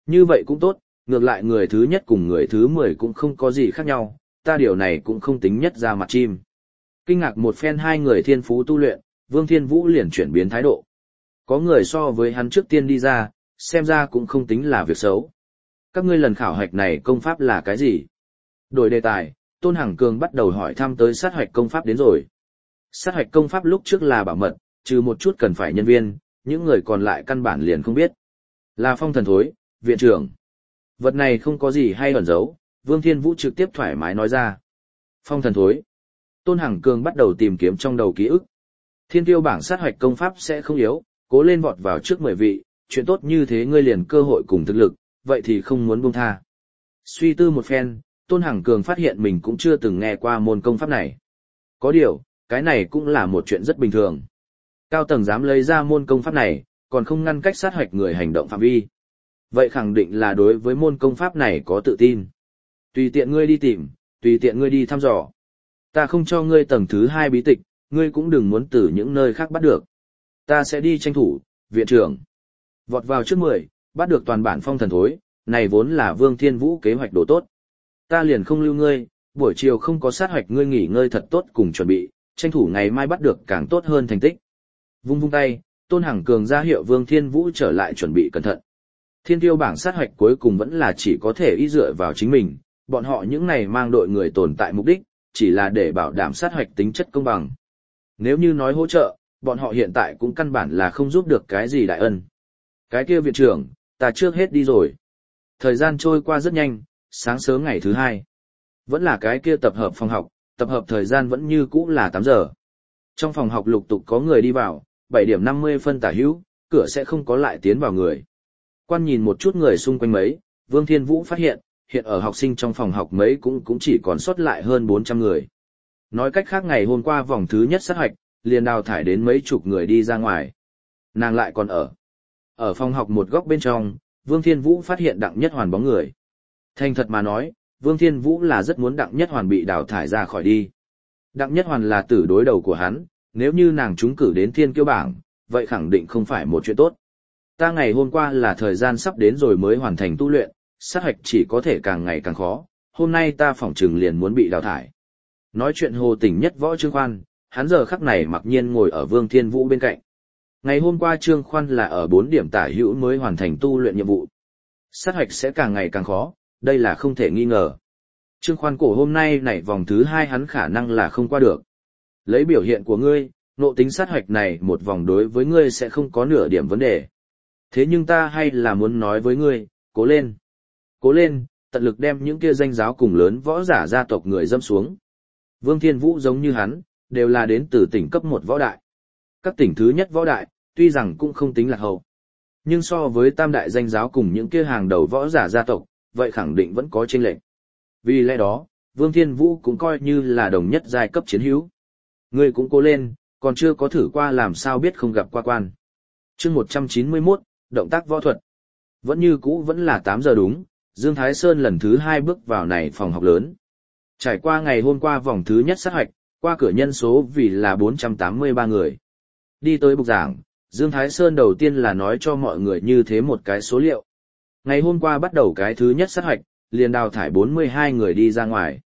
Như vậy cũng tốt, ngược lại người thứ nhất cùng người thứ 10 cũng không có gì khác nhau, ta điều này cũng không tính nhất ra mặt chim. Kinh ngạc một phen hai người thiên phú tu luyện, Vương Thiên Vũ liền chuyển biến thái độ. Có người so với hắn trước tiên đi ra, xem ra cũng không tính là việc xấu. Các ngươi lần khảo hạch này công pháp là cái gì? Đổi đề tài, Tôn Hằng Cường bắt đầu hỏi thăm tới sát hoạch công pháp đến rồi. Sát hoạch công pháp lúc trước là bảo mật, trừ một chút cần phải nhân viên, những người còn lại căn bản liền không biết. Là phong thần thối, viện trưởng. Vật này không có gì hay ẩn giấu, Vương Thiên Vũ trực tiếp thoải mái nói ra. Phong thần thối. Tôn Hằng Cường bắt đầu tìm kiếm trong đầu ký ức. Thiên tiêu bảng sát hoạch công pháp sẽ không yếu, cố lên vọt vào trước 10 vị, chuyện tốt như thế ngươi liền cơ hội cùng thực lực, vậy thì không muốn buông tha. Suy tư một phen, Tôn Hằng Cường phát hiện mình cũng chưa từng nghe qua môn công pháp này. Có điều, cái này cũng là một chuyện rất bình thường. Cao tầng dám lấy ra môn công pháp này, còn không ngăn cách sát hoạch người hành động phạm vi. Vậy khẳng định là đối với môn công pháp này có tự tin. Tùy tiện ngươi đi tìm, tùy tiện ngươi đi thăm dò. Ta không cho ngươi tầng thứ 2 bí tịch, ngươi cũng đừng muốn từ những nơi khác bắt được. Ta sẽ đi tranh thủ, viện trưởng. Vọt vào trước 10, bắt được toàn bản phong thần thối, này vốn là Vương Thiên Vũ kế hoạch đồ tốt. Ta liền không lưu ngươi, buổi chiều không có sát hoạch ngươi nghỉ ngơi thật tốt cùng chuẩn bị, tranh thủ ngày mai bắt được càng tốt hơn thành tích. Vung vung tay, Tôn Hằng Cường ra hiệu Vương Thiên Vũ trở lại chuẩn bị cẩn thận. Thiên tiêu bảng sát hoạch cuối cùng vẫn là chỉ có thể y dựa vào chính mình, bọn họ những này mang đội người tồn tại mục đích, chỉ là để bảo đảm sát hoạch tính chất công bằng. Nếu như nói hỗ trợ, bọn họ hiện tại cũng căn bản là không giúp được cái gì đại ân. Cái kia viện trưởng, ta trước hết đi rồi. Thời gian trôi qua rất nhanh, sáng sớm ngày thứ 2. Vẫn là cái kia tập hợp phòng học, tập hợp thời gian vẫn như cũ là 8 giờ. Trong phòng học lục tục có người đi vào, 7 điểm 50 phân tả hữu, cửa sẽ không có lại tiến vào người. Quan nhìn một chút người xung quanh mấy, Vương Thiên Vũ phát hiện, hiện ở học sinh trong phòng học mấy cũng chỉ còn sót lại hơn 400 người. Nói cách khác ngày hôm qua vòng thứ nhất sát hoạch, liền đào thải đến mấy chục người đi ra ngoài. Nàng lại còn ở. Ở phòng học một góc bên trong, Vương Thiên Vũ phát hiện Đặng Nhất Hoàn bóng người. Thành thật mà nói, Vương Thiên Vũ là rất muốn Đặng Nhất Hoàn bị đào thải ra khỏi đi. Đặng Nhất Hoàn là tử đối đầu của hắn, nếu như nàng trúng cử đến thiên kiêu bảng, vậy khẳng định không phải một chuyện tốt. Ta ngày hôm qua là thời gian sắp đến rồi mới hoàn thành tu luyện, sát hoạch chỉ có thể càng ngày càng khó, hôm nay ta phỏng chừng liền muốn bị đào thải. Nói chuyện hồ tỉnh nhất võ Trương Khoan, hắn giờ khắc này mặc nhiên ngồi ở Vương Thiên Vũ bên cạnh. Ngày hôm qua Trương Khoan là ở 4 điểm tả hữu mới hoàn thành tu luyện nhiệm vụ. Sát hoạch sẽ càng ngày càng khó, đây là không thể nghi ngờ. Trương Khoan cổ hôm nay này vòng thứ 2 hắn khả năng là không qua được. Lấy biểu hiện của ngươi, nộ tính sát hoạch này một vòng đối với ngươi sẽ không có nửa điểm vấn đề. Thế nhưng ta hay là muốn nói với ngươi, cố lên. Cố lên, tận lực đem những kia danh giáo cùng lớn võ giả gia tộc người dâm xuống. Vương Thiên Vũ giống như hắn, đều là đến từ tỉnh cấp 1 võ đại. Các tỉnh thứ nhất võ đại, tuy rằng cũng không tính là hậu. Nhưng so với tam đại danh giáo cùng những kia hàng đầu võ giả gia tộc, vậy khẳng định vẫn có chênh lệch. Vì lẽ đó, Vương Thiên Vũ cũng coi như là đồng nhất giai cấp chiến hữu. Ngươi cũng cố lên, còn chưa có thử qua làm sao biết không gặp qua quan. Chương 191, động tác võ thuật. Vẫn như cũ vẫn là 8 giờ đúng, Dương Thái Sơn lần thứ 2 bước vào này phòng học lớn. Trải qua ngày hôm qua vòng thứ nhất sát hoạch, qua cửa nhân số vì là 483 người. Đi tới bục giảng, Dương Thái Sơn đầu tiên là nói cho mọi người như thế một cái số liệu. Ngày hôm qua bắt đầu cái thứ nhất sát hoạch, liền đào thải 42 người đi ra ngoài.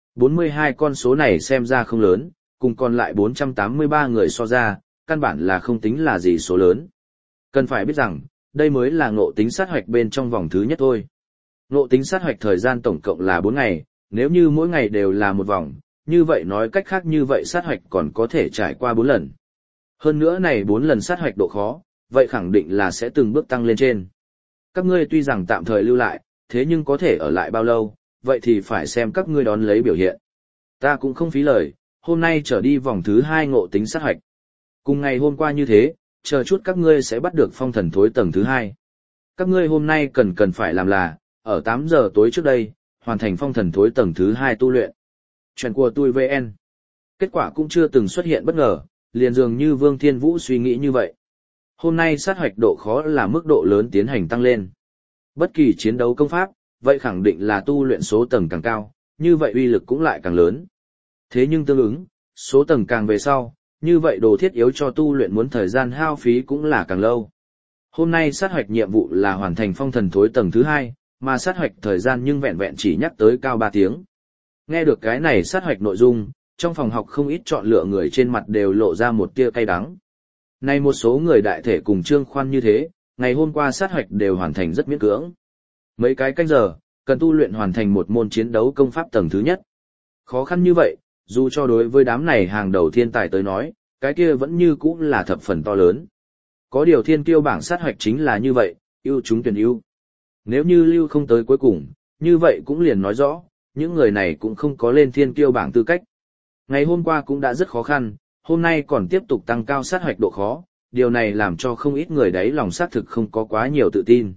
42 con số này xem ra không lớn, cùng còn lại 483 người so ra, căn bản là không tính là gì số lớn. Cần phải biết rằng, đây mới là ngộ tính sát hoạch bên trong vòng thứ nhất thôi. Ngộ tính sát hoạch thời gian tổng cộng là 4 ngày, nếu như mỗi ngày đều là một vòng, như vậy nói cách khác như vậy sát hoạch còn có thể trải qua 4 lần. Hơn nữa này 4 lần sát hoạch độ khó, vậy khẳng định là sẽ từng bước tăng lên trên. Các ngươi tuy rằng tạm thời lưu lại, thế nhưng có thể ở lại bao lâu, vậy thì phải xem các ngươi đón lấy biểu hiện. Ta cũng không phí lời, hôm nay trở đi vòng thứ 2 ngộ tính sát hoạch. Cùng ngày hôm qua như thế, chờ chút các ngươi sẽ bắt được phong thần thối tầng thứ 2. Các ngươi hôm nay cần phải làm là, ở 8 giờ tối trước đây, hoàn thành phong thần thối tầng thứ 2 tu luyện. Chuyện của tôi VN. Kết quả cũng chưa từng xuất hiện bất ngờ, liền dường như Vương Thiên Vũ suy nghĩ như vậy. Hôm nay sát hoạch độ khó là mức độ lớn tiến hành tăng lên. Bất kỳ chiến đấu công pháp, vậy khẳng định là tu luyện số tầng càng cao, như vậy uy lực cũng lại càng lớn. Thế nhưng tương ứng, số tầng càng về sau, như vậy đồ thiết yếu cho tu luyện muốn thời gian hao phí cũng là càng lâu. Hôm nay sát hoạch nhiệm vụ là hoàn thành phong thần thối tầng thứ 2, mà sát hoạch thời gian nhưng vẹn vẹn chỉ nhắc tới cao 3 tiếng. Nghe được cái này sát hoạch nội dung, trong phòng học không ít chọn lựa người trên mặt đều lộ ra một tia cay đắng. Nay một số người đại thể cùng Trương Khoan như thế, ngày hôm qua sát hoạch đều hoàn thành rất miễn cưỡng. Mấy cái canh giờ, cần tu luyện hoàn thành một môn chiến đấu công pháp tầng thứ nhất. Khó khăn như vậy, dù cho đối với đám này hàng đầu thiên tài tới nói, cái kia vẫn như cũ là thập phần to lớn. Có điều thiên kiêu bảng sát hoạch chính là như vậy, ưu chúng tuyển ưu. Nếu như lưu không tới cuối cùng, như vậy cũng liền nói rõ, những người này cũng không có lên thiên kiêu bảng tư cách. Ngày hôm qua cũng đã rất khó khăn, hôm nay còn tiếp tục tăng cao sát hoạch độ khó, điều này làm cho không ít người đấy lòng xác thực không có quá nhiều tự tin.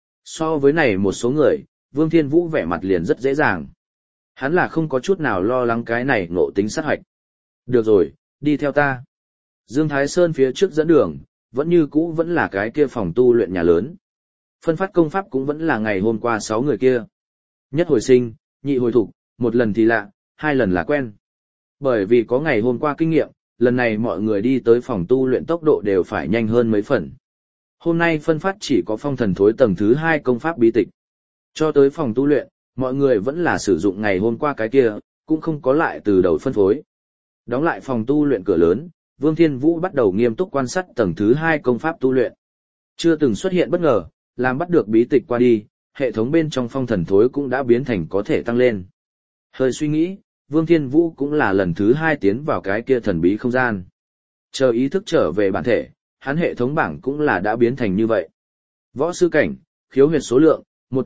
So với này một số người, Vương Thiên Vũ vẻ mặt liền rất dễ dàng. Hắn là không có chút nào lo lắng cái này ngộ tính sát hoạch. Được rồi, đi theo ta. Dương Thái Sơn phía trước dẫn đường, vẫn như cũ vẫn là cái kia phòng tu luyện nhà lớn. Phân phát công pháp cũng vẫn là ngày hôm qua 6 người kia. Nhất hồi sinh, nhị hồi thục, một lần thì lạ, 2 lần là quen. Bởi vì có ngày hôm qua kinh nghiệm, lần này mọi người đi tới phòng tu luyện tốc độ đều phải nhanh hơn mấy phần. Hôm nay phân phát chỉ có phong thần thối tầng thứ 2 công pháp bí tịch. Cho tới phòng tu luyện, mọi người vẫn là sử dụng ngày hôm qua cái kia, cũng không có lại từ đầu phân phối. Đóng lại phòng tu luyện cửa lớn, Vương Thiên Vũ bắt đầu nghiêm túc quan sát tầng thứ 2 công pháp tu luyện. Chưa từng xuất hiện bất ngờ, làm bắt được bí tịch qua đi, hệ thống bên trong phong thần thối cũng đã biến thành có thể tăng lên. Hơi suy nghĩ, Vương Thiên Vũ cũng là lần thứ 2 tiến vào cái kia thần bí không gian. Chờ ý thức trở về bản thể, hắn hệ thống bảng cũng là đã biến thành như vậy. Võ sư cảnh, khiếu huyệt số lượng,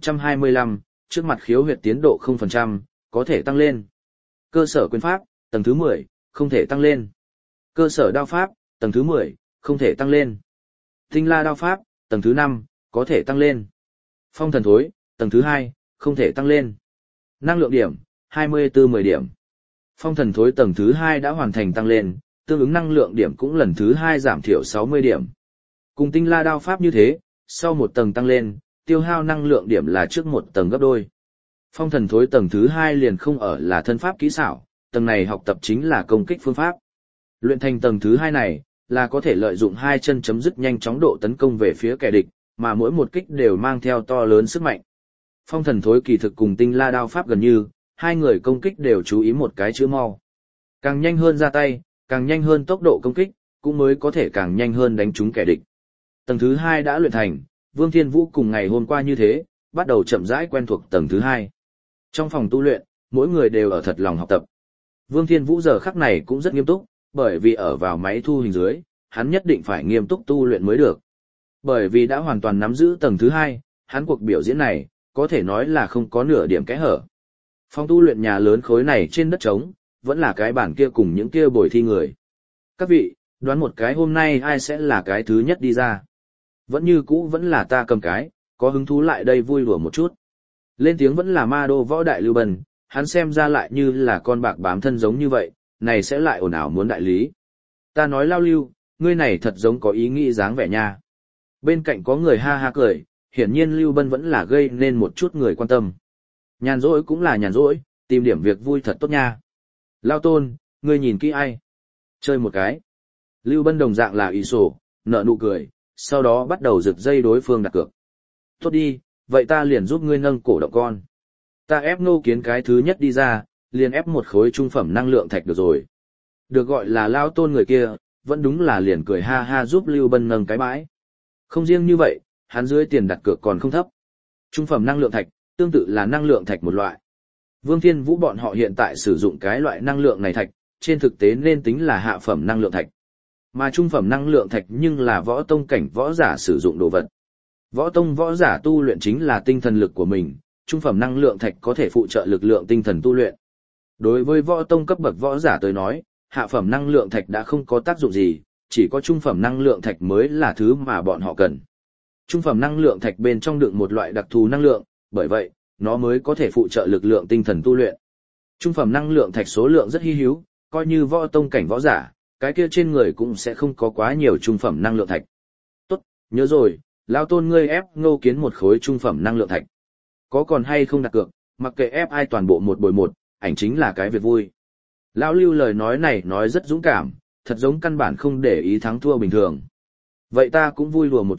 125, trước mặt khiếu huyệt tiến độ 0%, có thể tăng lên. Cơ sở quyền pháp, tầng thứ 10, không thể tăng lên. Cơ sở đao pháp, tầng thứ 10, không thể tăng lên. Tinh la đao pháp, tầng thứ 5, có thể tăng lên. Phong thần thối, tầng thứ 2, không thể tăng lên. Năng lượng điểm, 24-10 điểm. Phong thần thối tầng thứ 2 đã hoàn thành tăng lên, tương ứng năng lượng điểm cũng lần thứ 2 giảm thiểu 60 điểm. Cùng tinh la đao pháp như thế, sau một tầng tăng lên, tiêu hao năng lượng điểm là trước một tầng gấp đôi. Phong thần thối tầng thứ 2 liền không ở là thân pháp kỹ xảo, tầng này học tập chính là công kích phương pháp. Luyện thành tầng thứ 2 này, là có thể lợi dụng hai chân chấm dứt nhanh chóng độ tấn công về phía kẻ địch, mà mỗi một kích đều mang theo to lớn sức mạnh. Phong thần thối kỳ thực cùng tinh la đao pháp gần như, hai người công kích đều chú ý một cái chữ mau. Càng nhanh hơn ra tay, càng nhanh hơn tốc độ công kích, cũng mới có thể càng nhanh hơn đánh trúng kẻ địch. Tầng thứ 2 đã luyện thành, Vương Thiên Vũ cùng ngày hôm qua như thế, bắt đầu chậm rãi quen thuộc tầng thứ 2. Trong phòng tu luyện, mỗi người đều ở thật lòng học tập. Vương Thiên Vũ giờ khắc này cũng rất nghiêm túc, bởi vì ở vào máy thu hình dưới, hắn nhất định phải nghiêm túc tu luyện mới được. Bởi vì đã hoàn toàn nắm giữ tầng thứ 2, hắn cuộc biểu diễn này, có thể nói là không có nửa điểm kẽ hở. Phòng tu luyện nhà lớn khối này trên đất trống, vẫn là cái bản kia cùng những kia bồi thi người. Các vị, đoán một cái hôm nay ai sẽ là cái thứ nhất đi ra? Vẫn như cũ vẫn là ta cầm cái, có hứng thú lại đây vui đùa một chút. Lên tiếng vẫn là ma đô võ đại Lưu Bần, hắn xem ra lại như là con bạc bám thân giống như vậy, này sẽ lại ồn ào muốn đại lý. Ta nói Lao Lưu, ngươi này thật giống có ý nghĩ dáng vẻ nha. Bên cạnh có người ha ha cười, hiển nhiên Lưu Bân vẫn là gây nên một chút người quan tâm. Nhàn rỗi cũng là nhàn rỗi, tìm điểm việc vui thật tốt nha. Lao Tôn, ngươi nhìn kỹ ai? Chơi một cái. Lưu Bân đồng dạng là ý sổ, nở nụ cười, sau đó bắt đầu giật dây đối phương đặt cược. Tốt đi, vậy ta liền giúp ngươi nâng cổ động con. Ta ép Ngô Kiến cái thứ nhất đi ra, liền ép một khối trung phẩm năng lượng thạch được rồi. Được gọi là Lao Tôn người kia, vẫn đúng là liền cười ha ha giúp Lưu Bân nâng cái bãi. Không riêng như vậy, hắn dưới tiền đặt cược còn không thấp. Trung phẩm năng lượng thạch, tương tự là năng lượng thạch một loại. Vương Thiên Vũ bọn họ hiện tại sử dụng cái loại năng lượng này thạch, trên thực tế nên tính là hạ phẩm năng lượng thạch. Mà trung phẩm năng lượng thạch nhưng là võ tông cảnh võ giả sử dụng đồ vật. Võ tông võ giả tu luyện chính là tinh thần lực của mình, trung phẩm năng lượng thạch có thể phụ trợ lực lượng tinh thần tu luyện. Đối với võ tông cấp bậc võ giả tới nói, hạ phẩm năng lượng thạch đã không có tác dụng gì, chỉ có trung phẩm năng lượng thạch mới là thứ mà bọn họ cần. Trung phẩm năng lượng thạch bên trong đựng một loại đặc thù năng lượng, bởi vậy, nó mới có thể phụ trợ lực lượng tinh thần tu luyện. Trung phẩm năng lượng thạch số lượng rất hi hữu, coi như võ tông cảnh võ giả, cái kia trên người cũng sẽ không có quá nhiều trung phẩm năng lượng thạch. Tốt, nhớ rồi, Lao Tôn ngươi ép Ngô Kiến một khối trung phẩm năng lượng thạch. Có còn hay không đặt cược, mặc kệ ép ai toàn bộ một bồi một, ảnh chính là cái việc vui. Lão Lưu lời nói này nói rất dũng cảm, thật giống căn bản không để ý thắng thua bình thường. Vậy ta cũng vui đùa một chút,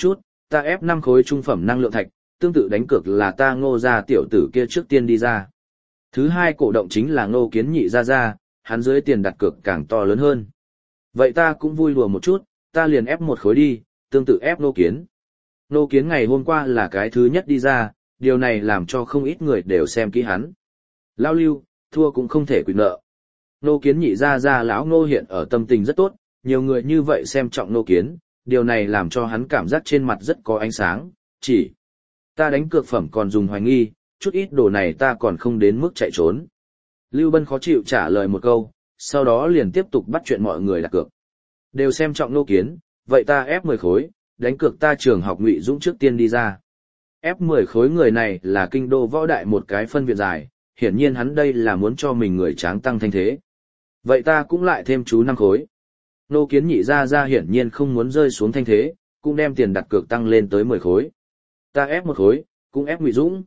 ta ép 5 khối trung phẩm năng lượng thạch, tương tự đánh cược là ta Ngô gia tiểu tử kia trước tiên đi ra. Thứ hai cổ động chính là Ngô Kiến nhị ra, hắn dưới tiền đặt cược càng to lớn hơn. Vậy ta cũng vui đùa một chút, ta liền ép 1 khối đi, tương tự ép Ngô Kiến. Ngô Kiến ngày hôm qua là cái thứ nhất đi ra, điều này làm cho không ít người đều xem kỹ hắn. Lao Lưu, thua cũng không thể quy nợ. Ngô Kiến nhị ra lão Ngô hiện ở tâm tình rất tốt, nhiều người như vậy xem trọng Ngô Kiến, điều này làm cho hắn cảm giác trên mặt rất có ánh sáng, chỉ ta đánh cược phẩm còn dùng hoài nghi, chút ít đồ này ta còn không đến mức chạy trốn. Lưu Bân khó chịu trả lời một câu, sau đó liền tiếp tục bắt chuyện mọi người đặt cược. Đều xem trọng Ngô Kiến, vậy ta ép 10 khối, đánh cược ta trường học Ngụy Dũng trước tiên đi ra. Ép 10 khối người này là kinh đô võ đại một cái phân viện dài, hiển nhiên hắn đây là muốn cho mình người tráng tăng thanh thế. Vậy ta cũng lại thêm chú 5 khối. Ngô Kiến nhị ra hiển nhiên không muốn rơi xuống thanh thế, cũng đem tiền đặt cược tăng lên tới 10 khối. Ta ép 1 khối, cũng ép Ngụy Dũng.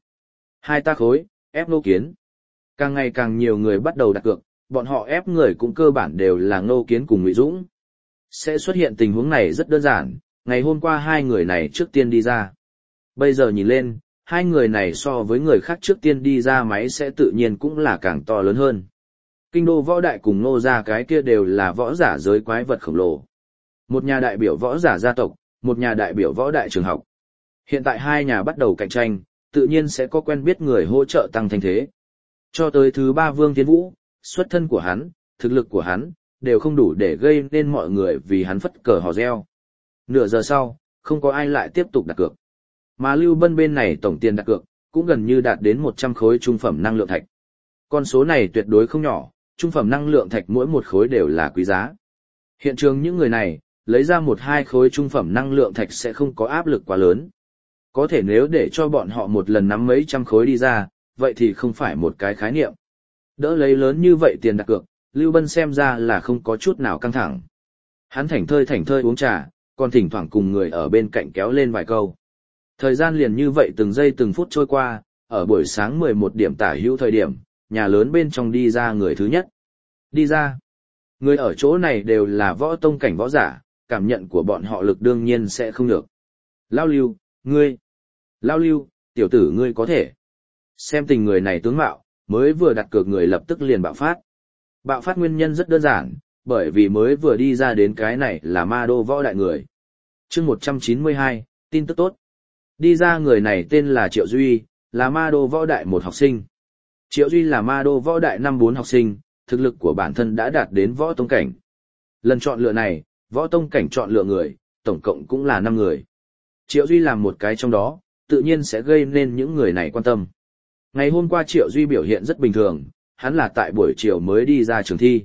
2 ta khối, ép Ngô Kiến. Càng ngày càng nhiều người bắt đầu đặt cược, bọn họ ép người cũng cơ bản đều là Ngô Kiến cùng Ngụy Dũng. Sẽ xuất hiện tình huống này rất đơn giản, ngày hôm qua hai người này trước tiên đi ra. Bây giờ nhìn lên, hai người này so với người khác trước tiên đi ra máy sẽ tự nhiên cũng là càng to lớn hơn. Kinh đô võ đại cùng Ngô gia cái kia đều là võ giả giới quái vật khổng lồ. Một nhà đại biểu võ giả gia tộc, một nhà đại biểu võ đại trường học. Hiện tại hai nhà bắt đầu cạnh tranh, tự nhiên sẽ có quen biết người hỗ trợ tăng thanh thế. Cho tới thứ 3 Vương Thiên Vũ, xuất thân của hắn, thực lực của hắn, đều không đủ để gây nên mọi người vì hắn phất cờ hò reo. Nửa giờ sau, không có ai lại tiếp tục đặt cược. Mà Lưu Bân bên này tổng tiền đặt cược, cũng gần như đạt đến 100 khối trung phẩm năng lượng thạch. Con số này tuyệt đối không nhỏ, trung phẩm năng lượng thạch mỗi một khối đều là quý giá. Hiện trường những người này, lấy ra 1-2 khối trung phẩm năng lượng thạch sẽ không có áp lực quá lớn. Có thể nếu để cho bọn họ một lần nắm mấy trăm khối đi ra, vậy thì không phải một cái khái niệm. Đỡ lấy lớn như vậy tiền đặt cược, Lưu Bân xem ra là không có chút nào căng thẳng. Hắn thảnh thơi uống trà, còn thỉnh thoảng cùng người ở bên cạnh kéo lên vài câu. Thời gian liền như vậy từng giây từng phút trôi qua, ở buổi sáng 11 điểm tả hữu thời điểm, nhà lớn bên trong đi ra người thứ nhất. Đi ra. Người ở chỗ này đều là võ tông cảnh võ giả, cảm nhận của bọn họ lực đương nhiên sẽ không được. Lao Lưu, ngươi. Lao Lưu, tiểu tử ngươi có thể. Xem tình người này tướng mạo, mới vừa đặt cược người lập tức liền bạo phát. Bạo phát nguyên nhân rất đơn giản, bởi vì mới vừa đi ra đến cái này là ma đô võ đại người. Chương 192, tin tức tốt. Đi ra người này tên là Triệu Duy, là ma đô võ đại một học sinh. Triệu Duy là ma đô võ đại năm 4 học sinh, thực lực của bản thân đã đạt đến võ tông cảnh. Lần chọn lựa này, võ tông cảnh chọn lựa người, tổng cộng cũng là 5 người. Triệu Duy làm một cái trong đó, tự nhiên sẽ gây nên những người này quan tâm. Ngày hôm qua Triệu Duy biểu hiện rất bình thường, hắn là tại buổi chiều mới đi ra trường thi.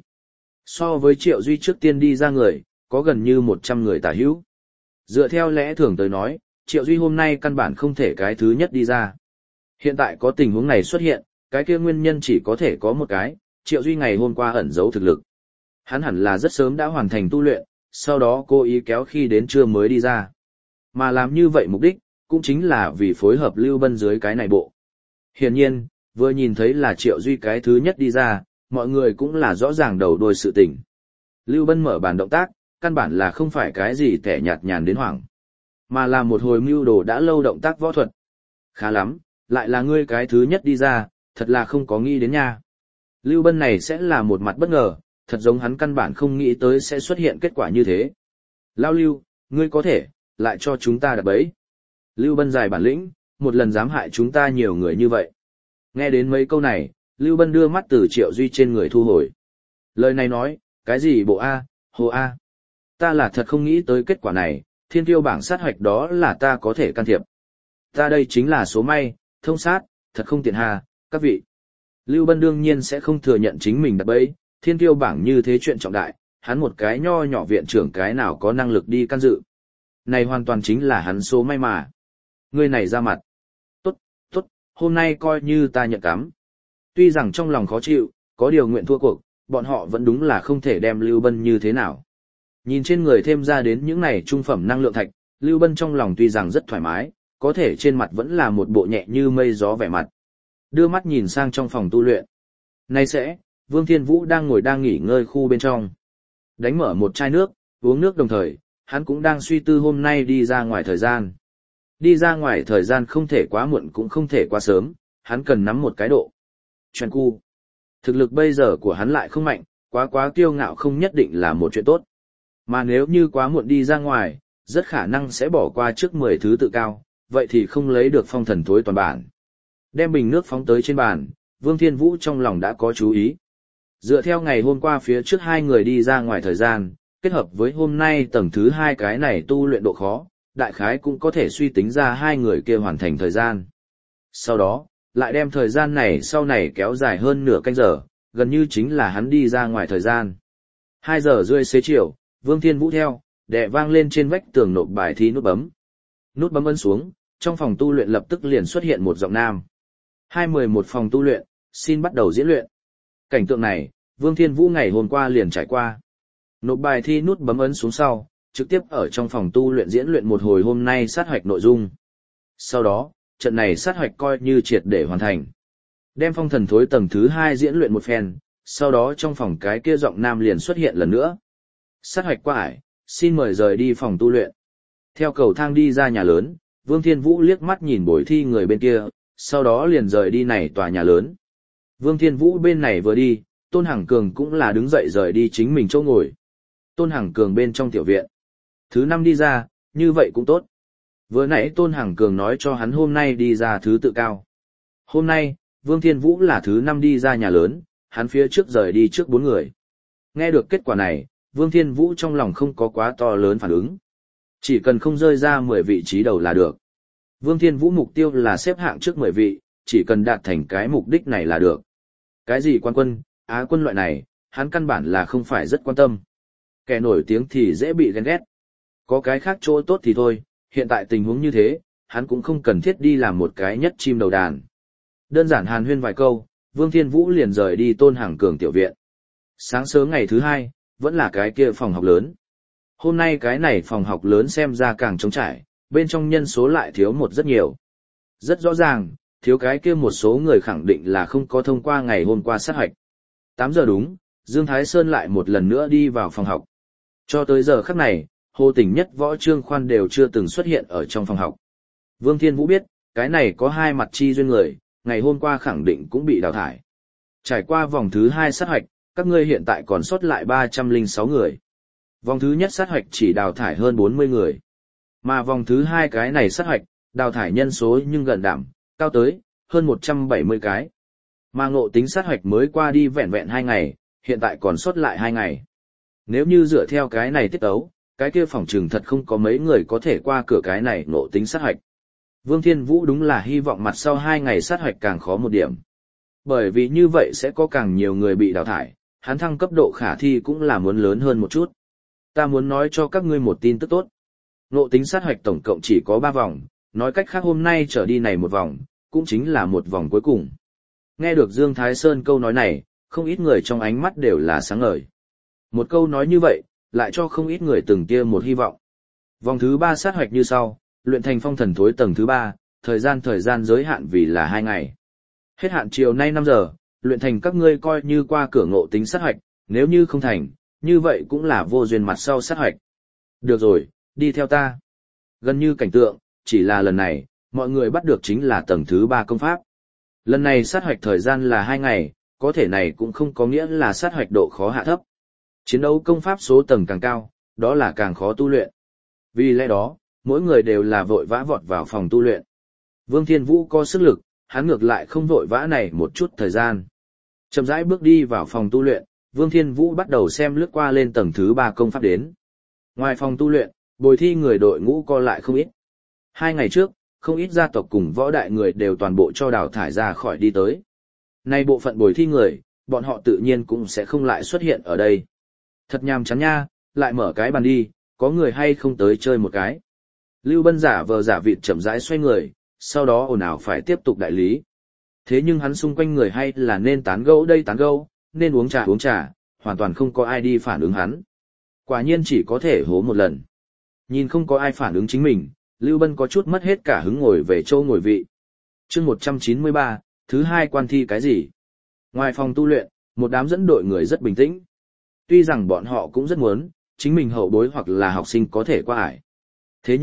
So với Triệu Duy trước tiên đi ra người, có gần như 100 người tả hữu. Dựa theo lẽ thường tới nói, Triệu Duy hôm nay căn bản không thể cái thứ nhất đi ra. Hiện tại có tình huống này xuất hiện, cái kia nguyên nhân chỉ có thể có một cái, Triệu Duy ngày hôm qua ẩn giấu thực lực. Hắn hẳn là rất sớm đã hoàn thành tu luyện, sau đó cố ý kéo khi đến trưa mới đi ra. Mà làm như vậy mục đích, cũng chính là vì phối hợp Lưu Bân dưới cái này bộ. Hiển nhiên, vừa nhìn thấy là Triệu Duy cái thứ nhất đi ra, mọi người cũng là rõ ràng đầu đuôi sự tình. Lưu Bân mở bàn động tác, căn bản là không phải cái gì tẻ nhạt nhàn đến hoảng, mà là một hồi mưu đồ đã lâu động tác võ thuật. Khá lắm, lại là ngươi cái thứ nhất đi ra, thật là không có nghĩ đến nha. Lưu Bân này sẽ là một mặt bất ngờ, thật giống hắn căn bản không nghĩ tới sẽ xuất hiện kết quả như thế. Lao Lưu, ngươi có thể, lại cho chúng ta đặt bẫy. Lưu Bân dài bản lĩnh, một lần dám hại chúng ta nhiều người như vậy. Nghe đến mấy câu này, Lưu Bân đưa mắt từ Triệu Duy trên người thu hồi. Lời này nói, cái gì bộ A, hồ A. Ta là thật không nghĩ tới kết quả này, thiên tiêu bảng sát hoạch đó là ta có thể can thiệp. Ta đây chính là số may, thông sát, thật không tiện hà, các vị. Lưu Bân đương nhiên sẽ không thừa nhận chính mình đặt bẫy, thiên tiêu bảng như thế chuyện trọng đại, hắn một cái nho nhỏ viện trưởng cái nào có năng lực đi can dự. Này hoàn toàn chính là hắn số may mà. Người này ra mặt. Tốt, hôm nay coi như ta nhận cắm. Tuy rằng trong lòng khó chịu, có điều nguyện thua cuộc, bọn họ vẫn đúng là không thể đem Lưu Bân như thế nào. Nhìn trên người thêm ra đến những này trung phẩm năng lượng thạch, Lưu Bân trong lòng tuy rằng rất thoải mái, có thể trên mặt vẫn là một bộ nhẹ như mây gió vẻ mặt. Đưa mắt nhìn sang trong phòng tu luyện. Nay sẽ, Vương Thiên Vũ đang ngồi nghỉ ngơi khu bên trong. Đánh mở một chai nước, uống nước đồng thời, hắn cũng đang suy tư hôm nay đi ra ngoài thời gian. Đi ra ngoài thời gian không thể quá muộn cũng không thể quá sớm, hắn cần nắm một cái độ. Chuyện cu. Thực lực bây giờ của hắn lại không mạnh, quá kiêu ngạo không nhất định là một chuyện tốt. Mà nếu như quá muộn đi ra ngoài, rất khả năng sẽ bỏ qua trước 10 thứ tự cao, vậy thì không lấy được phong thần thối toàn bản. Đem bình nước phóng tới trên bàn, Vương Thiên Vũ trong lòng đã có chú ý. Dựa theo ngày hôm qua phía trước hai người đi ra ngoài thời gian, kết hợp với hôm nay tầng thứ 2 cái này tu luyện độ khó, đại khái cũng có thể suy tính ra hai người kia hoàn thành thời gian. Sau đó, lại đem thời gian này sau này kéo dài hơn nửa canh giờ, gần như chính là hắn đi ra ngoài thời gian. 2 giờ rưỡi xế chiều, Vương Thiên Vũ theo, đè vang lên trên vách tường nộp bài thi nút bấm. Nút bấm ấn xuống, trong phòng tu luyện lập tức liền xuất hiện một giọng nam. 211 phòng tu luyện, xin bắt đầu diễn luyện. Cảnh tượng này, Vương Thiên Vũ ngày hôm qua liền trải qua. Nộp bài thi nút bấm ấn xuống sau, trực tiếp ở trong phòng tu luyện diễn luyện một hồi hôm nay sát hoạch nội dung. Sau đó, trận này sát hoạch coi như triệt để hoàn thành. Đem phong thần thối tầng thứ 2 diễn luyện một phen, sau đó trong phòng cái kia giọng nam liền xuất hiện lần nữa. Sát hoạch qua ải, xin mời rời đi phòng tu luyện. Theo cầu thang đi ra nhà lớn, Vương Thiên Vũ liếc mắt nhìn bồi thi người bên kia, sau đó liền rời đi này tòa nhà lớn. Vương Thiên Vũ bên này vừa đi, Tôn Hằng Cường cũng là đứng dậy rời đi chính mình chỗ ngồi. Tôn Hằng Cường bên trong tiểu viện. Thứ 5 đi ra, như vậy cũng tốt. Vừa nãy Tôn Hằng Cường nói cho hắn hôm nay đi ra thứ tự cao. Hôm nay, Vương Thiên Vũ là thứ 5 đi ra nhà lớn, hắn phía trước rời đi trước 4 người. Nghe được kết quả này, Vương Thiên Vũ trong lòng không có quá to lớn phản ứng. Chỉ cần không rơi ra 10 vị trí đầu là được. Vương Thiên Vũ mục tiêu là xếp hạng trước 10 vị, chỉ cần đạt thành cái mục đích này là được. Cái gì quan quân, á quân loại này, hắn căn bản là không phải rất quan tâm. Kẻ nổi tiếng thì dễ bị ghen ghét. Có cái khác chỗ tốt thì thôi, hiện tại tình huống như thế, hắn cũng không cần thiết đi làm một cái nhất chim đầu đàn. Đơn giản hàn huyên vài câu, Vương Thiên Vũ liền rời đi Tôn Hằng Cường tiểu viện. Sáng sớm ngày thứ 2, vẫn là cái kia phòng học lớn. Hôm nay cái này phòng học lớn xem ra càng trống trải, bên trong nhân số lại thiếu một rất nhiều. Rất rõ ràng, thiếu cái kia một số người khẳng định là không có thông qua ngày hôm qua sát hạch. 8 giờ đúng, Dương Thái Sơn lại một lần nữa đi vào phòng học. Cho tới giờ khắc này, Hồ Tỉnh Nhất Võ Trương Khoan đều chưa từng xuất hiện ở trong phòng học. Vương Thiên Vũ biết, cái này có hai mặt chi duyên người, ngày hôm qua khẳng định cũng bị đào thải. Trải qua vòng thứ 2 sát hoạch, các ngươi hiện tại còn sót lại 306 người. Vòng thứ nhất sát hoạch chỉ đào thải hơn 40 người. Mà vòng thứ 2 cái này sát hoạch, đào thải nhân số nhưng gần đảm, cao tới, hơn 170 cái. Mà ngộ tính sát hoạch mới qua đi vẹn vẹn 2 ngày, hiện tại còn sót lại 2 ngày. Nếu như dựa theo cái này tiết tấu, cái kia phỏng trừng thật không có mấy người có thể qua cửa cái này ngộ tính sát hoạch. Vương Thiên Vũ đúng là hy vọng mặt sau 2 ngày sát hoạch càng khó một điểm. Bởi vì như vậy sẽ có càng nhiều người bị đào thải, hắn thăng cấp độ khả thi cũng là muốn lớn hơn một chút. Ta muốn nói cho các ngươi một tin tức tốt. Ngộ tính sát hoạch tổng cộng chỉ có 3 vòng, nói cách khác hôm nay trở đi này một vòng, cũng chính là một vòng cuối cùng. Nghe được Dương Thái Sơn câu nói này, không ít người trong ánh mắt đều là sáng ngời. Một câu nói như vậy, lại cho không ít người từng kia một hy vọng. Vòng thứ 3 sát hoạch như sau, luyện thành phong thần thối tầng thứ 3, thời gian giới hạn vì là 2 ngày. Hết hạn chiều nay 5 giờ, luyện thành các ngươi coi như qua cửa ngộ tính sát hoạch, nếu như không thành, như vậy cũng là vô duyên mặt sau sát hoạch. Được rồi, đi theo ta. Gần như cảnh tượng, chỉ là lần này, mọi người bắt được chính là tầng thứ 3 công pháp. Lần này sát hoạch thời gian là 2 ngày, có thể này cũng không có nghĩa là sát hoạch độ khó hạ thấp. Chiến đấu công pháp số tầng càng cao, đó là càng khó tu luyện. Vì lẽ đó, mỗi người đều là vội vã vọt vào phòng tu luyện. Vương Thiên Vũ có sức lực, hắn ngược lại không vội vã này một chút thời gian. Chậm rãi bước đi vào phòng tu luyện, Vương Thiên Vũ bắt đầu xem lướt qua lên tầng thứ 3 công pháp đến. Ngoài phòng tu luyện, bồi thi người đội ngũ co lại không ít. 2 ngày trước, không ít gia tộc cùng võ đại người đều toàn bộ cho đào thải ra khỏi đi tới. Nay bộ phận bồi thi người, bọn họ tự nhiên cũng sẽ không lại xuất hiện ở đây. Thật nhàm chán nha, lại mở cái bàn đi, có người hay không tới chơi một cái. Lưu Bân giả vờ giả vịt chậm rãi xoay người, sau đó ồn ào phải tiếp tục đại lý. Thế nhưng hắn xung quanh người hay là nên tán gẫu đây tán gẫu, nên uống trà, hoàn toàn không có ai đi phản ứng hắn. Quả nhiên chỉ có thể hố một lần. Nhìn không có ai phản ứng chính mình, Lưu Bân có chút mất hết cả hứng ngồi về châu ngồi vị. Chương 193, thứ 2 quan thi cái gì? Ngoài phòng tu luyện, một đám dẫn đội người rất bình tĩnh. Tuy rằng bọn họ cũng rất muốn, chính mình hậu bối hoặc là học sinh có thể qua ải. Thế nhưng,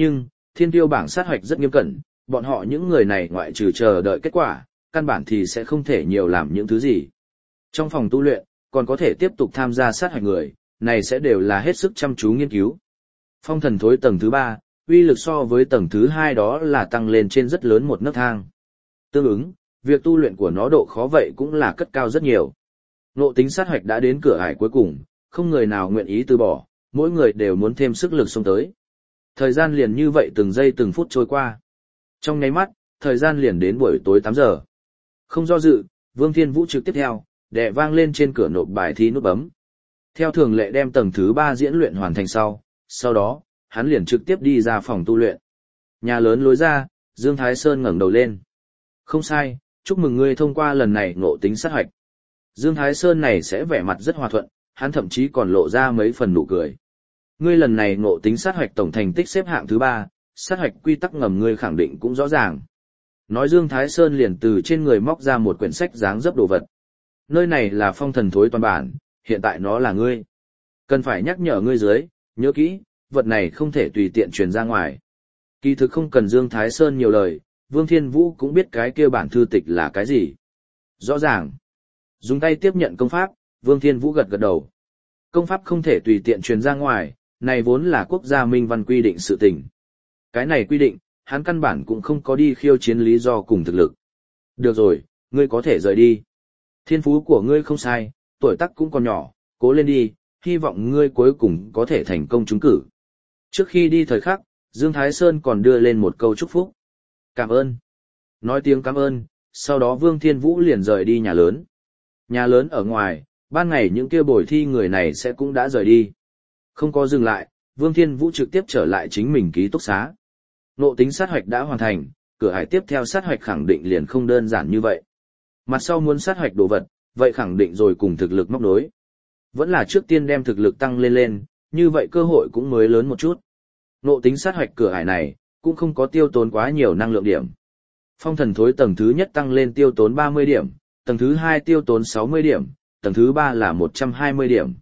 thiên tiêu bảng sát hoạch rất nghiêm cẩn, bọn họ những người này ngoại trừ chờ đợi kết quả, căn bản thì sẽ không thể nhiều làm những thứ gì. Trong phòng tu luyện, còn có thể tiếp tục tham gia sát hoạch người, này sẽ đều là hết sức chăm chú nghiên cứu. Phong thần thối tầng thứ 3, uy lực so với tầng thứ 2 đó là tăng lên trên rất lớn một nấc thang. Tương ứng, việc tu luyện của nó độ khó vậy cũng là cất cao rất nhiều. Ngộ tính sát hoạch đã đến cửa ải cuối cùng, không người nào nguyện ý từ bỏ, mỗi người đều muốn thêm sức lực xông tới. Thời gian liền như vậy từng giây từng phút trôi qua. Trong nháy mắt, thời gian liền đến buổi tối 8 giờ. Không do dự, Vương Thiên Vũ trực tiếp theo, đè vang lên trên cửa nộp bài thi nút bấm. Theo thường lệ đem tầng thứ 3 diễn luyện hoàn thành sau đó, hắn liền trực tiếp đi ra phòng tu luyện. Nhà lớn lối ra, Dương Thái Sơn ngẩng đầu lên. Không sai, chúc mừng ngươi thông qua lần này ngộ tính sát hoạch. Dương Thái Sơn này sẽ vẻ mặt rất hòa thuận, hắn thậm chí còn lộ ra mấy phần nụ cười. Ngươi lần này ngộ tính sát hoạch tổng thành tích xếp hạng thứ 3, sát hoạch quy tắc ngầm ngươi khẳng định cũng rõ ràng. Nói Dương Thái Sơn liền từ trên người móc ra một quyển sách dáng dấp đồ vật. Nơi này là phong thần thối toàn bản, hiện tại nó là ngươi. Cần phải nhắc nhở ngươi dưới, nhớ kỹ, vật này không thể tùy tiện truyền ra ngoài. Kỳ thực không cần Dương Thái Sơn nhiều lời, Vương Thiên Vũ cũng biết cái kia bản thư tịch là cái gì. Rõ ràng. Dùng tay tiếp nhận công pháp, Vương Thiên Vũ gật gật đầu. Công pháp không thể tùy tiện truyền ra ngoài, này vốn là quốc gia minh văn quy định sự tình. Cái này quy định, hắn căn bản cũng không có đi khiêu chiến lý do cùng thực lực. Được rồi, ngươi có thể rời đi. Thiên phú của ngươi không sai, tuổi tác cũng còn nhỏ, cố lên đi, hy vọng ngươi cuối cùng có thể thành công trúng cử. Trước khi đi thời khắc, Dương Thái Sơn còn đưa lên một câu chúc phúc. Cảm ơn. Nói tiếng cảm ơn, sau đó Vương Thiên Vũ liền rời đi nhà lớn. Nhà lớn ở ngoài, ban ngày những kia bồi thi người này sẽ cũng đã rời đi. Không có dừng lại, Vương Thiên Vũ trực tiếp trở lại chính mình ký túc xá. Ngộ tính sát hoạch đã hoàn thành, cửa ải tiếp theo sát hoạch khẳng định liền không đơn giản như vậy. Mặt sau muốn sát hoạch đồ vật, vậy khẳng định rồi cùng thực lực móc nối. Vẫn là trước tiên đem thực lực tăng lên, như vậy cơ hội cũng mới lớn một chút. Ngộ tính sát hoạch cửa ải này, cũng không có tiêu tốn quá nhiều năng lượng điểm. Phong thần thối tầng thứ nhất tăng lên tiêu tốn 30 điểm, tầng thứ 2 tiêu tốn 60 điểm, tầng thứ 3 là 120 điểm.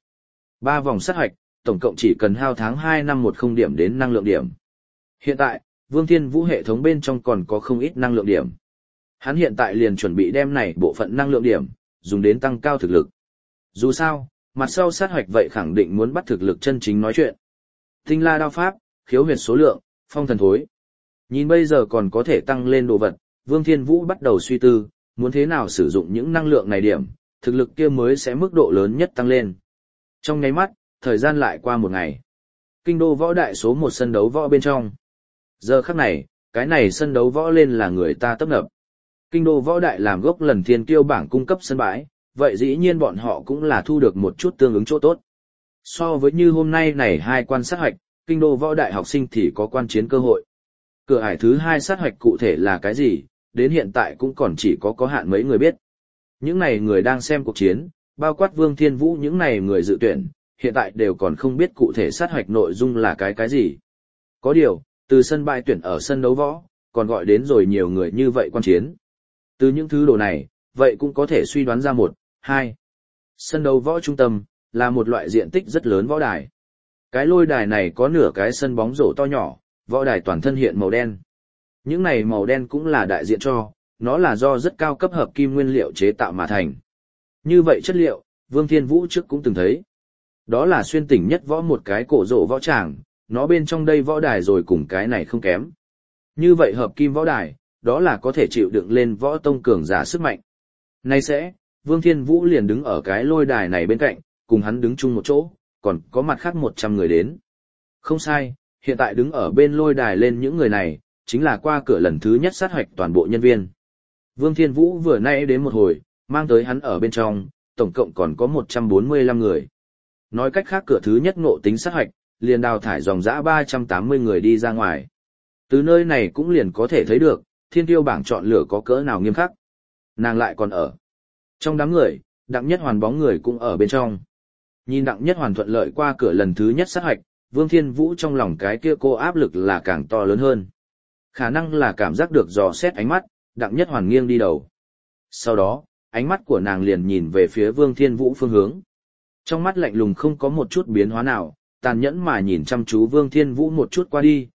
3 vòng sát hoạch, tổng cộng chỉ cần hao tháng 2 năm 10 điểm đến năng lượng điểm. Hiện tại, Vương Thiên Vũ hệ thống bên trong còn có không ít năng lượng điểm. Hắn hiện tại liền chuẩn bị đem này bộ phận năng lượng điểm, dùng đến tăng cao thực lực. Dù sao, mặt sau sát hoạch vậy khẳng định muốn bắt thực lực chân chính nói chuyện. Tinh la đao pháp, khiếu huyệt số lượng, phong thần thối. Nhìn bây giờ còn có thể tăng lên đồ vật, Vương Thiên Vũ bắt đầu suy tư, muốn thế nào sử dụng những năng lượng này điểm, thực lực kia mới sẽ mức độ lớn nhất tăng lên. Trong nháy mắt, thời gian lại qua một ngày. Kinh đô võ đại số 1 sân đấu võ bên trong. Giờ khắc này, cái này sân đấu võ lên là người ta tấp nập. Kinh đô võ đại làm gốc lần thiên kiêu bảng cung cấp sân bãi, vậy dĩ nhiên bọn họ cũng là thu được một chút tương ứng chỗ tốt. So với như hôm nay này 2 quan sát hoạch, kinh đô võ đại học sinh thì có quan chiến cơ hội. Cửa ải thứ 2 sát hoạch cụ thể là cái gì, đến hiện tại cũng còn chỉ có hạn mấy người biết. Những này người đang xem cuộc chiến, bao quát Vương Thiên Vũ những này người dự tuyển, hiện tại đều còn không biết cụ thể sát hoạch nội dung là cái gì. Có điều, từ sân bãi tuyển ở sân đấu võ, còn gọi đến rồi nhiều người như vậy quan chiến. Từ những thứ đồ này, vậy cũng có thể suy đoán ra 1, 2. Sân đấu võ trung tâm, là một loại diện tích rất lớn võ đài. Cái lôi đài này có nửa cái sân bóng rổ to nhỏ, võ đài toàn thân hiện màu đen. Những này màu đen cũng là đại diện cho, nó là do rất cao cấp hợp kim nguyên liệu chế tạo mà thành. Như vậy chất liệu, Vương Thiên Vũ trước cũng từng thấy. Đó là xuyên tỉnh nhất võ một cái cổ rổ võ tràng, nó bên trong đây võ đài rồi cùng cái này không kém. Như vậy hợp kim võ đài, đó là có thể chịu đựng lên võ tông cường giả sức mạnh. Nay sẽ, Vương Thiên Vũ liền đứng ở cái lôi đài này bên cạnh, cùng hắn đứng chung một chỗ, còn có mặt khác 100 người đến. Không sai, hiện tại đứng ở bên lôi đài lên những người này, chính là qua cửa lần thứ nhất sát hoạch toàn bộ nhân viên. Vương Thiên Vũ vừa nãy đến một hồi, mang tới hắn ở bên trong, tổng cộng còn có 145 người. Nói cách khác cửa thứ nhất ngộ tính sát hoạch, liền đào thải dòng dã 380 người đi ra ngoài. Từ nơi này cũng liền có thể thấy được, thiên tiêu bảng chọn lựa có cỡ nào nghiêm khắc. Nàng lại còn ở. Trong đám người, Đặng Nhất Hoàn bóng người cũng ở bên trong. Nhìn Đặng Nhất Hoàn thuận lợi qua cửa lần thứ nhất sát hoạch, Vương Thiên Vũ trong lòng cái kia cô áp lực là càng to lớn hơn. Khả năng là cảm giác được dò xét ánh mắt, Đặng Nhất Hoàn nghiêng đi đầu. Sau đó, ánh mắt của nàng liền nhìn về phía Vương Thiên Vũ phương hướng. Trong mắt lạnh lùng không có một chút biến hóa nào, tàn nhẫn mà nhìn chăm chú Vương Thiên Vũ một chút qua đi,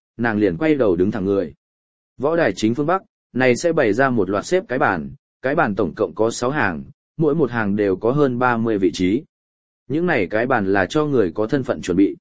nàng liền quay đầu đứng thẳng người. Võ đài chính phương Bắc, này sẽ bày ra một loạt xếp cái bàn tổng cộng có 6 hàng, mỗi một hàng đều có hơn 30 vị trí. Những này cái bàn là cho người có thân phận chuẩn bị.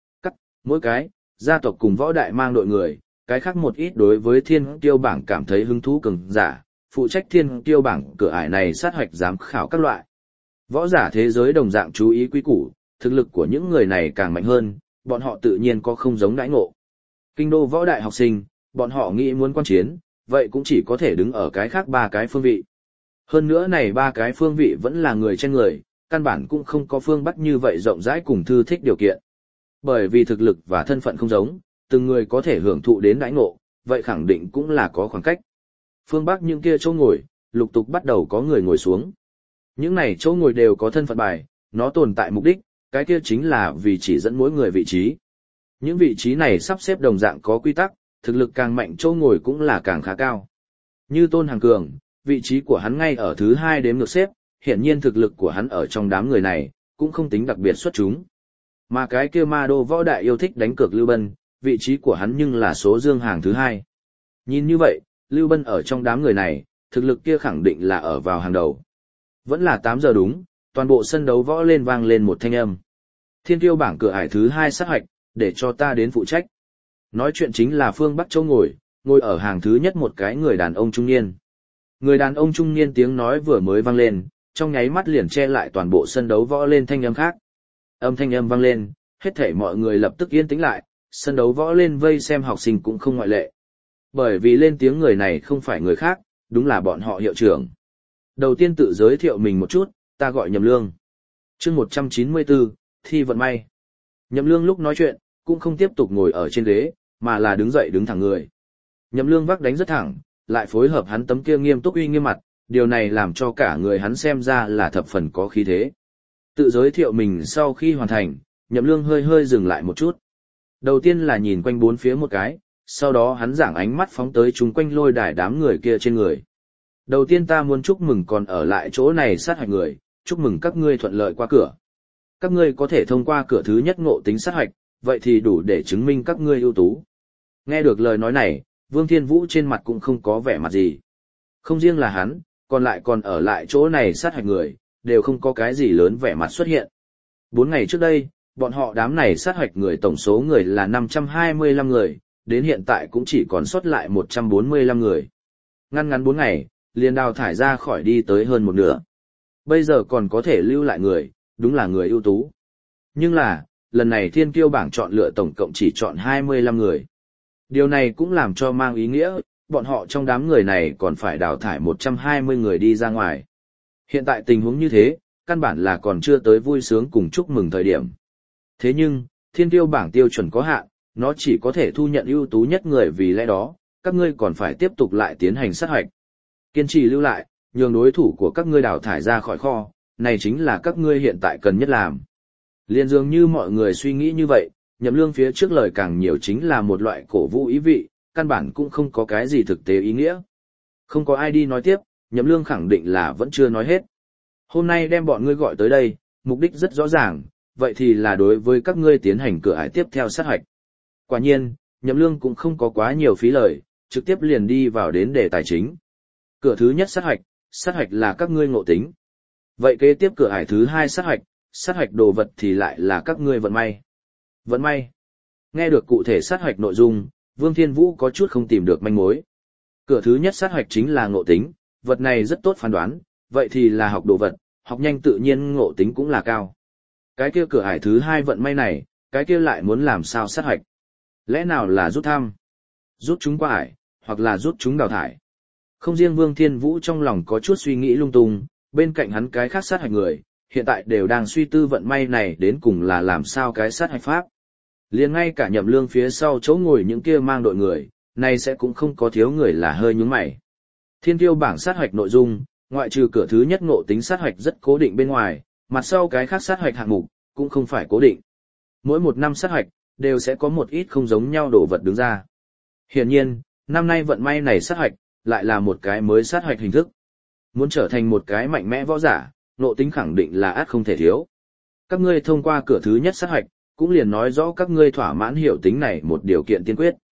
Mỗi cái, gia tộc cùng võ đại mang đội người, cái khác một ít đối với thiên tiêu bảng cảm thấy hứng thú cường giả, phụ trách thiên tiêu bảng cửa ải này sát hoạch giám khảo các loại. Võ giả thế giới đồng dạng chú ý quý củ, thực lực của những người này càng mạnh hơn, bọn họ tự nhiên có không giống đãi ngộ. Kinh đô võ đại học sinh, bọn họ nghĩ muốn quan chiến, vậy cũng chỉ có thể đứng ở cái khác 3 cái phương vị. Hơn nữa này 3 cái phương vị vẫn là người trên người, căn bản cũng không có phương Bắc như vậy rộng rãi cùng thư thích điều kiện. Bởi vì thực lực và thân phận không giống, từng người có thể hưởng thụ đến đãi ngộ, vậy khẳng định cũng là có khoảng cách. Phương Bắc những kia chỗ ngồi, lục tục bắt đầu có người ngồi xuống. Những này chỗ ngồi đều có thân phận bài, nó tồn tại mục đích, cái kia chính là vì chỉ dẫn mỗi người vị trí. Những vị trí này sắp xếp đồng dạng có quy tắc, thực lực càng mạnh chỗ ngồi cũng là càng khá cao. Như Tôn Hàng Cường, vị trí của hắn ngay ở thứ 2 đếm ngược xếp, hiển nhiên thực lực của hắn ở trong đám người này, cũng không tính đặc biệt xuất chúng. Mà cái kia ma đô võ đại yêu thích đánh cược Lưu Bân, vị trí của hắn nhưng là số dương hàng thứ 2. Nhìn như vậy, Lưu Bân ở trong đám người này, thực lực kia khẳng định là ở vào hàng đầu. Vẫn là 8 giờ đúng, toàn bộ sân đấu võ lên vang lên một thanh âm. Thiên tiêu bảng cửa ải thứ 2 sát hoạch, để cho ta đến phụ trách. Nói chuyện chính là phương Bắc Châu ngồi ở hàng thứ nhất một cái người đàn ông trung niên. Người đàn ông trung niên tiếng nói vừa mới vang lên, trong nháy mắt liền che lại toàn bộ sân đấu võ lên thanh âm khác. Âm thanh âm vang lên, hết thảy mọi người lập tức yên tĩnh lại, sân đấu võ lên vây xem học sinh cũng không ngoại lệ. Bởi vì lên tiếng người này không phải người khác, đúng là bọn họ hiệu trưởng. Đầu tiên tự giới thiệu mình một chút, ta gọi Nhậm Lương. Chương 194, thi vận may. Nhậm Lương lúc nói chuyện, cũng không tiếp tục ngồi ở trên ghế, mà là đứng dậy đứng thẳng người. Nhậm Lương vác đánh rất thẳng, lại phối hợp hắn tấm kia nghiêm túc uy nghiêm mặt, điều này làm cho cả người hắn xem ra là thập phần có khí thế. Tự giới thiệu mình sau khi hoàn thành, Nhậm Lương hơi hơi dừng lại một chút. Đầu tiên là nhìn quanh bốn phía một cái, sau đó hắn giảng ánh mắt phóng tới chung quanh lôi đài đám người kia trên người. Đầu tiên ta muốn chúc mừng còn ở lại chỗ này sát hạch người, chúc mừng các ngươi thuận lợi qua cửa. Các ngươi có thể thông qua cửa thứ nhất ngộ tính sát hạch, vậy thì đủ để chứng minh các ngươi ưu tú. Nghe được lời nói này, Vương Thiên Vũ trên mặt cũng không có vẻ mặt gì. Không riêng là hắn, còn ở lại chỗ này sát hạch người, đều không có cái gì lớn vẻ mặt xuất hiện. 4 ngày trước đây, bọn họ đám này sát hạch người tổng số người là 525 người, đến hiện tại cũng chỉ còn sót lại 145 người. Ngắn 4 ngày, liền đào thải ra khỏi đi tới hơn một nửa. Bây giờ còn có thể lưu lại người, đúng là người ưu tú. Nhưng là, lần này thiên kiêu bảng chọn lựa tổng cộng chỉ chọn 25 người. Điều này cũng làm cho mang ý nghĩa, bọn họ trong đám người này còn phải đào thải 120 người đi ra ngoài. Hiện tại tình huống như thế, căn bản là còn chưa tới vui sướng cùng chúc mừng thời điểm. Thế nhưng, thiên kiêu bảng tiêu chuẩn có hạn, nó chỉ có thể thu nhận ưu tú nhất người, vì lẽ đó, các ngươi còn phải tiếp tục lại tiến hành sát hoạch. Kiên trì lưu lại, nhường đối thủ của các ngươi đào thải ra khỏi kho, này chính là các ngươi hiện tại cần nhất làm. Liên dường như mọi người suy nghĩ như vậy, Nhậm Lương phía trước lời càng nhiều chính là một loại cổ vũ ý vị, căn bản cũng không có cái gì thực tế ý nghĩa. Không có ai đi nói tiếp, Nhậm Lương khẳng định là vẫn chưa nói hết. Hôm nay đem bọn ngươi gọi tới đây, mục đích rất rõ ràng, vậy thì là đối với các ngươi tiến hành cửa ải tiếp theo sát hoạch. Quả nhiên, Nhậm Lương cũng không có quá nhiều phí lời, trực tiếp liền đi vào đến đề tài chính. Cửa thứ nhất sát hoạch là các ngươi ngộ tính. Vậy kế tiếp cửa ải thứ 2 sát hoạch đồ vật thì lại là các ngươi vận may. Vận may. Nghe được cụ thể sát hoạch nội dung, Vương Thiên Vũ có chút không tìm được manh mối. Cửa thứ nhất sát hoạch chính là ngộ tính, vật này rất tốt phán đoán, vậy thì là học đồ vật, học nhanh tự nhiên ngộ tính cũng là cao. Cái kia cửa ải thứ 2 vận may này, cái kia lại muốn làm sao sát hoạch? Lẽ nào là rút thăm, rút chúng qua ải, hoặc là rút chúng đào thải? Không riêng Vương Thiên Vũ trong lòng có chút suy nghĩ lung tung, bên cạnh hắn cái khác sát hoạch người, hiện tại đều đang suy tư vận may này đến cùng là làm sao cái sát hoạch pháp. Liền ngay cả Nhậm Lương phía sau chỗ ngồi những kia mang đội người, này sẽ cũng không có thiếu người là hơi nhướng mày. Thiên kiêu bảng sát hoạch nội dung, ngoại trừ cửa thứ nhất ngộ tính sát hoạch rất cố định bên ngoài, mặt sau cái khác sát hoạch hạng mục cũng không phải cố định. Mỗi một năm sát hoạch đều sẽ có một ít không giống nhau đồ vật đứng ra. Hiển nhiên, năm nay vận may này sát hoạch lại là một cái mới sát hoạch hình thức. Muốn trở thành một cái mạnh mẽ võ giả, ngộ tính khẳng định là ắt không thể thiếu. Các ngươi thông qua cửa thứ nhất sát hoạch, cũng liền nói rõ các ngươi thỏa mãn hiểu tính này một điều kiện tiên quyết.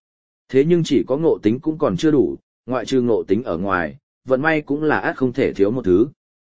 Thế nhưng chỉ có ngộ tính cũng còn chưa đủ, ngoại trừ ngộ tính ở ngoài, vận may cũng là ắt không thể thiếu một thứ.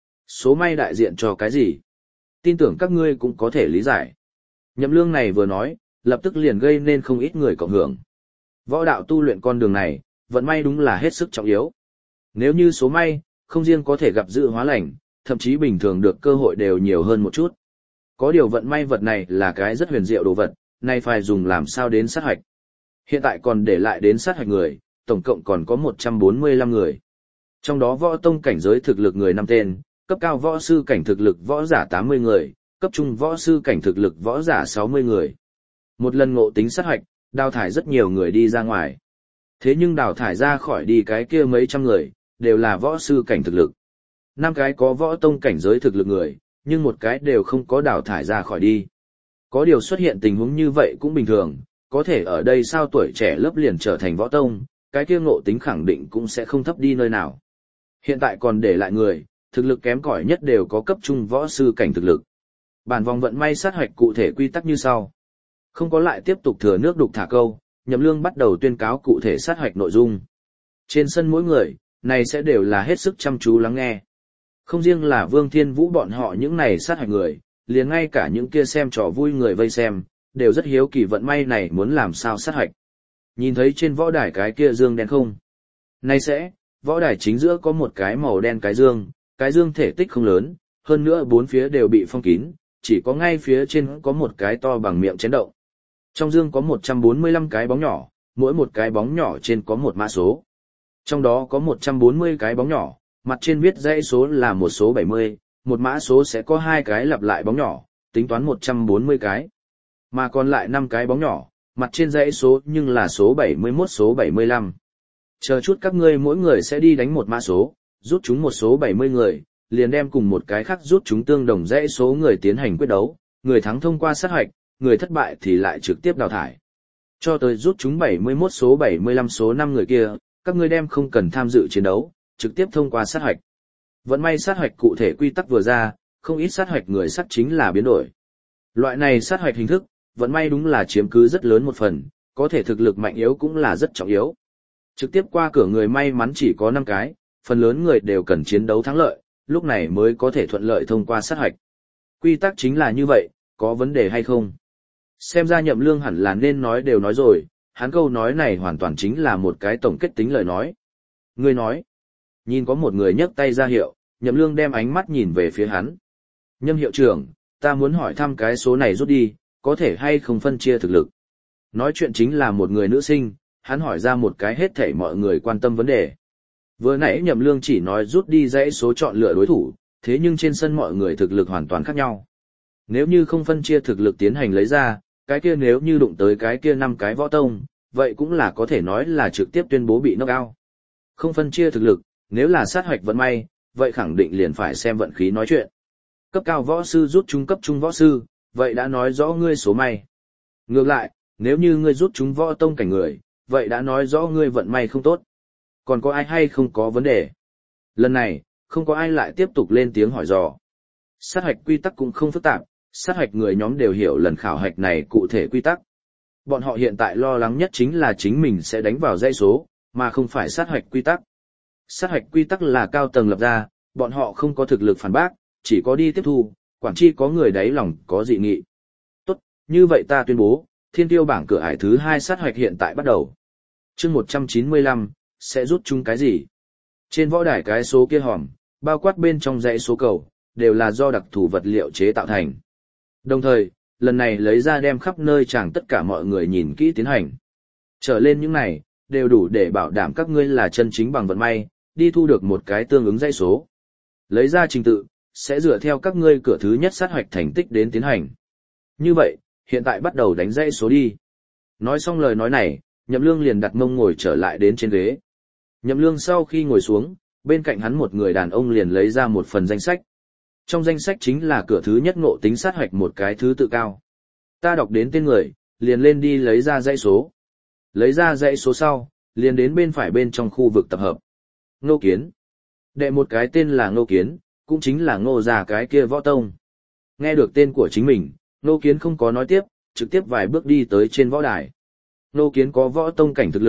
Số may đại diện cho cái gì? Tin tưởng các ngươi cũng có thể lý giải. Nhậm Lương này vừa nói, lập tức liền gây nên không ít người cộng hưởng. Võ đạo tu luyện con đường này, vận may đúng là hết sức trọng yếu. Nếu như số may, không riêng có thể gặp dự hóa lành, thậm chí bình thường được cơ hội đều nhiều hơn một chút. Có điều vận may vật này là cái rất huyền diệu đồ vật, này phải dùng làm sao đến sát hoạch. Hiện tại còn để lại đến sát hoạch người, tổng cộng còn có 145 người. Trong đó võ tông cảnh giới thực lực người 5 tên, cấp cao võ sư cảnh thực lực võ giả 80 người, cấp trung võ sư cảnh thực lực võ giả 60 người. Một lần ngộ tính sát hoạch, đào thải rất nhiều người đi ra ngoài. Thế nhưng đào thải ra khỏi đi cái kia mấy trăm người, đều là võ sư cảnh thực lực. 5 cái có võ tông cảnh giới thực lực người, nhưng một cái đều không có đào thải ra khỏi đi. Có điều xuất hiện tình huống như vậy cũng bình thường, có thể ở đây sao tuổi trẻ lớp liền trở thành võ tông, cái kia ngộ tính khẳng định cũng sẽ không thấp đi nơi nào. Hiện tại còn để lại người, thực lực kém cỏi nhất đều có cấp trung võ sư cảnh thực lực. Bản vòng vận may sát hoạch cụ thể quy tắc như sau. Không có lại tiếp tục thừa nước đục thả câu, Nhậm Lương bắt đầu tuyên cáo cụ thể sát hoạch nội dung. Trên sân mỗi người, này sẽ đều là hết sức chăm chú lắng nghe. Không riêng là Vương Thiên Vũ bọn họ những này sát hoạch người, liền ngay cả những kia xem trò vui người vây xem, đều rất hiếu kỳ vận may này muốn làm sao sát hoạch. Nhìn thấy trên võ đài cái kia dương đen không? Này sẽ, võ đài chính giữa có một cái màu đen cái dương thể tích không lớn, hơn nữa bốn phía đều bị phong kín, chỉ có ngay phía trên có một cái to bằng miệng chén động. Trong dương có 145 cái bóng nhỏ, mỗi một cái bóng nhỏ trên có một mã số. Trong đó có 140 cái bóng nhỏ, mặt trên viết dãy số là một số 70, một mã số sẽ có 2 cái lặp lại bóng nhỏ, tính toán 140 cái. Mà còn lại 5 cái bóng nhỏ, mặt trên dãy số nhưng là số 71 số 75. Chờ chút các ngươi mỗi người sẽ đi đánh một mã số, rút chúng một số 70 người, liền đem cùng một cái khác rút chúng tương đồng dãy số người tiến hành quyết đấu, người thắng thông qua sát hoạch, người thất bại thì lại trực tiếp đào thải. Cho tới rút chúng 71 số 75 số 5 người kia, các ngươi đem không cần tham dự chiến đấu, trực tiếp thông qua sát hoạch. Vận may sát hoạch cụ thể quy tắc vừa ra, không ít sát hoạch người sắc chính là biến đổi. Loại này sát hoạch hình thức, vận may đúng là chiếm cứ rất lớn một phần, có thể thực lực mạnh yếu cũng là rất trọng yếu. Trực tiếp qua cửa người may mắn chỉ có 5 cái, phần lớn người đều cần chiến đấu thắng lợi, lúc này mới có thể thuận lợi thông qua sát hoạch. Quy tắc chính là như vậy, có vấn đề hay không? Xem ra Nhậm Lương hẳn là nên nói đều nói rồi, hắn câu nói này hoàn toàn chính là một cái tổng kết tính lời nói. Ngươi nói, nhìn có một người nhấc tay ra hiệu, Nhậm Lương đem ánh mắt nhìn về phía hắn. Nhâm hiệu trưởng, ta muốn hỏi thăm cái số này rút đi, có thể hay không phân chia thực lực. Nói chuyện chính là một người nữ sinh, hắn hỏi ra một cái hết thảy mọi người quan tâm vấn đề. Vừa nãy Nhậm Lương chỉ nói rút đi dãy số chọn lựa đối thủ, thế nhưng trên sân mọi người thực lực hoàn toàn khác nhau. Nếu như không phân chia thực lực tiến hành lấy ra, cái kia nếu như đụng tới cái kia 5 cái võ tông, vậy cũng là có thể nói là trực tiếp tuyên bố bị knock out. Không phân chia thực lực, nếu là sát hoạch vận may, vậy khẳng định liền phải xem vận khí nói chuyện. Cấp cao võ sư rút chúng cấp trung võ sư, vậy đã nói rõ ngươi số may. Ngược lại, nếu như ngươi rút chúng võ tông cảnh người, vậy đã nói rõ ngươi vận may không tốt. Còn có ai hay không có vấn đề? Lần này, không có ai lại tiếp tục lên tiếng hỏi dò. Sát hoạch quy tắc cũng không phức tạp, sát hoạch người nhóm đều hiểu lần khảo hạch này cụ thể quy tắc. Bọn họ hiện tại lo lắng nhất chính là chính mình sẽ đánh vào dãy số, mà không phải sát hoạch quy tắc. Sát hoạch quy tắc là cao tầng lập ra, bọn họ không có thực lực phản bác, chỉ có đi tiếp thu, quản chi có người đáy lòng có dị nghị. Tốt, như vậy ta tuyên bố, thiên tiêu bảng cửa ải thứ 2 sát hoạch hiện tại bắt đầu. Chương 195, sẽ rút chúng cái gì? Trên võ đài cái số kia hòm, bao quát bên trong dãy số cầu, đều là do đặc thù vật liệu chế tạo thành. Đồng thời, lần này lấy ra đem khắp nơi chẳng tất cả mọi người nhìn kỹ tiến hành. Trở lên những này, đều đủ để bảo đảm các ngươi là chân chính bằng vận may, đi thu được một cái tương ứng dãy số. Lấy ra trình tự, sẽ dựa theo các ngươi cửa thứ nhất sát hoạch thành tích đến tiến hành. Như vậy, hiện tại bắt đầu đánh dãy số đi. Nói xong lời nói này, Nhậm Lương liền đặt mông ngồi trở lại đến trên ghế. Nhậm Lương sau khi ngồi xuống, bên cạnh hắn một người đàn ông liền lấy ra một phần danh sách. Trong danh sách chính là cửa thứ nhất ngộ tính sát hoạch một cái thứ tự cao. Ta đọc đến tên người, liền lên đi lấy ra dãy số. Lấy ra dãy số sau, liền đến bên phải bên trong khu vực tập hợp. Ngô Kiến. Đệ một cái tên là Ngô Kiến, cũng chính là Ngô già cái kia võ tông. Nghe được tên của chính mình, Ngô Kiến không có nói tiếp, trực tiếp vài bước đi tới trên võ đài. Ngô Kiến có võ tông cảnh thực lực,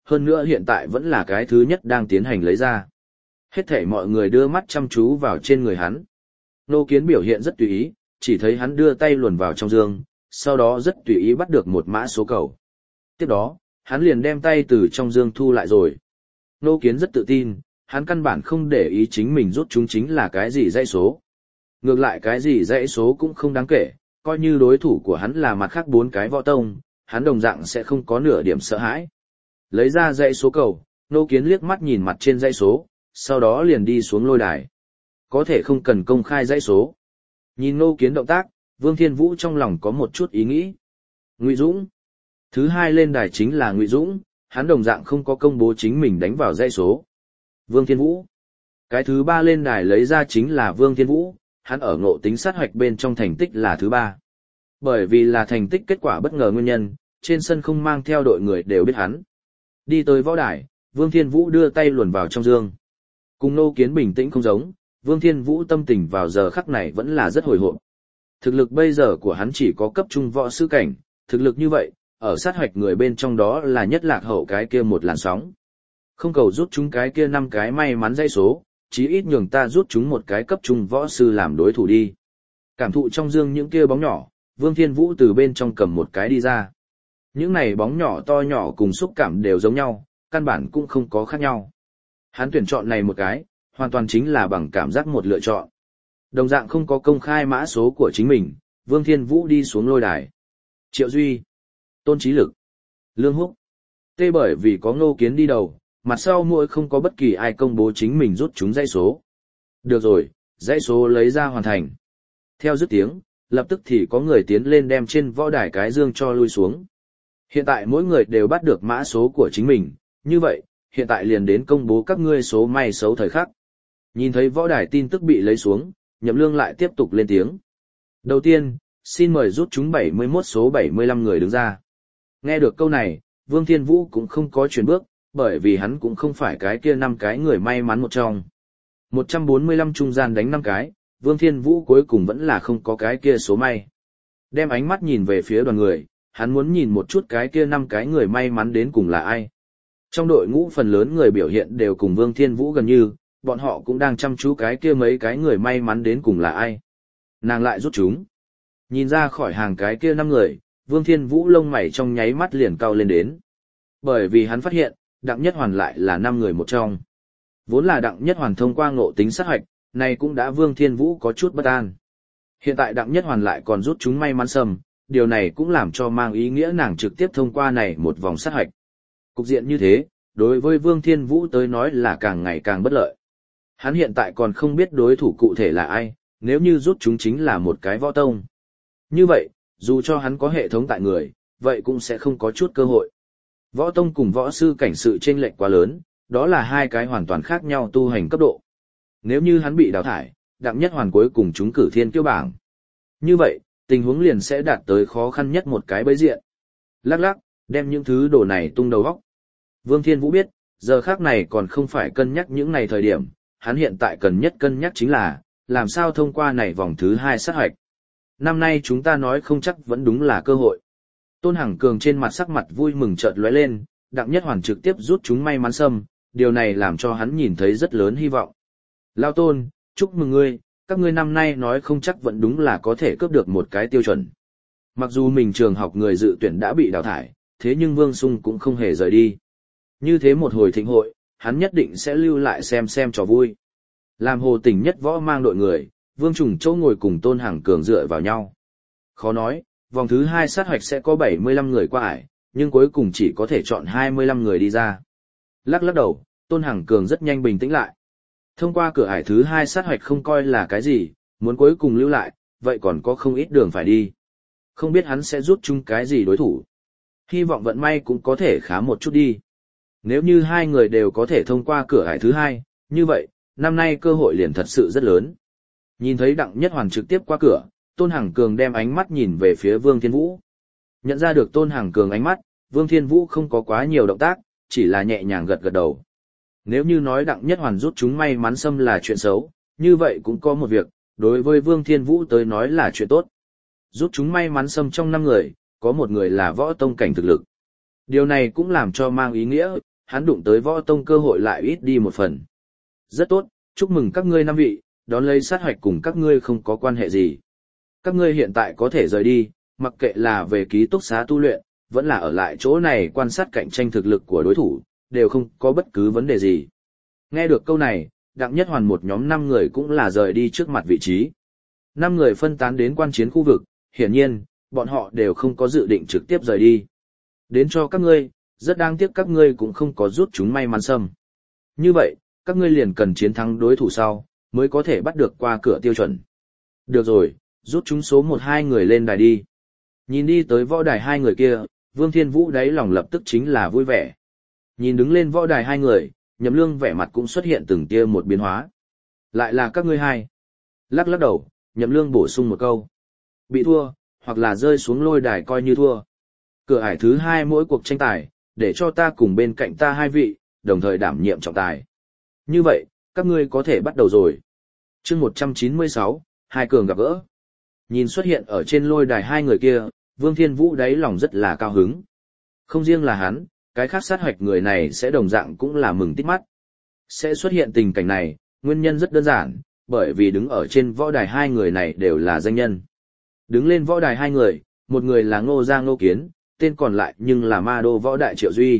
hơn nữa hiện tại vẫn là cái thứ nhất đang tiến hành lấy ra. Hết thảy mọi người đưa mắt chăm chú vào trên người hắn. Ngô Kiến biểu hiện rất tùy ý, chỉ thấy hắn đưa tay luồn vào trong dương, sau đó rất tùy ý bắt được một mã số cầu. Tiếp đó, hắn liền đem tay từ trong dương thu lại rồi. Ngô Kiến rất tự tin, hắn căn bản không để ý chính mình rút chúng chính là cái gì dãy số. Ngược lại cái gì dãy số cũng không đáng kể, coi như đối thủ của hắn là mặt khác 4 cái võ tông, hắn đồng dạng sẽ không có nửa điểm sợ hãi. Lấy ra dãy số cầu, Ngô Kiến liếc mắt nhìn mặt trên dãy số, sau đó liền đi xuống lôi đài. Có thể không cần công khai dãy số. Nhìn Ngô Kiến động tác, Vương Thiên Vũ trong lòng có một chút ý nghĩ. Ngụy Dũng. Thứ hai lên đài chính là Ngụy Dũng, hắn đồng dạng không có công bố chính mình đánh vào dãy số. Vương Thiên Vũ. Cái thứ ba lên đài lấy ra chính là Vương Thiên Vũ, hắn ở ngộ tính sát hoạch bên trong thành tích là thứ ba. Bởi vì là thành tích kết quả bất ngờ nguyên nhân, trên sân không mang theo đội người đều biết hắn. Đi tới võ đài, Vương Thiên Vũ đưa tay luồn vào trong dương. Cùng Ngô Kiến bình tĩnh không giống, Vương Thiên Vũ tâm tình vào giờ khắc này vẫn là rất hồi hộp. Thực lực bây giờ của hắn chỉ có cấp trung võ sư cảnh, thực lực như vậy, ở sát hoạch người bên trong đó là nhất lạc hậu cái kia một làn sóng. Không cầu rút chúng cái kia 5 cái may mắn dãy số, chí ít nhường ta rút chúng một cái cấp trung võ sư làm đối thủ đi. Cảm thụ trong dương những kia bóng nhỏ, Vương Thiên Vũ từ bên trong cầm một cái đi ra. Những này bóng nhỏ to nhỏ cùng xúc cảm đều giống nhau, căn bản cũng không có khác nhau. Hắn tuyển chọn này một cái, hoàn toàn chính là bằng cảm giác một lựa chọn. Đồng dạng không có công khai mã số của chính mình, Vương Thiên Vũ đi xuống lôi đài. Triệu Duy, Tôn Chí Lực, Lương Húc. Tê bởi vì có Ngô Kiến đi đầu, mặt sau mỗi không có bất kỳ ai công bố chính mình rút chúng dãy số. Được rồi, dãy số lấy ra hoàn thành. Theo dứt tiếng, lập tức thì có người tiến lên đem trên võ đài cái dương cho lui xuống. Hiện tại mỗi người đều bắt được mã số của chính mình, như vậy, hiện tại liền đến công bố các ngươi số may xấu thời khắc. Nhìn thấy võ đài tin tức bị lấy xuống, Nhậm Lương lại tiếp tục lên tiếng. Đầu tiên, xin mời rút chúng 71 số 75 người đứng ra. Nghe được câu này, Vương Thiên Vũ cũng không có chuyển bước, bởi vì hắn cũng không phải cái kia 5 cái người may mắn một trong. 145 trung gian đánh 5 cái, Vương Thiên Vũ cuối cùng vẫn là không có cái kia số may. Đem ánh mắt nhìn về phía đoàn người, hắn muốn nhìn một chút cái kia 5 cái người may mắn đến cùng là ai. Trong đội ngũ phần lớn người biểu hiện đều cùng Vương Thiên Vũ gần như, bọn họ cũng đang chăm chú cái kia mấy cái người may mắn đến cùng là ai. Nàng lại rút chúng. Nhìn ra khỏi hàng cái kia 5 người, Vương Thiên Vũ lông mày trong nháy mắt liền cau lên đến. Bởi vì hắn phát hiện, Đặng Nhất Hoàn lại là 5 người một trong. Vốn là Đặng Nhất Hoàn thông qua ngộ tính sát hoạch, này cũng đã Vương Thiên Vũ có chút bất an. Hiện tại Đặng Nhất Hoàn lại còn rút chúng may mắn sầm, điều này cũng làm cho mang ý nghĩa nàng trực tiếp thông qua này một vòng sát hoạch. Cục diện như thế, đối với Vương Thiên Vũ tới nói là càng ngày càng bất lợi. Hắn hiện tại còn không biết đối thủ cụ thể là ai, nếu như rút chúng chính là một cái võ tông. Như vậy, dù cho hắn có hệ thống tại người, vậy cũng sẽ không có chút cơ hội. Võ tông cùng võ sư cảnh sự chênh lệch quá lớn, đó là hai cái hoàn toàn khác nhau tu hành cấp độ. Nếu như hắn bị đào thải, Đặng Nhất Hoàn cuối cùng trúng cử thiên kiêu bảng. Như vậy, tình huống liền sẽ đạt tới khó khăn nhất một cái bẫy diện. Lắc lắc, đem những thứ đồ này tung đầu góc. Vương Thiên Vũ biết, giờ khác này còn không phải cân nhắc những này thời điểm, hắn hiện tại cần nhất cân nhắc chính là, làm sao thông qua này vòng thứ 2 sát hoạch. Năm nay chúng ta nói không chắc vẫn đúng là cơ hội. Tôn Hằng Cường trên mặt sắc mặt vui mừng chợt lóe lên, Đặng Nhất Hoàn trực tiếp rút chúng may mắn sâm, điều này làm cho hắn nhìn thấy rất lớn hy vọng. Lao Tôn, chúc mừng ngươi, các ngươi năm nay nói không chắc vẫn đúng là có thể cướp được một cái tiêu chuẩn. Mặc dù mình trường học người dự tuyển đã bị đào thải, thế nhưng Vương Sung cũng không hề rời đi. Như thế một hồi thịnh hội, hắn nhất định sẽ lưu lại xem trò vui. Làm Hồ Tỉnh nhất võ mang đội người, Vương Trùng Châu ngồi cùng Tôn Hằng Cường dựa vào nhau. Khó nói, vòng thứ 2 sát hoạch sẽ có 75 người qua ải, nhưng cuối cùng chỉ có thể chọn 25 người đi ra. Lắc lắc đầu, Tôn Hằng Cường rất nhanh bình tĩnh lại. Thông qua cửa ải thứ 2 sát hoạch không coi là cái gì, muốn cuối cùng lưu lại, vậy còn có không ít đường phải đi. Không biết hắn sẽ rút chung cái gì đối thủ. Hy vọng vận may cũng có thể khá một chút đi. Nếu như hai người đều có thể thông qua cửa ải thứ 2, như vậy, năm nay cơ hội liền thật sự rất lớn. Nhìn thấy Đặng Nhất Hoàn trực tiếp qua cửa, Tôn Hằng Cường đem ánh mắt nhìn về phía Vương Thiên Vũ. Nhận ra được Tôn Hằng Cường ánh mắt, Vương Thiên Vũ không có quá nhiều động tác, chỉ là nhẹ nhàng gật gật đầu. Nếu như nói Đặng Nhất Hoàn rút chúng may mắn xâm là chuyện xấu, như vậy cũng có một việc, đối với Vương Thiên Vũ tới nói là chuyện tốt. Rút chúng may mắn xâm trong 5 người, có một người là võ tông cảnh thực lực. Điều này cũng làm cho mang ý nghĩa, hắn đụng tới võ tông cơ hội lại ít đi một phần. Rất tốt, chúc mừng các ngươi 5 vị, đón lấy sát hoạch cùng các ngươi không có quan hệ gì. Các ngươi hiện tại có thể rời đi, mặc kệ là về ký túc xá tu luyện, vẫn là ở lại chỗ này quan sát cạnh tranh thực lực của đối thủ, đều không có bất cứ vấn đề gì. Nghe được câu này, Đặng Nhất Hoàn một nhóm 5 người cũng là rời đi trước mặt vị trí. 5 người phân tán đến quan chiến khu vực, hiển nhiên, bọn họ đều không có dự định trực tiếp rời đi. Đến cho các ngươi, rất đáng tiếc các ngươi cũng không có rút chúng may mắn xâm. Như vậy, các ngươi liền cần chiến thắng đối thủ sau, mới có thể bắt được qua cửa tiêu chuẩn. Được rồi, rút chúng số 1-2 người lên đài đi. Nhìn đi tới võ đài 2 người kia, Vương Thiên Vũ đáy lòng lập tức chính là vui vẻ. Nhìn đứng lên võ đài 2 người, Nhậm Lương vẻ mặt cũng xuất hiện từng tia một biến hóa. Lại là các ngươi hai. Lắc lắc đầu, Nhậm Lương bổ sung một câu. Bị thua, hoặc là rơi xuống lôi đài coi như thua. Cửa ải thứ 2 mỗi cuộc tranh tài, để cho ta cùng bên cạnh ta 2 vị, đồng thời đảm nhiệm trọng tài. Như vậy, các ngươi có thể bắt đầu rồi. Chương 196, hai cường gặp gỡ. Nhìn xuất hiện ở trên lôi đài 2 người kia, Vương Thiên Vũ đáy lòng rất là cao hứng. Không riêng là hắn, cái khác sát hoạch người này sẽ đồng dạng cũng là mừng tít mắt. Sẽ xuất hiện tình cảnh này, nguyên nhân rất đơn giản, bởi vì đứng ở trên võ đài 2 người này đều là danh nhân. Đứng lên võ đài 2 người, một người là Ngô Giang Ngô Kiến, tên còn lại nhưng là Ma Đô Võ Đại Triệu Duy.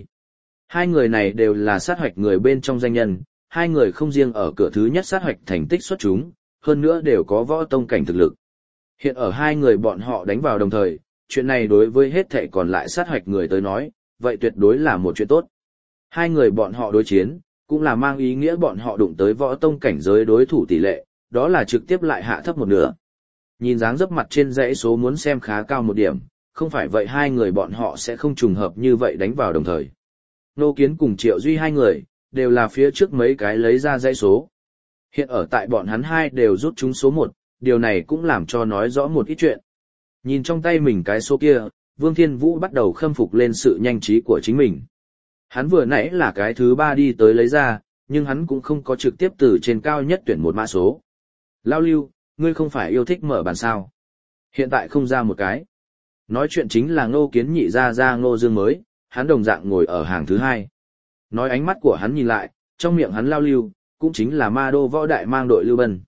2 người này đều là sát hoạch người bên trong danh nhân, 2 người không riêng ở cửa thứ nhất sát hoạch thành tích xuất chúng, hơn nữa đều có võ tông cảnh thực lực. Hiện ở 2 người bọn họ đánh vào đồng thời, chuyện này đối với hết thảy còn lại sát hoạch người tới nói, vậy tuyệt đối là một chuyện tốt. 2 người bọn họ đối chiến, cũng là mang ý nghĩa bọn họ đụng tới võ tông cảnh giới đối thủ tỷ lệ, đó là trực tiếp lại hạ thấp một nửa. Nhìn dáng dấp mặt trên dãy số muốn xem khá cao một điểm, không phải vậy 2 người bọn họ sẽ không trùng hợp như vậy đánh vào đồng thời. Nô Kiến cùng Triệu Duy 2 người, đều là phía trước mấy cái lấy ra dãy số. Hiện ở tại bọn hắn 2 đều rút chúng số 1, điều này cũng làm cho nói rõ một ít chuyện. Nhìn trong tay mình cái số kia, Vương Thiên Vũ bắt đầu khâm phục lên sự nhanh trí của chính mình. Hắn vừa nãy là cái thứ 3 đi tới lấy ra, nhưng hắn cũng không có trực tiếp từ trên cao nhất tuyển một mã số. Lao Lưu, ngươi không phải yêu thích mở bàn sao? Hiện tại không ra một cái. Nói chuyện chính là Ngô Kiến nhị ra Ngô Dương mới, hắn đồng dạng ngồi ở hàng thứ 2. Nói ánh mắt của hắn nhìn lại, trong miệng hắn Lao Lưu, cũng chính là Ma Đô Võ Đại mang đội Lưu Bân.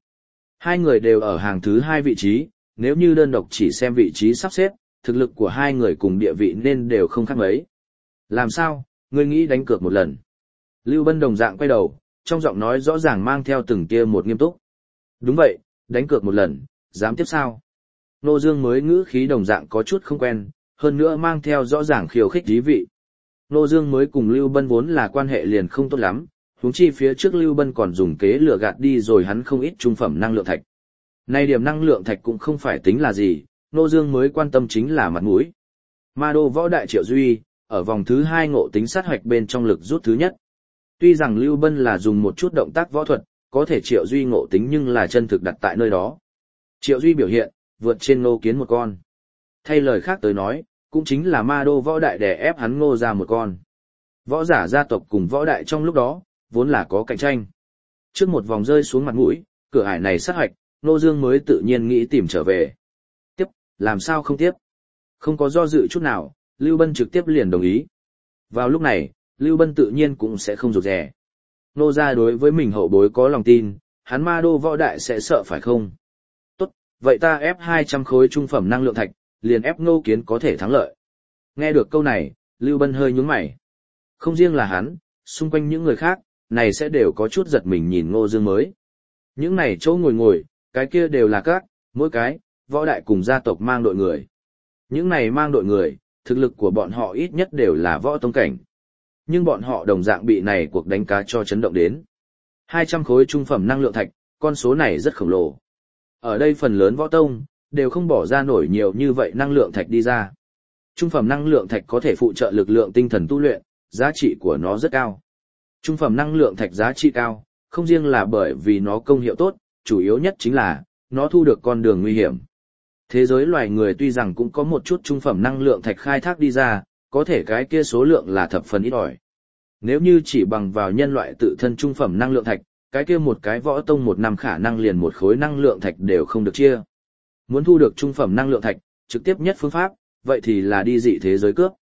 2 người đều ở hàng thứ 2 vị trí, nếu như đơn độc chỉ xem vị trí sắp xếp, thực lực của 2 người cùng địa vị nên đều không khác mấy. Làm sao, ngươi nghĩ đánh cược một lần? Lưu Bân đồng dạng quay đầu, trong giọng nói rõ ràng mang theo từng tia một nghiêm túc. Đúng vậy, đánh cược một lần, dám tiếp sao? Nô Dương mới ngữ khí đồng dạng có chút không quen, hơn nữa mang theo rõ ràng khiêu khích ý vị. Nô Dương mới cùng Lưu Bân vốn là quan hệ liền không tốt lắm, huống chi phía trước Lưu Bân còn dùng kế lừa gạt đi rồi hắn không ít trung phẩm năng lượng thạch. Nay điểm năng lượng thạch cũng không phải tính là gì, Nô Dương mới quan tâm chính là mặt mũi. Ma Đô Võ Đại Triệu Duy, ở vòng thứ 2 ngộ tính sát hoạch bên trong lực rút thứ nhất. Tuy rằng Lưu Bân là dùng một chút động tác võ thuật, có thể Triệu Duy ngộ tính nhưng là chân thực đặt tại nơi đó. Triệu Duy biểu hiện, vượt trên Ngô Kiến một con. Thay lời khác tới nói, cũng chính là Ma Đô Võ Đại đè ép hắn Ngô ra một con. Võ giả gia tộc cùng võ đại trong lúc đó, vốn là có cạnh tranh. Trước một vòng rơi xuống mặt mũi, cửa ải này sát hoạch, Nô Dương mới tự nhiên nghĩ tìm trở về. Tiếp, làm sao không tiếp? Không có do dự chút nào, Lưu Bân trực tiếp liền đồng ý. Vào lúc này, Lưu Bân tự nhiên cũng sẽ không rụt rè. Nô gia đối với mình hậu bối có lòng tin, hắn Ma Đô Võ Đại sẽ sợ phải không? Tốt, vậy ta ép 200 khối trung phẩm năng lượng thạch, liền ép Ngô Kiến có thể thắng lợi. Nghe được câu này, Lưu Bân hơi nhướng mày. Không riêng là hắn, xung quanh những người khác, này sẽ đều có chút giật mình nhìn Ngô Dương mới. Những này chỗ ngồi, cái kia đều là các, mỗi cái, võ đại cùng gia tộc mang đội người. Những này mang đội người, thực lực của bọn họ ít nhất đều là võ tông cảnh. Nhưng bọn họ đồng dạng bị này cuộc đánh cá cho chấn động đến. 200 khối trung phẩm năng lượng thạch, con số này rất khổng lồ. Ở đây phần lớn võ tông, đều không bỏ ra nổi nhiều như vậy năng lượng thạch đi ra. Trung phẩm năng lượng thạch có thể phụ trợ lực lượng tinh thần tu luyện, giá trị của nó rất cao. Trung phẩm năng lượng thạch giá trị cao, không riêng là bởi vì nó công hiệu tốt, chủ yếu nhất chính là, nó thu được con đường nguy hiểm. Thế giới loài người tuy rằng cũng có một chút trung phẩm năng lượng thạch khai thác đi ra, có thể cái kia số lượng là thập phần ít ỏi. Nếu như chỉ bằng vào nhân loại tự thân trung phẩm năng lượng thạch, cái kia một cái võ tông một năm khả năng liền một khối năng lượng thạch đều không được chia. Muốn thu được trung phẩm năng lượng thạch, trực tiếp nhất phương pháp, vậy thì là đi dị thế giới cướp.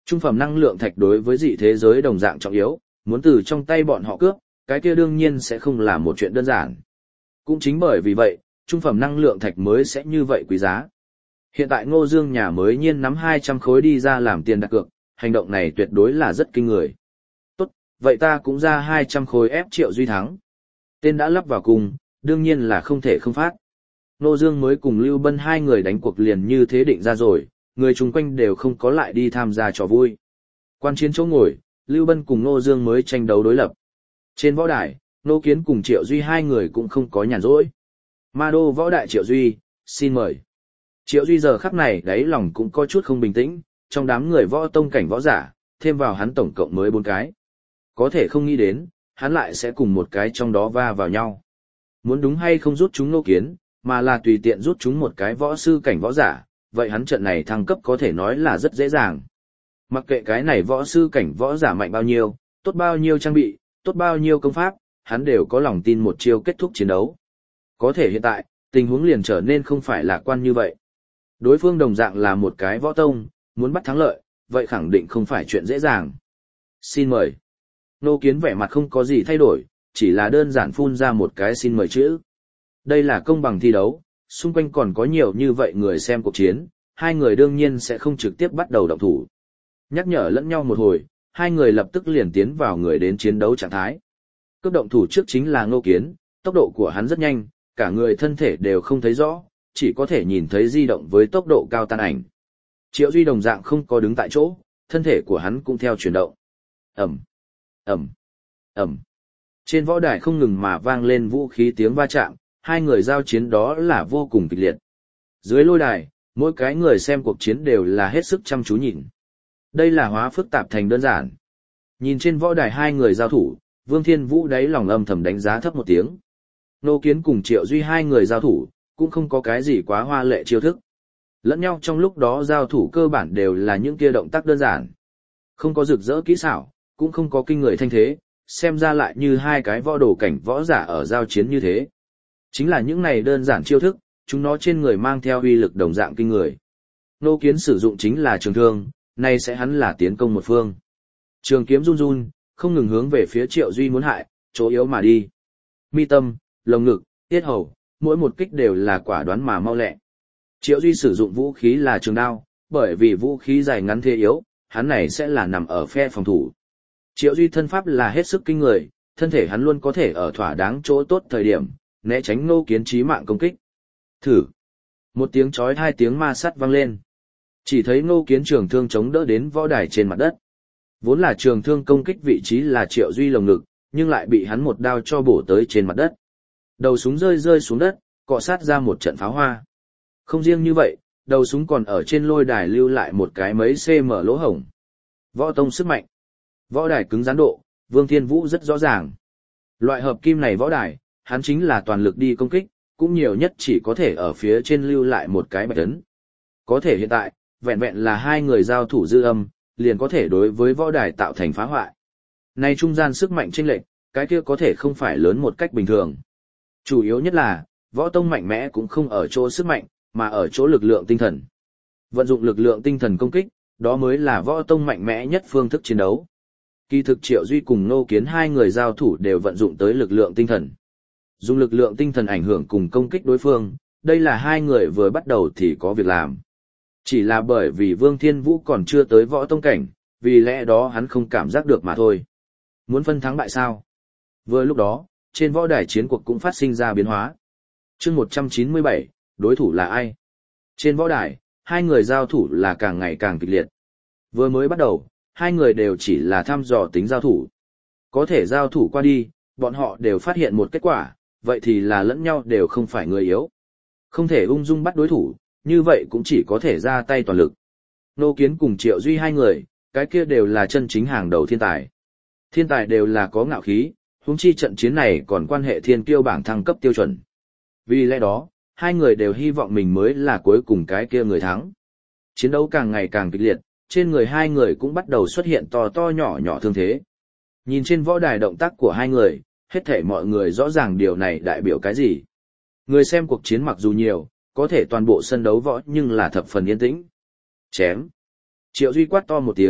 Trung phẩm năng lượng thạch đối với dị thế giới đồng dạng trọng yếu, muốn từ trong tay bọn họ cướp, cái kia đương nhiên sẽ không là một chuyện đơn giản. Cũng chính bởi vì vậy, trung phẩm năng lượng thạch mới sẽ như vậy quý giá. Hiện tại Ngô Dương nhà mới nhiên nắm 200 khối đi ra làm tiền đặt cược, hành động này tuyệt đối là rất kinh người. Tốt, vậy ta cũng ra 200 khối ép Triệu Duy thắng. Tên đã lắp vào cùng, đương nhiên là không thể không phát. Ngô Dương mới cùng Lưu Bân hai người đánh cuộc liền như thế định ra rồi, người chung quanh đều không có lại đi tham gia trò vui. Quan chiến chỗ ngồi, Lưu Bân cùng Ngô Dương mới tranh đấu đối lập. Trên võ đài, Ngô Kiến cùng Triệu Duy hai người cũng không có nhàn rỗi. Ma đô võ đại Triệu Duy, xin mời. Triệu Duy giờ khắc này đáy lòng cũng có chút không bình tĩnh, trong đám người võ tông cảnh võ giả, thêm vào hắn tổng cộng mới 4 cái. Có thể không nghĩ đến, hắn lại sẽ cùng một cái trong đó va vào nhau. Muốn đúng hay không rút chúng Ngô Kiến, mà là tùy tiện rút chúng một cái võ sư cảnh võ giả, vậy hắn trận này thăng cấp có thể nói là rất dễ dàng. Mặc kệ cái này võ sư cảnh võ giả mạnh bao nhiêu, tốt bao nhiêu trang bị, tốt bao nhiêu công pháp, hắn đều có lòng tin một chiêu kết thúc chiến đấu. Có thể hiện tại, tình huống liền trở nên không phải lạc quan như vậy. Đối phương đồng dạng là một cái võ tông, muốn bắt thắng lợi, vậy khẳng định không phải chuyện dễ dàng. Xin mời. Ngô Kiến vẻ mặt không có gì thay đổi, chỉ là đơn giản phun ra một cái xin mời chữ. Đây là công bằng thi đấu, xung quanh còn có nhiều như vậy người xem cuộc chiến, hai người đương nhiên sẽ không trực tiếp bắt đầu động thủ. Nhắc nhở lẫn nhau một hồi, hai người lập tức liền tiến vào người đến chiến đấu trạng thái. Cướp động thủ trước chính là Ngô Kiến, tốc độ của hắn rất nhanh, cả người thân thể đều không thấy rõ, chỉ có thể nhìn thấy di động với tốc độ cao tan ảnh. Triệu Duy đồng dạng không có đứng tại chỗ, thân thể của hắn cũng theo chuyển động. Ầm, ầm, ầm. Trên võ đài không ngừng mà vang lên vũ khí tiếng va chạm, hai người giao chiến đó là vô cùng kịch liệt. Dưới lôi đài, mỗi cái người xem cuộc chiến đều là hết sức chăm chú nhìn. Đây là hóa phức tạp thành đơn giản. Nhìn trên võ đài hai người giao thủ, Vương Thiên Vũ đáy lòng âm thầm đánh giá thấp một tiếng. Ngô Kiến cùng Triệu Duy hai người giao thủ, cũng không có cái gì quá hoa lệ chiêu thức. Lẫn nhau trong lúc đó giao thủ cơ bản đều là những kia động tác đơn giản. Không có rực rỡ kỹ xảo, cũng không có kinh người thanh thế, xem ra lại như hai cái võ đồ cảnh võ giả ở giao chiến như thế. Chính là những này đơn giản chiêu thức, chúng nó trên người mang theo uy lực đồng dạng kinh người. Ngô Kiến sử dụng chính là trường thương, nay sẽ hắn là tiến công một phương. Trường kiếm run run, không ngừng hướng về phía Triệu Duy muốn hại, chỗ yếu mà đi. Mi tâm, lồng ngực, tiết hầu, mỗi một kích đều là quả đoán mà mau lẹ. Triệu Duy sử dụng vũ khí là trường đao, bởi vì vũ khí dài ngắn thế yếu, hắn này sẽ là nằm ở phe phòng thủ. Triệu Duy thân pháp là hết sức kinh người, thân thể hắn luôn có thể ở thỏa đáng chỗ tốt thời điểm, né tránh Ngô Kiến chí mạng công kích. Thử. Một tiếng chói hai tiếng ma sắt vang lên. Chỉ thấy Ngô Kiến trường thương chống đỡ đến võ đài trên mặt đất. Vốn là trường thương công kích vị trí là Triệu Duy lồng ngực, nhưng lại bị hắn một đao cho bổ tới trên mặt đất. Đầu súng rơi xuống đất, cọ sát ra một trận pháo hoa. Không riêng như vậy, đầu súng còn ở trên lôi đài lưu lại một cái mấy cm lỗ hổng. Võ tông sức mạnh. Võ đài cứng rắn độ, Vương Thiên Vũ rất rõ ràng. Loại hợp kim này võ đài, hắn chính là toàn lực đi công kích, cũng nhiều nhất chỉ có thể ở phía trên lưu lại một cái bạch ấn. Có thể hiện tại, vẹn vẹn là hai người giao thủ dư âm, liền có thể đối với võ đài tạo thành phá hoại. Này trung gian sức mạnh chênh lệch, cái kia có thể không phải lớn một cách bình thường. Chủ yếu nhất là, võ tông mạnh mẽ cũng không ở chỗ sức mạnh, mà ở chỗ lực lượng tinh thần. Vận dụng lực lượng tinh thần công kích, đó mới là võ tông mạnh mẽ nhất phương thức chiến đấu. Kỳ thực Triệu Duy cùng Ngô Kiến hai người giao thủ đều vận dụng tới lực lượng tinh thần. Dùng lực lượng tinh thần ảnh hưởng cùng công kích đối phương, đây là hai người vừa bắt đầu thì có việc làm. Chỉ là bởi vì Vương Thiên Vũ còn chưa tới võ tông cảnh, vì lẽ đó hắn không cảm giác được mà thôi. Muốn phân thắng bại sao? Vừa lúc đó, trên võ đài chiến cuộc cũng phát sinh ra biến hóa. Chương 197, đối thủ là ai? Trên võ đài, hai người giao thủ là càng ngày càng kịch liệt. Vừa mới bắt đầu, hai người đều chỉ là thăm dò tính giao thủ. Có thể giao thủ qua đi, bọn họ đều phát hiện một kết quả, vậy thì là lẫn nhau đều không phải người yếu. Không thể ung dung bắt đối thủ, như vậy cũng chỉ có thể ra tay toàn lực. Ngô Kiến cùng Triệu Duy hai người, cái kia đều là chân chính hàng đầu thiên tài. Thiên tài đều là có ngạo khí, huống chi trận chiến này còn quan hệ thiên kiêu bảng thăng cấp tiêu chuẩn. Vì lẽ đó, hai người đều hy vọng mình mới là cuối cùng cái kia người thắng. Chiến đấu càng ngày càng kịch liệt, trên người hai người cũng bắt đầu xuất hiện to to nhỏ nhỏ thương thế. Nhìn trên võ đài động tác của hai người, hết thảy mọi người rõ ràng điều này đại biểu cái gì. Người xem cuộc chiến mặc dù nhiều, có thể toàn bộ sân đấu võ nhưng là thập phần yên tĩnh. Chém. Triệu Duy quát to một tiếng,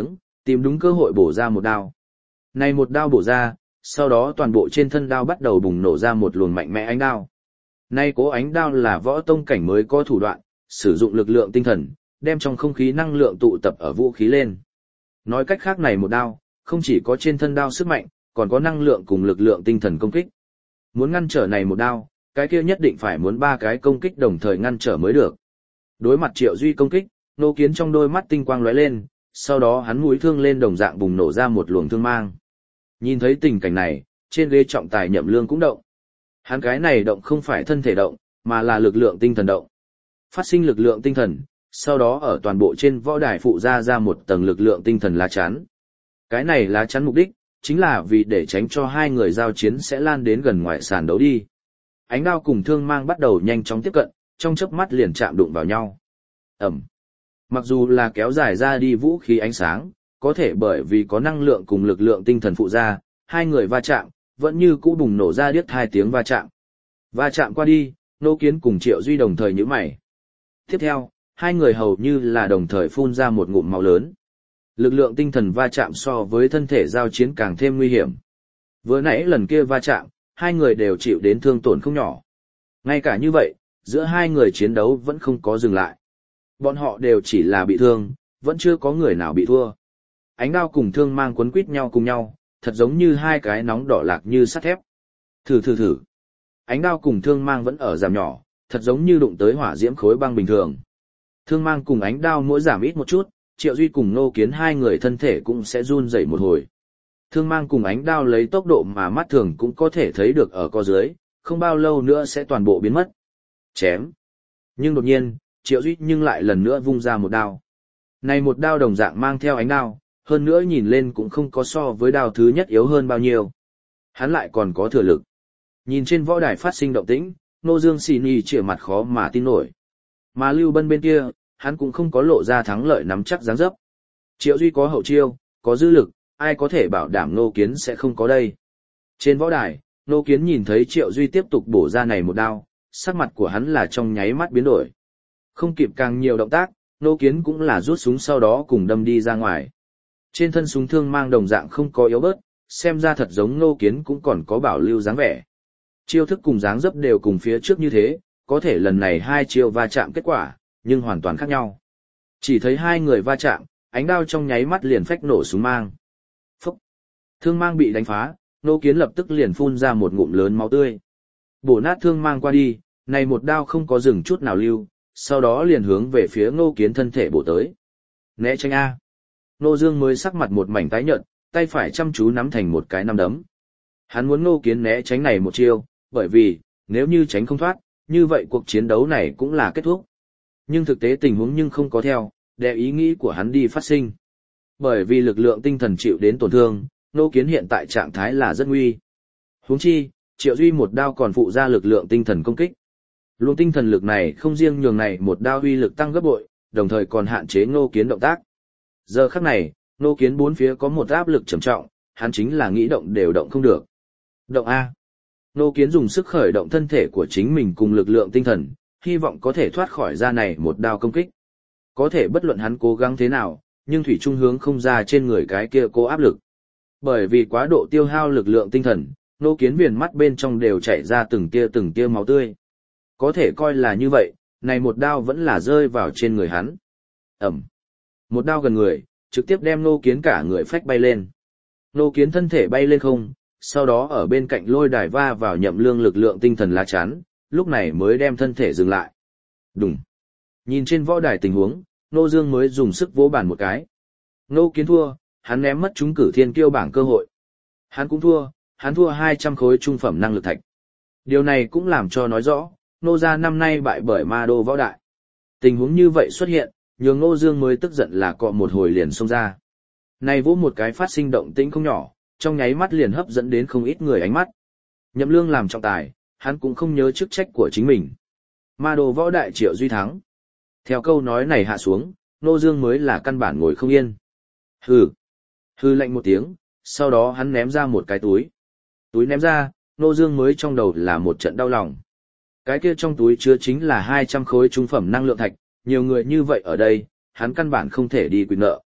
Tìm đúng cơ hội bổ ra một đao. Này một đao bổ ra, sau đó toàn bộ trên thân đao bắt đầu bùng nổ ra một luồng mạnh mẽ ánh đao. Nay cố ánh đao là võ tông cảnh mới có thủ đoạn, sử dụng lực lượng tinh thần, đem trong không khí năng lượng tụ tập ở vũ khí lên. Nói cách khác này một đao, không chỉ có trên thân đao sức mạnh, còn có năng lượng cùng lực lượng tinh thần công kích. Muốn ngăn trở này một đao, cái kia nhất định phải muốn 3 cái công kích đồng thời ngăn trở mới được. Đối mặt Triệu Duy công kích, Ngô Kiến trong đôi mắt tinh quang lóe lên, sau đó hắn mũi thương lên đồng dạng bùng nổ ra một luồng thương mang. Nhìn thấy tình cảnh này, trên ghế trọng tài Nhậm Lương cũng động. Hắn cái này động không phải thân thể động, mà là lực lượng tinh thần động. Phát sinh lực lượng tinh thần, sau đó ở toàn bộ trên võ đài phụ ra một tầng lực lượng tinh thần lá chắn. Cái này lá chắn mục đích, chính là vì để tránh cho hai người giao chiến sẽ lan đến gần ngoài sàn đấu đi. Ánh đao cùng thương mang bắt đầu nhanh chóng tiếp cận, trong chớp mắt liền chạm đụng vào nhau. Ẩm. Mặc dù là kéo dài ra đi vũ khí ánh sáng, có thể bởi vì có năng lượng cùng lực lượng tinh thần phụ ra, hai người va chạm, vẫn như cũ bùng nổ ra điếc 2 tiếng va chạm. Va chạm qua đi, Ngô Kiến cùng Triệu Duy đồng thời nhíu mày. Tiếp theo, hai người hầu như là đồng thời phun ra một ngụm máu lớn. Lực lượng tinh thần va chạm so với thân thể giao chiến càng thêm nguy hiểm. Vừa nãy lần kia va chạm, hai người đều chịu đến thương tổn không nhỏ. Ngay cả như vậy, giữa hai người chiến đấu vẫn không có dừng lại. Bọn họ đều chỉ là bị thương, vẫn chưa có người nào bị thua. Ánh đao cùng thương mang quấn quít nhau cùng nhau, thật giống như hai cái nóng đỏ lạc như sắt thép. Thử. Ánh đao cùng thương mang vẫn ở giảm nhỏ, thật giống như đụng tới hỏa diễm khối băng bình thường. Thương mang cùng ánh đao mỗi giảm ít một chút, Triệu Duy cùng Ngô Kiến hai người thân thể cũng sẽ run rẩy một hồi. Thương mang cùng ánh đao lấy tốc độ mà mắt thường cũng có thể thấy được ở co dưới, không bao lâu nữa sẽ toàn bộ biến mất. Chém. Nhưng đột nhiên, Triệu Duy nhưng lại lần nữa vung ra một đao. Này một đao đồng dạng mang theo ánh đao, hơn nữa nhìn lên cũng không có so với đao thứ nhất yếu hơn bao nhiêu. Hắn lại còn có thừa lực. Nhìn trên võ đài phát sinh động tĩnh, Ngô Dương xì nhì chĩa mặt khó mà tin nổi. Mà Lưu Bân bên kia, hắn cũng không có lộ ra thắng lợi nắm chắc dáng dấp. Triệu Duy có hậu chiêu, có dư lực, ai có thể bảo đảm Ngô Kiến sẽ không có đây. Trên võ đài, Ngô Kiến nhìn thấy Triệu Duy tiếp tục bổ ra này một đao, sắc mặt của hắn là trong nháy mắt biến đổi. Không kịp càng nhiều động tác, Ngô Kiến cũng là rút súng sau đó cùng đâm đi ra ngoài. Trên thân súng thương mang đồng dạng không có yếu bớt, xem ra thật giống Ngô Kiến cũng còn có bảo lưu dáng vẻ. Chiêu thức cùng dáng dấp đều cùng phía trước như thế, có thể lần này hai chiêu va chạm kết quả, nhưng hoàn toàn khác nhau. Chỉ thấy hai người va chạm, ánh đao trong nháy mắt liền phách nổ súng mang. Phúc! Thương mang bị đánh phá, Ngô Kiến lập tức liền phun ra một ngụm lớn máu tươi. Bổ nát thương mang qua đi, này một đao không có dừng chút nào lưu, sau đó liền hướng về phía Ngô Kiến thân thể bổ tới. Né tránh A! Ngô Dương mới sắc mặt một mảnh tái nhợt, tay phải chăm chú nắm thành một cái nắm đấm. Hắn muốn Ngô Kiến né tránh này một chiêu, bởi vì, nếu như tránh không thoát, như vậy cuộc chiến đấu này cũng là kết thúc. Nhưng thực tế tình huống nhưng không có theo, để ý nghĩ của hắn đi phát sinh. Bởi vì lực lượng tinh thần chịu đến tổn thương, Ngô Kiến hiện tại trạng thái là rất nguy. Huống chi, Triệu Duy một đao còn phụ ra lực lượng tinh thần công kích. Luồng tinh thần lực này không riêng nhường này một đao uy lực tăng gấp bội, đồng thời còn hạn chế Ngô Kiến động tác. Giờ khắc này, Ngô Kiến bốn phía có một áp lực trầm trọng, hắn chính là nghĩ động đều động không được. Động A. Ngô Kiến dùng sức khởi động thân thể của chính mình cùng lực lượng tinh thần, hy vọng có thể thoát khỏi ra này một đao công kích. Có thể bất luận hắn cố gắng thế nào, nhưng thủy trung hướng không ra trên người cái kia cố áp lực. Bởi vì quá độ tiêu hao lực lượng tinh thần, Ngô Kiến viền mắt bên trong đều chảy ra từng tia máu tươi. Có thể coi là như vậy, này một đao vẫn là rơi vào trên người hắn. Ẩm. Một đao gần người, trực tiếp đem Ngô Kiến cả người phách bay lên. Ngô Kiến thân thể bay lên không, sau đó ở bên cạnh lôi đài va vào Nhậm Lương lực lượng tinh thần lá chắn, lúc này mới đem thân thể dừng lại. Đùng. Nhìn trên võ đài tình huống, Ngô Dương mới dùng sức vỗ bàn một cái. Ngô Kiến thua, hắn ném mất trúng cử thiên kiêu bảng cơ hội. Hắn cũng thua, hắn thua 200 khối trung phẩm năng lực thạch. Điều này cũng làm cho nói rõ, Ngô gia năm nay bại bởi Ma Đô võ đại. Tình huống như vậy xuất hiện, nhường Ngô Dương mới tức giận là cọ một hồi liền xông ra. Này vỗ một cái phát sinh động tĩnh không nhỏ, trong nháy mắt liền hấp dẫn đến không ít người ánh mắt. Nhậm Lương làm trọng tài, hắn cũng không nhớ chức trách của chính mình. Ma Đô võ đại Triệu Duy thắng. Theo câu nói này hạ xuống, Ngô Dương mới là căn bản ngồi không yên. Hừ. Hừ lạnh một tiếng, sau đó hắn ném ra một cái túi. Túi ném ra, Ngô Dương mới trong đầu là một trận đau lòng. Cái kia trong túi chứa chính là 200 khối trung phẩm năng lượng thạch, nhiều người như vậy ở đây, hắn căn bản không thể đi quyền nợ.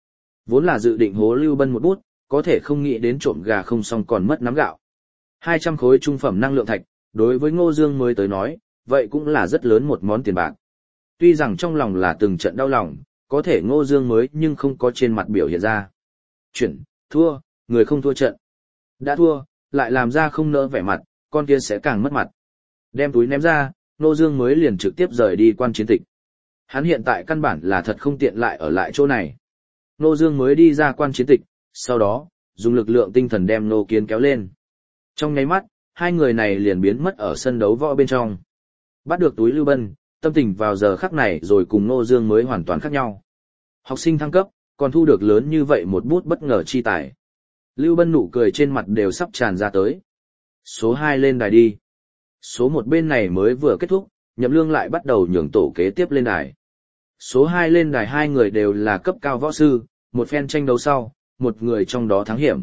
Vốn là dự định hố Lưu Bân một bút, có thể không nghĩ đến trộm gà không xong còn mất nắm gạo. 200 khối trung phẩm năng lượng thạch, đối với Ngô Dương mới tới nói, vậy cũng là rất lớn một món tiền bạc. Tuy rằng trong lòng là từng trận đau lòng, có thể Ngô Dương mới nhưng không có trên mặt biểu hiện ra. Chuyển, thua, người không thua trận. Đã thua, lại làm ra không nỡ vẻ mặt, con kia sẽ càng mất mặt. Đem túi ném ra, Ngô Dương mới liền trực tiếp rời đi quan chiến tịch. Hắn hiện tại căn bản là thật không tiện lại ở lại chỗ này. Ngô Dương mới đi ra quan chiến tịch, sau đó, dùng lực lượng tinh thần đem Ngô Kiến kéo lên. Trong nháy mắt, hai người này liền biến mất ở sân đấu võ bên trong. Bắt được túi Lưu Bân, tâm tình vào giờ khắc này rồi cùng Ngô Dương mới hoàn toàn khác nhau. Học sinh thăng cấp, còn thu được lớn như vậy một bút bất ngờ chi tài. Lưu Bân nụ cười trên mặt đều sắp tràn ra tới. Số 2 lên đài đi. Số 1 bên này mới vừa kết thúc, Nhậm Lương lại bắt đầu nhường tổ kế tiếp lên đài. Số 2 lên đài hai người đều là cấp cao võ sư, một phen tranh đấu sau, một người trong đó thắng hiểm.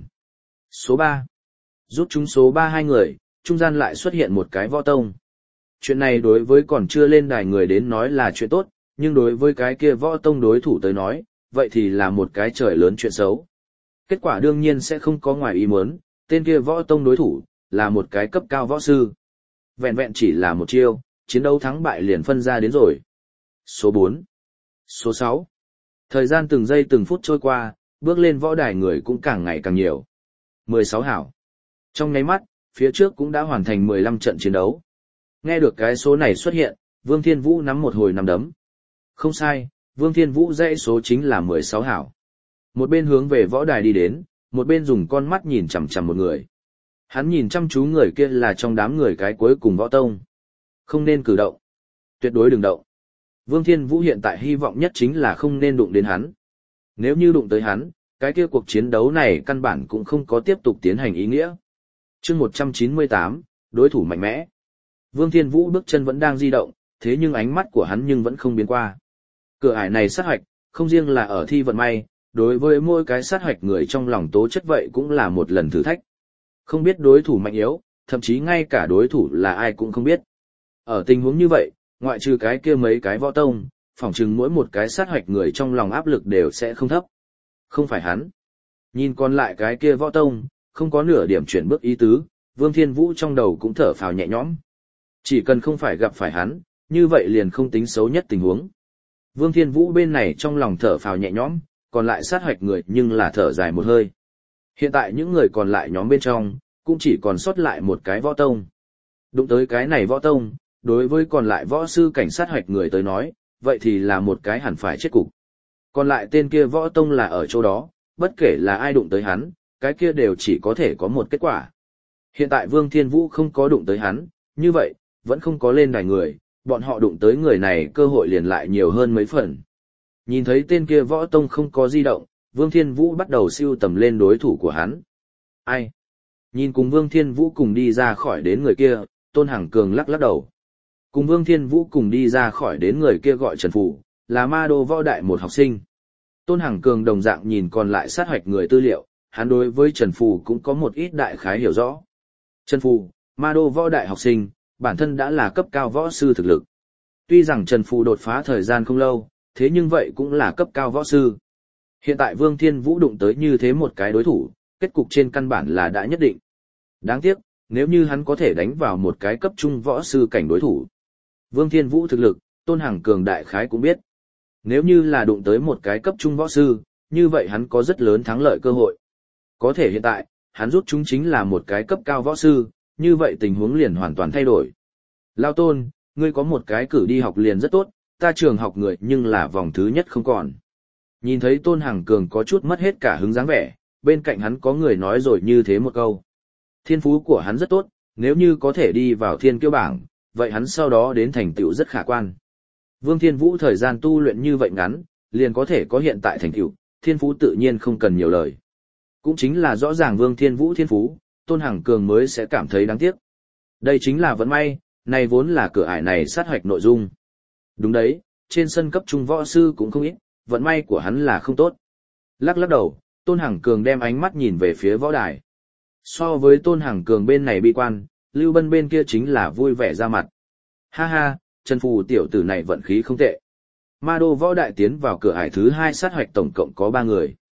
Số 3. Rút chúng số 3 hai người, trung gian lại xuất hiện một cái võ tông. Chuyện này đối với còn chưa lên đài người đến nói là chuyện tốt, nhưng đối với cái kia võ tông đối thủ tới nói, vậy thì là một cái trời lớn chuyện xấu. Kết quả đương nhiên sẽ không có ngoài ý muốn, tên kia võ tông đối thủ, là một cái cấp cao võ sư. Vẹn vẹn chỉ là một chiêu, chiến đấu thắng bại liền phân ra đến rồi. Số 4. Số 6. Thời gian từng giây từng phút trôi qua, bước lên võ đài người cũng càng ngày càng nhiều. 16 hảo. Trong nháy mắt, phía trước cũng đã hoàn thành 15 trận chiến đấu. Nghe được cái số này xuất hiện, Vương Thiên Vũ nắm một hồi nắm đấm. Không sai, Vương Thiên Vũ dãy số chính là 16 hảo. Một bên hướng về võ đài đi đến, một bên dùng con mắt nhìn chằm chằm một người. Hắn nhìn chăm chú người kia là trong đám người cái cuối cùng võ tông. Không nên cử động. Tuyệt đối đừng động. Vương Thiên Vũ hiện tại hy vọng nhất chính là không nên đụng đến hắn. Nếu như đụng tới hắn, cái kia cuộc chiến đấu này căn bản cũng không có tiếp tục tiến hành ý nghĩa. Chương 198, đối thủ mạnh mẽ. Vương Thiên Vũ bước chân vẫn đang di động, thế nhưng ánh mắt của hắn nhưng vẫn không biến qua. Cửa ải này sát hoạch, không riêng là ở thi vận may, đối với mỗi cái sát hoạch người trong lòng tố chất vậy cũng là một lần thử thách. Không biết đối thủ mạnh yếu, thậm chí ngay cả đối thủ là ai cũng không biết. Ở tình huống như vậy, ngoại trừ cái kia mấy cái võ tông, phỏng chừng mỗi một cái sát hoạch người trong lòng áp lực đều sẽ không thấp. Không phải hắn. Nhìn còn lại cái kia võ tông, không có nửa điểm chuyển bước ý tứ, Vương Thiên Vũ trong đầu cũng thở phào nhẹ nhõm. Chỉ cần không phải gặp phải hắn, như vậy liền không tính xấu nhất tình huống. Vương Thiên Vũ bên này trong lòng thở phào nhẹ nhõm, còn lại sát hoạch người nhưng là thở dài một hơi. Hiện tại những người còn lại nhóm bên trong, cũng chỉ còn sót lại một cái võ tông. Đụng tới cái này võ tông, đối với còn lại võ sư cảnh sát hoạch người tới nói, vậy thì là một cái hẳn phải chết cục. Còn lại tên kia võ tông là ở chỗ đó, bất kể là ai đụng tới hắn, cái kia đều chỉ có thể có một kết quả. Hiện tại Vương Thiên Vũ không có đụng tới hắn, như vậy, vẫn không có lên đài người, bọn họ đụng tới người này cơ hội liền lại nhiều hơn mấy phần. Nhìn thấy tên kia võ tông không có di động, Vương Thiên Vũ bắt đầu siêu tầm lên đối thủ của hắn. Ai? Nhìn cùng Vương Thiên Vũ cùng đi ra khỏi đến người kia, Tôn Hằng Cường lắc lắc đầu. Cùng Vương Thiên Vũ cùng đi ra khỏi đến người kia gọi Trần Phù, là ma đô võ đại một học sinh. Tôn Hằng Cường đồng dạng nhìn còn lại sát hoạch người tư liệu, hắn đối với Trần Phù cũng có một ít đại khái hiểu rõ. Trần Phù, ma đô võ đại học sinh, bản thân đã là cấp cao võ sư thực lực. Tuy rằng Trần Phù đột phá thời gian không lâu, thế nhưng vậy cũng là cấp cao võ sư. Hiện tại Vương Thiên Vũ đụng tới như thế một cái đối thủ, kết cục trên căn bản là đã nhất định. Đáng tiếc, nếu như hắn có thể đánh vào một cái cấp trung võ sư cảnh đối thủ. Vương Thiên Vũ thực lực, Tôn Hằng Cường đại khái cũng biết. Nếu như là đụng tới một cái cấp trung võ sư, như vậy hắn có rất lớn thắng lợi cơ hội. Có thể hiện tại, hắn rút chúng chính là một cái cấp cao võ sư, như vậy tình huống liền hoàn toàn thay đổi. Lao Tôn, ngươi có một cái cử đi học liền rất tốt, ta trường học người nhưng là vòng thứ nhất không còn. Nhìn thấy Tôn Hằng Cường có chút mất hết cả hứng dáng vẻ, bên cạnh hắn có người nói rồi như thế một câu. Thiên phú của hắn rất tốt, nếu như có thể đi vào thiên kiêu bảng, vậy hắn sau đó đến thành tựu rất khả quan. Vương Thiên Vũ thời gian tu luyện như vậy ngắn, liền có thể có hiện tại thành tựu, thiên phú tự nhiên không cần nhiều lời. Cũng chính là rõ ràng Vương Thiên Vũ thiên phú, Tôn Hằng Cường mới sẽ cảm thấy đáng tiếc. Đây chính là vận may, này vốn là cửa ải này sát hoạch nội dung. Đúng đấy, trên sân cấp trung võ sư cũng không ít, vận may của hắn là không tốt. Lắc lắc đầu, Tôn Hằng Cường đem ánh mắt nhìn về phía võ đài. So với Tôn Hằng Cường bên này bi quan, Lưu Bân bên kia chính là vui vẻ ra mặt. Ha ha, Trần Phù tiểu tử này vận khí không tệ. Ma đô võ đại tiến vào cửa ải thứ 2 sát hoạch tổng cộng có 3 người.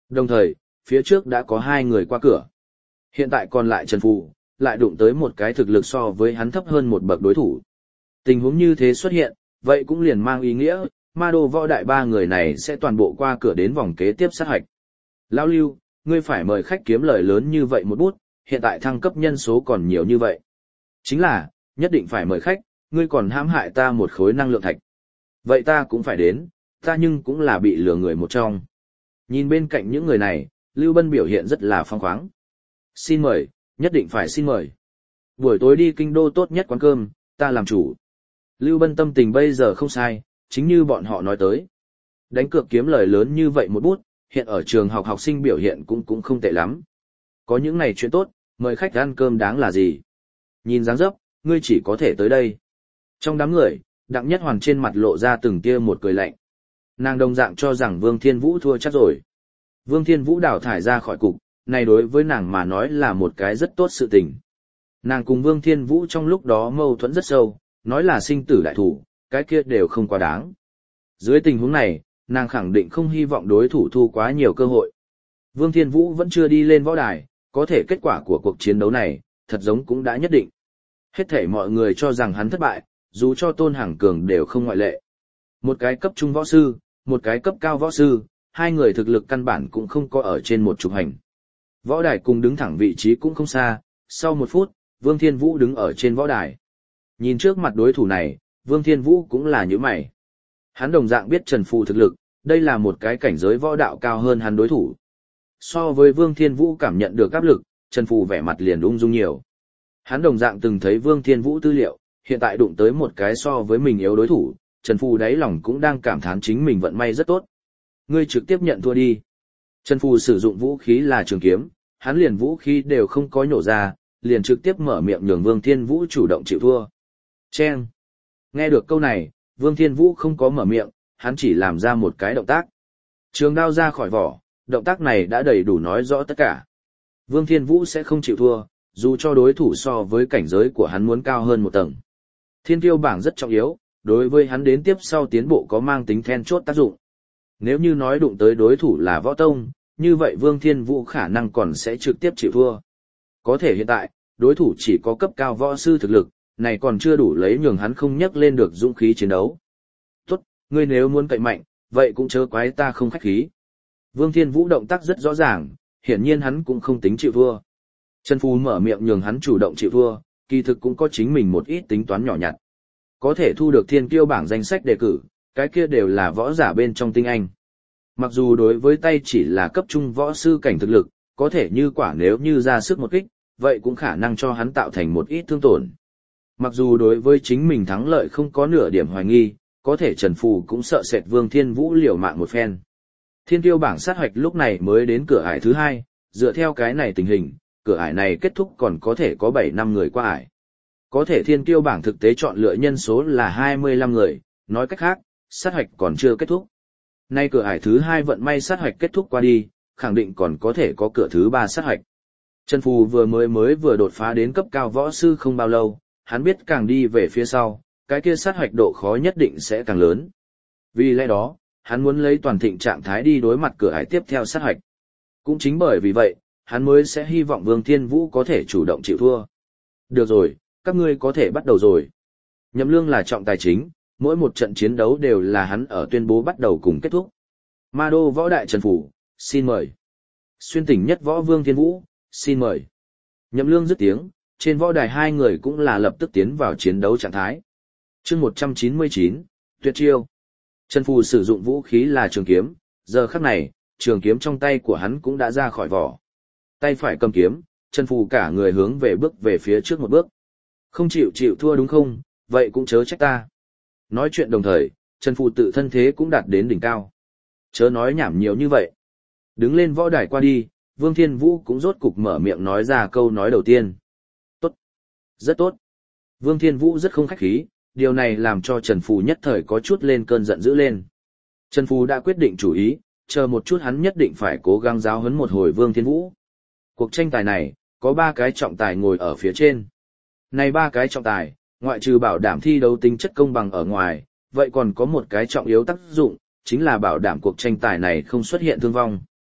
Đồng thời, phía trước đã có 2 người qua cửa. Hiện tại còn lại Trần Phù, lại đụng tới một cái thực lực so với hắn thấp hơn một bậc đối thủ. Tình huống như thế xuất hiện, vậy cũng liền mang ý nghĩa, ma đô võ đại 3 người này sẽ toàn bộ qua cửa đến vòng kế tiếp sát hạch. Lão Lưu, ngươi phải mời khách kiếm lời lớn như vậy một bút, hiện tại thăng cấp nhân số còn nhiều như vậy. Chính là, nhất định phải mời khách, ngươi còn hãm hại ta một khối năng lượng thạch. Vậy ta cũng phải đến, ta nhưng cũng là bị lừa người một trong. Nhìn bên cạnh những người này, Lưu Bân biểu hiện rất là phong khoáng. Xin mời, nhất định phải xin mời. Buổi tối đi kinh đô tốt nhất quán cơm, ta làm chủ. Lưu Bân tâm tình bây giờ không sai, chính như bọn họ nói tới. Đánh cược kiếm lời lớn như vậy một bút, hiện ở trường học học sinh biểu hiện cũng không tệ lắm. Có những này chuyện tốt, mời khách ăn cơm đáng là gì. Nhìn dáng dấp, ngươi chỉ có thể tới đây. Trong đám người, Đặng Nhất Hoàn trên mặt lộ ra từng tia một cười lạnh. Nàng đồng dạng cho rằng Vương Thiên Vũ thua chắc rồi. Vương Thiên Vũ đào thải ra khỏi cục, này đối với nàng mà nói là một cái rất tốt sự tình. Nàng cùng Vương Thiên Vũ trong lúc đó mâu thuẫn rất sâu, nói là sinh tử đại thủ, cái kia đều không quá đáng. Dưới tình huống này, nàng khẳng định không hy vọng đối thủ thu quá nhiều cơ hội. Vương Thiên Vũ vẫn chưa đi lên võ đài, có thể kết quả của cuộc chiến đấu này, thật giống cũng đã nhất định. Hết thảy mọi người cho rằng hắn thất bại, dù cho Tôn Hằng Cường đều không ngoại lệ. Một cái cấp trung võ sư, một cái cấp cao võ sư, 2 người thực lực căn bản cũng không có ở trên một trục hành. Võ đài cùng đứng thẳng vị trí cũng không xa, sau 1 phút, Vương Thiên Vũ đứng ở trên võ đài. Nhìn trước mặt đối thủ này, Vương Thiên Vũ cũng là nhíu mày. Hắn đồng dạng biết Trần Phù thực lực, đây là một cái cảnh giới võ đạo cao hơn hắn đối thủ. So với Vương Thiên Vũ cảm nhận được áp lực, Trần Phù vẻ mặt liền ung dung nhiều. Hắn đồng dạng từng thấy Vương Thiên Vũ tư liệu, hiện tại đụng tới một cái so với mình yếu đối thủ, Trần Phù đáy lòng cũng đang cảm thán chính mình vận may rất tốt. Ngươi trực tiếp nhận thua đi. Trần Phù sử dụng vũ khí là trường kiếm, hắn liền vũ khí đều không có nhổ ra, liền trực tiếp mở miệng nhường Vương Thiên Vũ chủ động chịu thua. Chen. Nghe được câu này, Vương Thiên Vũ không có mở miệng, hắn chỉ làm ra một cái động tác. Trường đao ra khỏi vỏ, động tác này đã đầy đủ nói rõ tất cả. Vương Thiên Vũ sẽ không chịu thua, dù cho đối thủ so với cảnh giới của hắn muốn cao hơn một tầng. Thiên kiêu bảng rất trọng yếu, đối với hắn đến tiếp sau tiến bộ có mang tính then chốt tác dụng. Nếu như nói đụng tới đối thủ là võ tông, như vậy Vương Thiên Vũ khả năng còn sẽ trực tiếp chịu thua. Có thể hiện tại, đối thủ chỉ có cấp cao võ sư thực lực, này còn chưa đủ lấy nhường hắn không nhắc lên được dũng khí chiến đấu. Tốt, ngươi nếu muốn cậy mạnh, vậy cũng chớ quái ta không khách khí. Vương Thiên Vũ động tác rất rõ ràng, hiển nhiên hắn cũng không tính chịu thua. Trần Phù mở miệng nhường hắn chủ động chịu thua, kỳ thực cũng có chính mình một ít tính toán nhỏ nhặt. Có thể thu được thiên kiêu bảng danh sách đề cử, cái kia đều là võ giả bên trong tinh anh. Mặc dù đối với tay chỉ là cấp trung võ sư cảnh thực lực, có thể như quả nếu như ra sức một kích, vậy cũng khả năng cho hắn tạo thành một ít thương tổn. Mặc dù đối với chính mình thắng lợi không có nửa điểm hoài nghi, có thể Trần Phù cũng sợ sệt Vương Thiên Vũ liều mạng một phen. Thiên kiêu bảng sát hoạch lúc này mới đến cửa ải thứ 2, dựa theo cái này tình hình, cửa ải này kết thúc còn có thể có 7 năm người qua ải. Có thể thiên kiêu bảng thực tế chọn lựa nhân số là 25 người, nói cách khác, sát hoạch còn chưa kết thúc. Nay cửa ải thứ 2 vận may sát hoạch kết thúc qua đi, khẳng định còn có thể có cửa thứ 3 sát hoạch. Trần Phù vừa đột phá đến cấp cao võ sư không bao lâu, hắn biết càng đi về phía sau, cái kia sát hoạch độ khó nhất định sẽ càng lớn. Vì lẽ đó, hắn muốn lấy toàn thịnh trạng thái đi đối mặt cửa ải tiếp theo sát hoạch. Cũng chính bởi vì vậy, hắn mới sẽ hy vọng Vương Thiên Vũ có thể chủ động chịu thua. Được rồi, các ngươi có thể bắt đầu rồi. Nhậm Lương là trọng tài chính, mỗi một trận chiến đấu đều là hắn ở tuyên bố bắt đầu cùng kết thúc. Ma đô võ đại Trần Phù, xin mời. Xuyên tỉnh nhất võ Vương Thiên Vũ, xin mời. Nhậm Lương dứt tiếng, trên võ đài 2 người cũng là lập tức tiến vào chiến đấu trạng thái. Chương 199, tuyệt chiêu. Trần Phù sử dụng vũ khí là trường kiếm, giờ khắc này, trường kiếm trong tay của hắn cũng đã ra khỏi vỏ. Tay phải cầm kiếm, Trần Phù cả người hướng về bước về phía trước một bước. Không chịu thua đúng không, vậy cũng chớ trách ta. Nói chuyện đồng thời, Trần Phù tự thân thế cũng đạt đến đỉnh cao. Chớ nói nhảm nhiều như vậy. Đứng lên võ đài qua đi, Vương Thiên Vũ cũng rốt cục mở miệng nói ra câu nói đầu tiên. Tốt. Rất tốt. Vương Thiên Vũ rất không khách khí, điều này làm cho Trần Phù nhất thời có chút lên cơn giận dữ lên. Trần Phù đã quyết định chủ ý, chờ một chút hắn nhất định phải cố gắng giáo huấn một hồi Vương Thiên Vũ. Cuộc tranh tài này, có 3 cái trọng tài ngồi ở phía trên. Này 3 cái trọng tài, ngoại trừ bảo đảm thi đấu tính chất công bằng ở ngoài, vậy còn có một cái trọng yếu tác dụng, chính là bảo đảm cuộc tranh tài này không xuất hiện thương vong.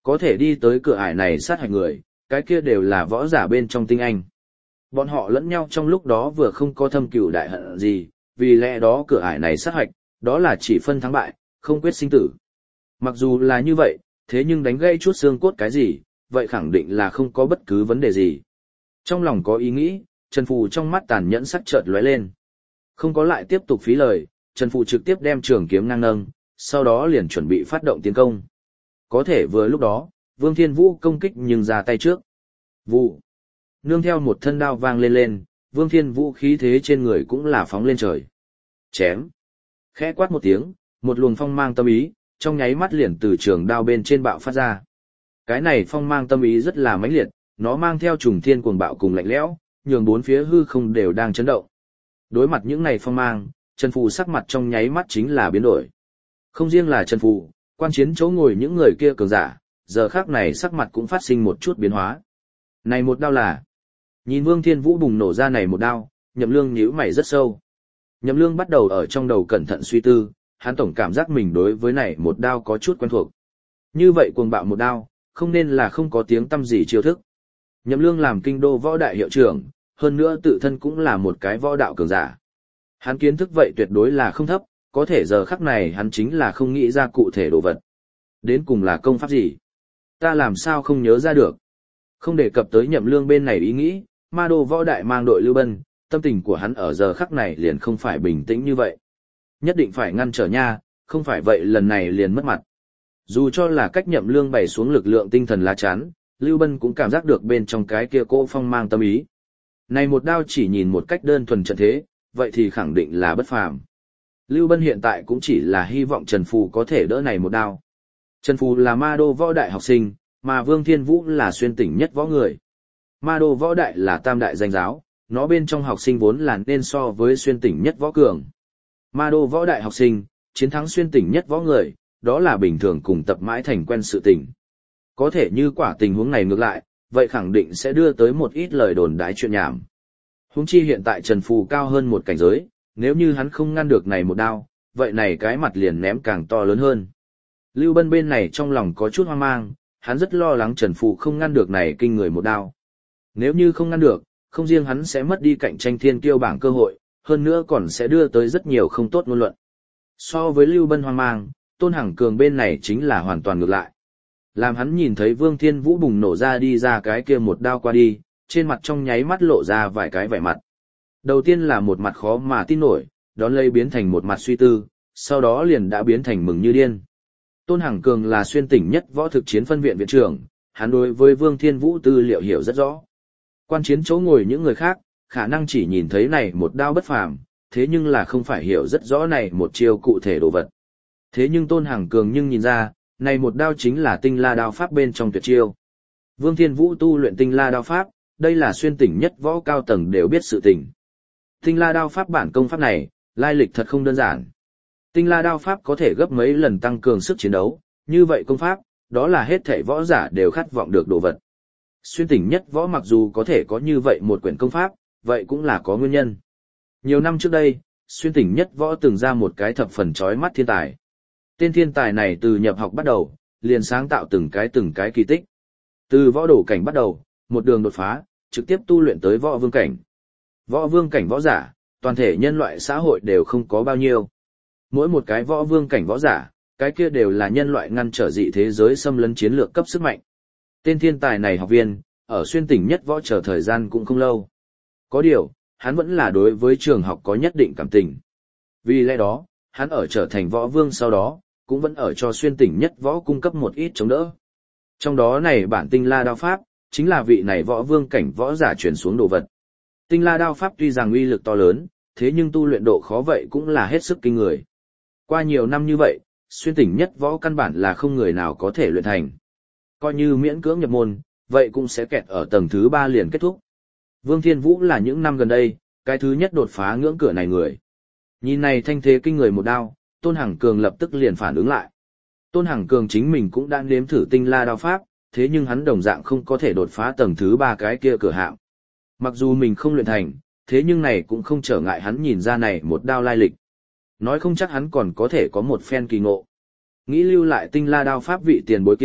Có thể đi tới cửa ải này sát hạch người, cái kia đều là võ giả bên trong tinh anh. Bọn họ lẫn nhau trong lúc đó vừa không có thâm cừu đại hận gì, vì lẽ đó cửa ải này sát hạch, đó là chỉ phân thắng bại, không quyết sinh tử. Mặc dù là như vậy, thế nhưng đánh gây chút xương cốt cái gì, vậy khẳng định là không có bất cứ vấn đề gì. Trong lòng có ý nghĩ, Trần Phù trong mắt tàn nhẫn sắc chợt lóe lên. Không có lại tiếp tục phí lời, Trần Phù trực tiếp đem trường kiếm ngang nâng, sau đó liền chuẩn bị phát động tiến công. Có thể vừa lúc đó, Vương Thiên Vũ công kích nhưng ra tay trước. Vụ. Nương theo một thân đao vang lên lên, Vương Thiên Vũ khí thế trên người cũng là phóng lên trời. Chém. Khẽ quát một tiếng, một luồng phong mang tâm ý, trong nháy mắt liền từ trường đao bên trên bạo phát ra. Cái này phong mang tâm ý rất là mãnh liệt, nó mang theo trùng thiên cuồng bạo cùng lạnh lẽo, nhường bốn phía hư không đều đang chấn động. Đối mặt những này phong mang, Trần Phù sắc mặt trong nháy mắt chính là biến đổi. Không riêng là Trần Phù, quan chiến chỗ ngồi những người kia cường giả, giờ khắc này sắc mặt cũng phát sinh một chút biến hóa. Này một đao là... Nhìn Vương Thiên Vũ bùng nổ ra này một đao, Nhậm Lương nhíu mày rất sâu. Nhậm Lương bắt đầu ở trong đầu cẩn thận suy tư, hắn tổng cảm giác mình đối với này một đao có chút quen thuộc. Như vậy cuồng bạo một đao, không nên là không có tiếng tăm gì chiêu thức. Nhậm Lương làm kinh đô võ đại hiệu trưởng, hơn nữa tự thân cũng là một cái võ đạo cường giả. Hắn kiến thức vậy tuyệt đối là không thấp, có thể giờ khắc này hắn chính là không nghĩ ra cụ thể đồ vật. Đến cùng là công pháp gì? Ta làm sao không nhớ ra được? Không đề cập tới Nhậm Lương bên này ý nghĩ, Ma Đô võ đại mang đội Lưu Bân, tâm tình của hắn ở giờ khắc này liền không phải bình tĩnh như vậy. Nhất định phải ngăn trở nha, không phải vậy lần này liền mất mặt. Dù cho là cách Nhậm Lương bày xuống lực lượng tinh thần lá chắn, Lưu Bân cũng cảm giác được bên trong cái kia cỗ phong mang tâm ý. Này một đao chỉ nhìn một cách đơn thuần trận thế, vậy thì khẳng định là bất phàm. Lưu Bân hiện tại cũng chỉ là hy vọng Trần Phù có thể đỡ này một đao. Trần Phù là Ma Đô võ đại học sinh, mà Vương Thiên Vũ là xuyên tỉnh nhất võ người. Ma Đô võ đại là tam đại danh giáo, nó bên trong học sinh vốn là nên so với xuyên tỉnh nhất võ cường. Ma Đô võ đại học sinh, chiến thắng xuyên tỉnh nhất võ người, đó là bình thường cùng tập mãi thành quen sự tình. Có thể như quả tình huống này ngược lại, vậy khẳng định sẽ đưa tới một ít lời đồn đái chuyện nhảm. Huống chi hiện tại Trần Phù cao hơn một cảnh giới, nếu như hắn không ngăn được này một đao, vậy này cái mặt liền ném càng to lớn hơn. Lưu Bân bên này trong lòng có chút hoang mang, hắn rất lo lắng Trần Phù không ngăn được này kinh người một đao. Nếu như không ngăn được, không riêng hắn sẽ mất đi cạnh tranh thiên kiêu bảng cơ hội, hơn nữa còn sẽ đưa tới rất nhiều không tốt ngôn luận. So với Lưu Bân hoang mang, Tôn Hằng Cường bên này chính là hoàn toàn ngược lại. Làm hắn nhìn thấy Vương Thiên Vũ bùng nổ ra đi ra cái kia một đao qua đi, trên mặt trong nháy mắt lộ ra vài cái vẻ mặt. Đầu tiên là một mặt khó mà tin nổi, đón lấy biến thành một mặt suy tư, sau đó liền đã biến thành mừng như điên. Tôn Hằng Cường là xuyên tỉnh nhất võ thực chiến phân viện viện trưởng, hắn đối với Vương Thiên Vũ tư liệu hiểu rất rõ. Quan chiến chỗ ngồi những người khác, khả năng chỉ nhìn thấy này một đao bất phàm, thế nhưng là không phải hiểu rất rõ này một chiêu cụ thể đồ vật. Thế nhưng Tôn Hằng Cường nhưng nhìn ra, này một đao chính là tinh la đao pháp bên trong tuyệt chiêu. Vương Thiên Vũ tu luyện tinh la đao pháp, đây là xuyên tỉnh nhất võ cao tầng đều biết sự tình. Tinh la đao pháp bản công pháp này, lai lịch thật không đơn giản. Tinh la đao pháp có thể gấp mấy lần tăng cường sức chiến đấu, như vậy công pháp, đó là hết thảy võ giả đều khát vọng được đồ vật. Xuyên tỉnh nhất võ mặc dù có thể có như vậy một quyển công pháp, vậy cũng là có nguyên nhân. Nhiều năm trước đây, xuyên tỉnh nhất võ từng ra một cái thập phần chói mắt thiên tài. Tên thiên tài này từ nhập học bắt đầu, liền sáng tạo từng cái kỳ tích. Từ võ đổ cảnh bắt đầu, một đường đột phá, trực tiếp tu luyện tới võ vương cảnh. Võ vương cảnh võ giả, toàn thể nhân loại xã hội đều không có bao nhiêu. Mỗi một cái võ vương cảnh võ giả, cái kia đều là nhân loại ngăn trở dị thế giới xâm lấn chiến lược cấp sức mạnh. Tên thiên tài này học viên, ở xuyên tỉnh nhất võ chờ thời gian cũng không lâu. Có điều, hắn vẫn là đối với trường học có nhất định cảm tình. Vì lẽ đó, hắn ở trở thành võ vương sau đó, cũng vẫn ở cho xuyên tỉnh nhất võ cung cấp một ít chống đỡ. Trong đó này bản tinh la đao pháp, chính là vị này võ vương cảnh võ giả truyền xuống đồ vật. Tinh la đao pháp tuy rằng uy lực to lớn, thế nhưng tu luyện độ khó vậy cũng là hết sức kinh người. Qua nhiều năm như vậy, xuyên tỉnh nhất võ căn bản là không người nào có thể luyện thành. Coi như miễn cưỡng nhập môn, vậy cũng sẽ kẹt ở tầng thứ 3 liền kết thúc. Vương Thiên Vũ là những năm gần đây, cái thứ nhất đột phá ngưỡng cửa này người. Nhìn này thanh thế kinh người một đao, Tôn Hằng Cường lập tức liền phản ứng lại. Tôn Hằng Cường chính mình cũng đã nếm thử tinh la đao pháp, thế nhưng hắn đồng dạng không có thể đột phá tầng thứ 3 cái kia cửa hạng. Mặc dù mình không luyện thành, thế nhưng này cũng không trở ngại hắn nhìn ra này một đao lai lịch. Nói không chắc hắn còn có thể có một phen kỳ ngộ. Nghĩ lưu lại tinh la đao pháp vị tiền bối kia,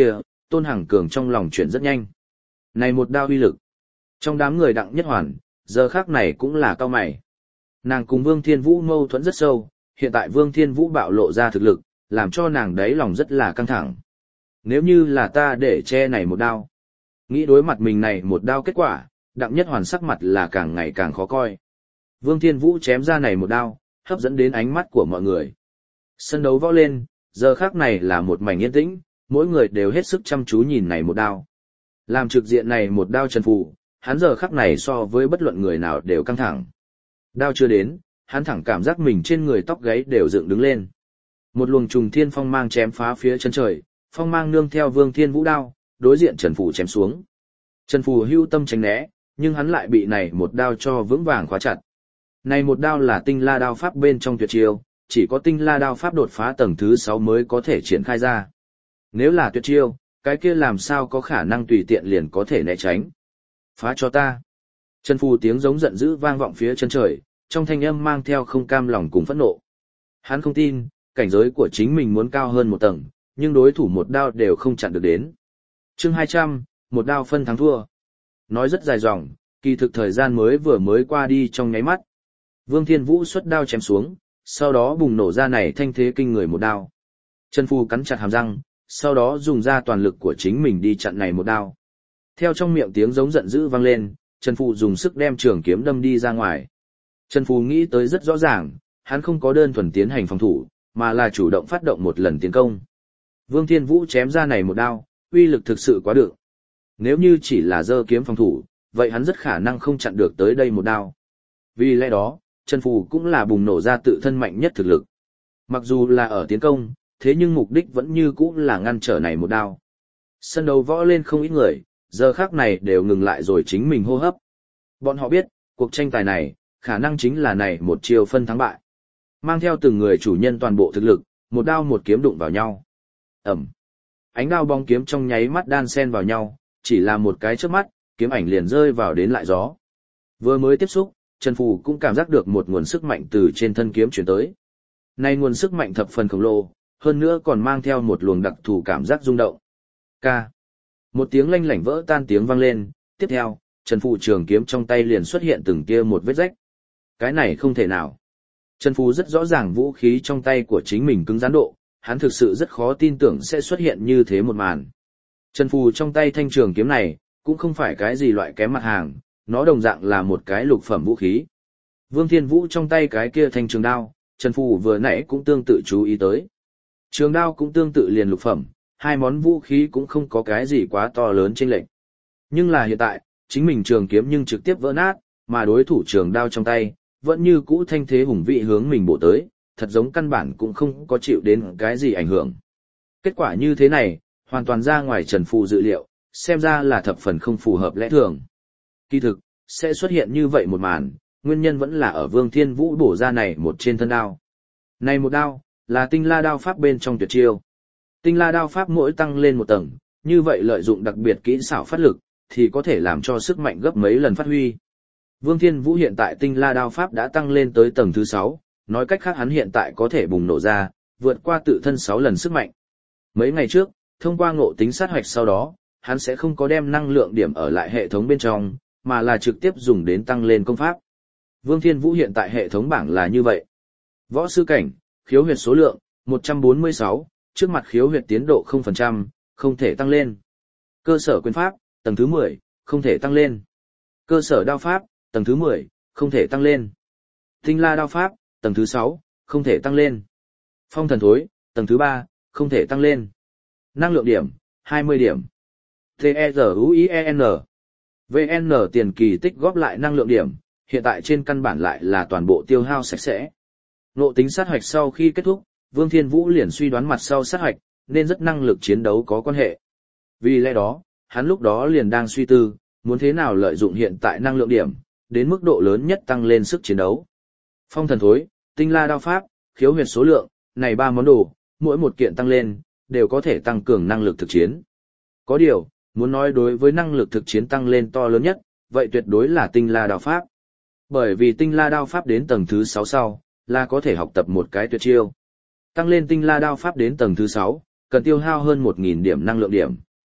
Tôn Hằng Cường trong lòng chuyển rất nhanh. Này một đao uy lực. Trong đám người Đặng Nhất Hoàn, giờ khác này cũng là cao mày. Nàng cùng Vương Thiên Vũ mâu thuẫn rất sâu, hiện tại Vương Thiên Vũ bạo lộ ra thực lực, làm cho nàng đáy lòng rất là căng thẳng. Nếu như là ta để che này một đao. Nghĩ đối mặt mình này một đao kết quả, Đặng Nhất Hoàn sắc mặt là càng ngày càng khó coi. Vương Thiên Vũ chém ra này một đao, hấp dẫn đến ánh mắt của mọi người. Sân đấu võ lên, giờ khác này là một mảnh yên tĩnh, mỗi người đều hết sức chăm chú nhìn này một đao. Làm trực diện này một đao Trần Phù, hắn giờ khắc này so với bất luận người nào đều căng thẳng. Đao chưa đến, hắn thẳng cảm giác mình trên người tóc gáy đều dựng đứng lên. Một luồng trùng thiên phong mang chém phá phía chân trời, phong mang nương theo Vương Thiên Vũ đao, đối diện Trần Phù chém xuống. Trần Phù hưu tâm tránh né, nhưng hắn lại bị này một đao cho vững vàng khóa chặt. Này một đao là tinh la đao pháp bên trong tuyệt chiêu, chỉ có tinh la đao pháp đột phá tầng thứ 6 mới có thể triển khai ra. Nếu là tuyệt chiêu, cái kia làm sao có khả năng tùy tiện liền có thể né tránh. Phá cho ta. Trần Phù tiếng giống giận dữ vang vọng phía chân trời, trong thanh âm mang theo không cam lòng cùng phẫn nộ. Hắn không tin, cảnh giới của chính mình muốn cao hơn một tầng, nhưng đối thủ một đao đều không chặn được đến. Chương 200, một đao phân thắng thua. Nói rất dài dòng, kỳ thực thời gian mới qua đi trong nháy mắt. Vương Thiên Vũ xuất đao chém xuống, sau đó bùng nổ ra này thanh thế kinh người một đao. Trần Phù cắn chặt hàm răng, sau đó dùng ra toàn lực của chính mình đi chặn này một đao. Theo trong miệng tiếng giống giận dữ vang lên, Trần Phù dùng sức đem trường kiếm đâm đi ra ngoài. Trần Phù nghĩ tới rất rõ ràng, hắn không có đơn thuần tiến hành phòng thủ, mà là chủ động phát động một lần tiến công. Vương Thiên Vũ chém ra này một đao, uy lực thực sự quá đựng. Nếu như chỉ là giơ kiếm phòng thủ, vậy hắn rất khả năng không chặn được tới đây một đao. Vì lẽ đó, Trần Phù cũng là bùng nổ ra tự thân mạnh nhất thực lực. Mặc dù là ở tiến công, thế nhưng mục đích vẫn như cũ là ngăn trở này một đao. Sân đấu võ lên không ít người, giờ khác này đều ngừng lại rồi chính mình hô hấp. Bọn họ biết, cuộc tranh tài này, khả năng chính là này một chiều phân thắng bại. Mang theo từng người chủ nhân toàn bộ thực lực, một đao một kiếm đụng vào nhau. Ẩm. Ánh đao bóng kiếm trong nháy mắt đan xen vào nhau, chỉ là một cái chớp mắt, kiếm ảnh liền rơi vào đến lại gió. Vừa mới tiếp xúc, Trần Phù cũng cảm giác được một nguồn sức mạnh từ trên thân kiếm chuyển tới. Này nguồn sức mạnh thập phần khổng lồ, hơn nữa còn mang theo một luồng đặc thù cảm giác rung động. Ca. Một tiếng lanh lảnh vỡ tan tiếng vang lên, tiếp theo, Trần Phù trường kiếm trong tay liền xuất hiện từng tia một vết rách. Cái này không thể nào. Trần Phù rất rõ ràng vũ khí trong tay của chính mình cứng rắn độ, hắn thực sự rất khó tin tưởng sẽ xuất hiện như thế một màn. Trần Phù trong tay thanh trường kiếm này, cũng không phải cái gì loại kém mặt hàng, nó đồng dạng là một cái lục phẩm vũ khí. Vương Thiên Vũ trong tay cái kia thanh trường đao, Trần Phù vừa nãy cũng tương tự chú ý tới. Trường đao cũng tương tự liền lục phẩm, hai món vũ khí cũng không có cái gì quá to lớn chênh lệch. Nhưng là hiện tại, chính mình trường kiếm nhưng trực tiếp vỡ nát, mà đối thủ trường đao trong tay, vẫn như cũ thanh thế hùng vị hướng mình bổ tới, thật giống căn bản cũng không có chịu đến cái gì ảnh hưởng. Kết quả như thế này, hoàn toàn ra ngoài Trần Phù dự liệu, xem ra là thập phần không phù hợp lẽ thường. Kỳ thực, sẽ xuất hiện như vậy một màn, nguyên nhân vẫn là ở Vương Thiên Vũ bổ ra này một trên thân đao. Này một đao, là tinh la đao pháp bên trong tuyệt chiêu. Tinh la đao pháp mỗi tăng lên một tầng, như vậy lợi dụng đặc biệt kỹ xảo phát lực, thì có thể làm cho sức mạnh gấp mấy lần phát huy. Vương Thiên Vũ hiện tại tinh la đao pháp đã tăng lên tới tầng thứ 6, nói cách khác hắn hiện tại có thể bùng nổ ra, vượt qua tự thân 6 lần sức mạnh. Mấy ngày trước, thông qua ngộ tính sát hoạch sau đó, hắn sẽ không có đem năng lượng điểm ở lại hệ thống bên trong, mà là trực tiếp dùng đến tăng lên công pháp. Vương Thiên Vũ hiện tại hệ thống bảng là như vậy. Võ sư cảnh, khiếu huyệt số lượng, 146, trước mặt khiếu huyệt tiến độ 0%, không thể tăng lên. Cơ sở quyền pháp, tầng thứ 10, không thể tăng lên. Cơ sở đao pháp, tầng thứ 10, không thể tăng lên. Tinh la đao pháp, tầng thứ 6, không thể tăng lên. Phong thần thối, tầng thứ 3, không thể tăng lên. Năng lượng điểm, 20 điểm. T-E-Z-U-I-E-N. VN tiền kỳ tích góp lại năng lượng điểm, hiện tại trên căn bản lại là toàn bộ tiêu hao sạch sẽ. Ngộ tính sát hoạch sau khi kết thúc, Vương Thiên Vũ liền suy đoán mặt sau sát hoạch, nên rất năng lực chiến đấu có quan hệ. Vì lẽ đó, hắn lúc đó liền đang suy tư, muốn thế nào lợi dụng hiện tại năng lượng điểm, đến mức độ lớn nhất tăng lên sức chiến đấu. Phong thần thối, tinh la đao pháp, khiếu huyệt số lượng, này 3 món đồ, mỗi một kiện tăng lên, đều có thể tăng cường năng lực thực chiến. Có điều, muốn nói đối với năng lực thực chiến tăng lên to lớn nhất, vậy tuyệt đối là tinh la đao pháp. Bởi vì tinh la đao pháp đến tầng thứ 6 sau, là có thể học tập một cái tuyệt chiêu. Tăng lên tinh la đao pháp đến tầng thứ 6, cần tiêu hao hơn 1.000 điểm năng lượng điểm.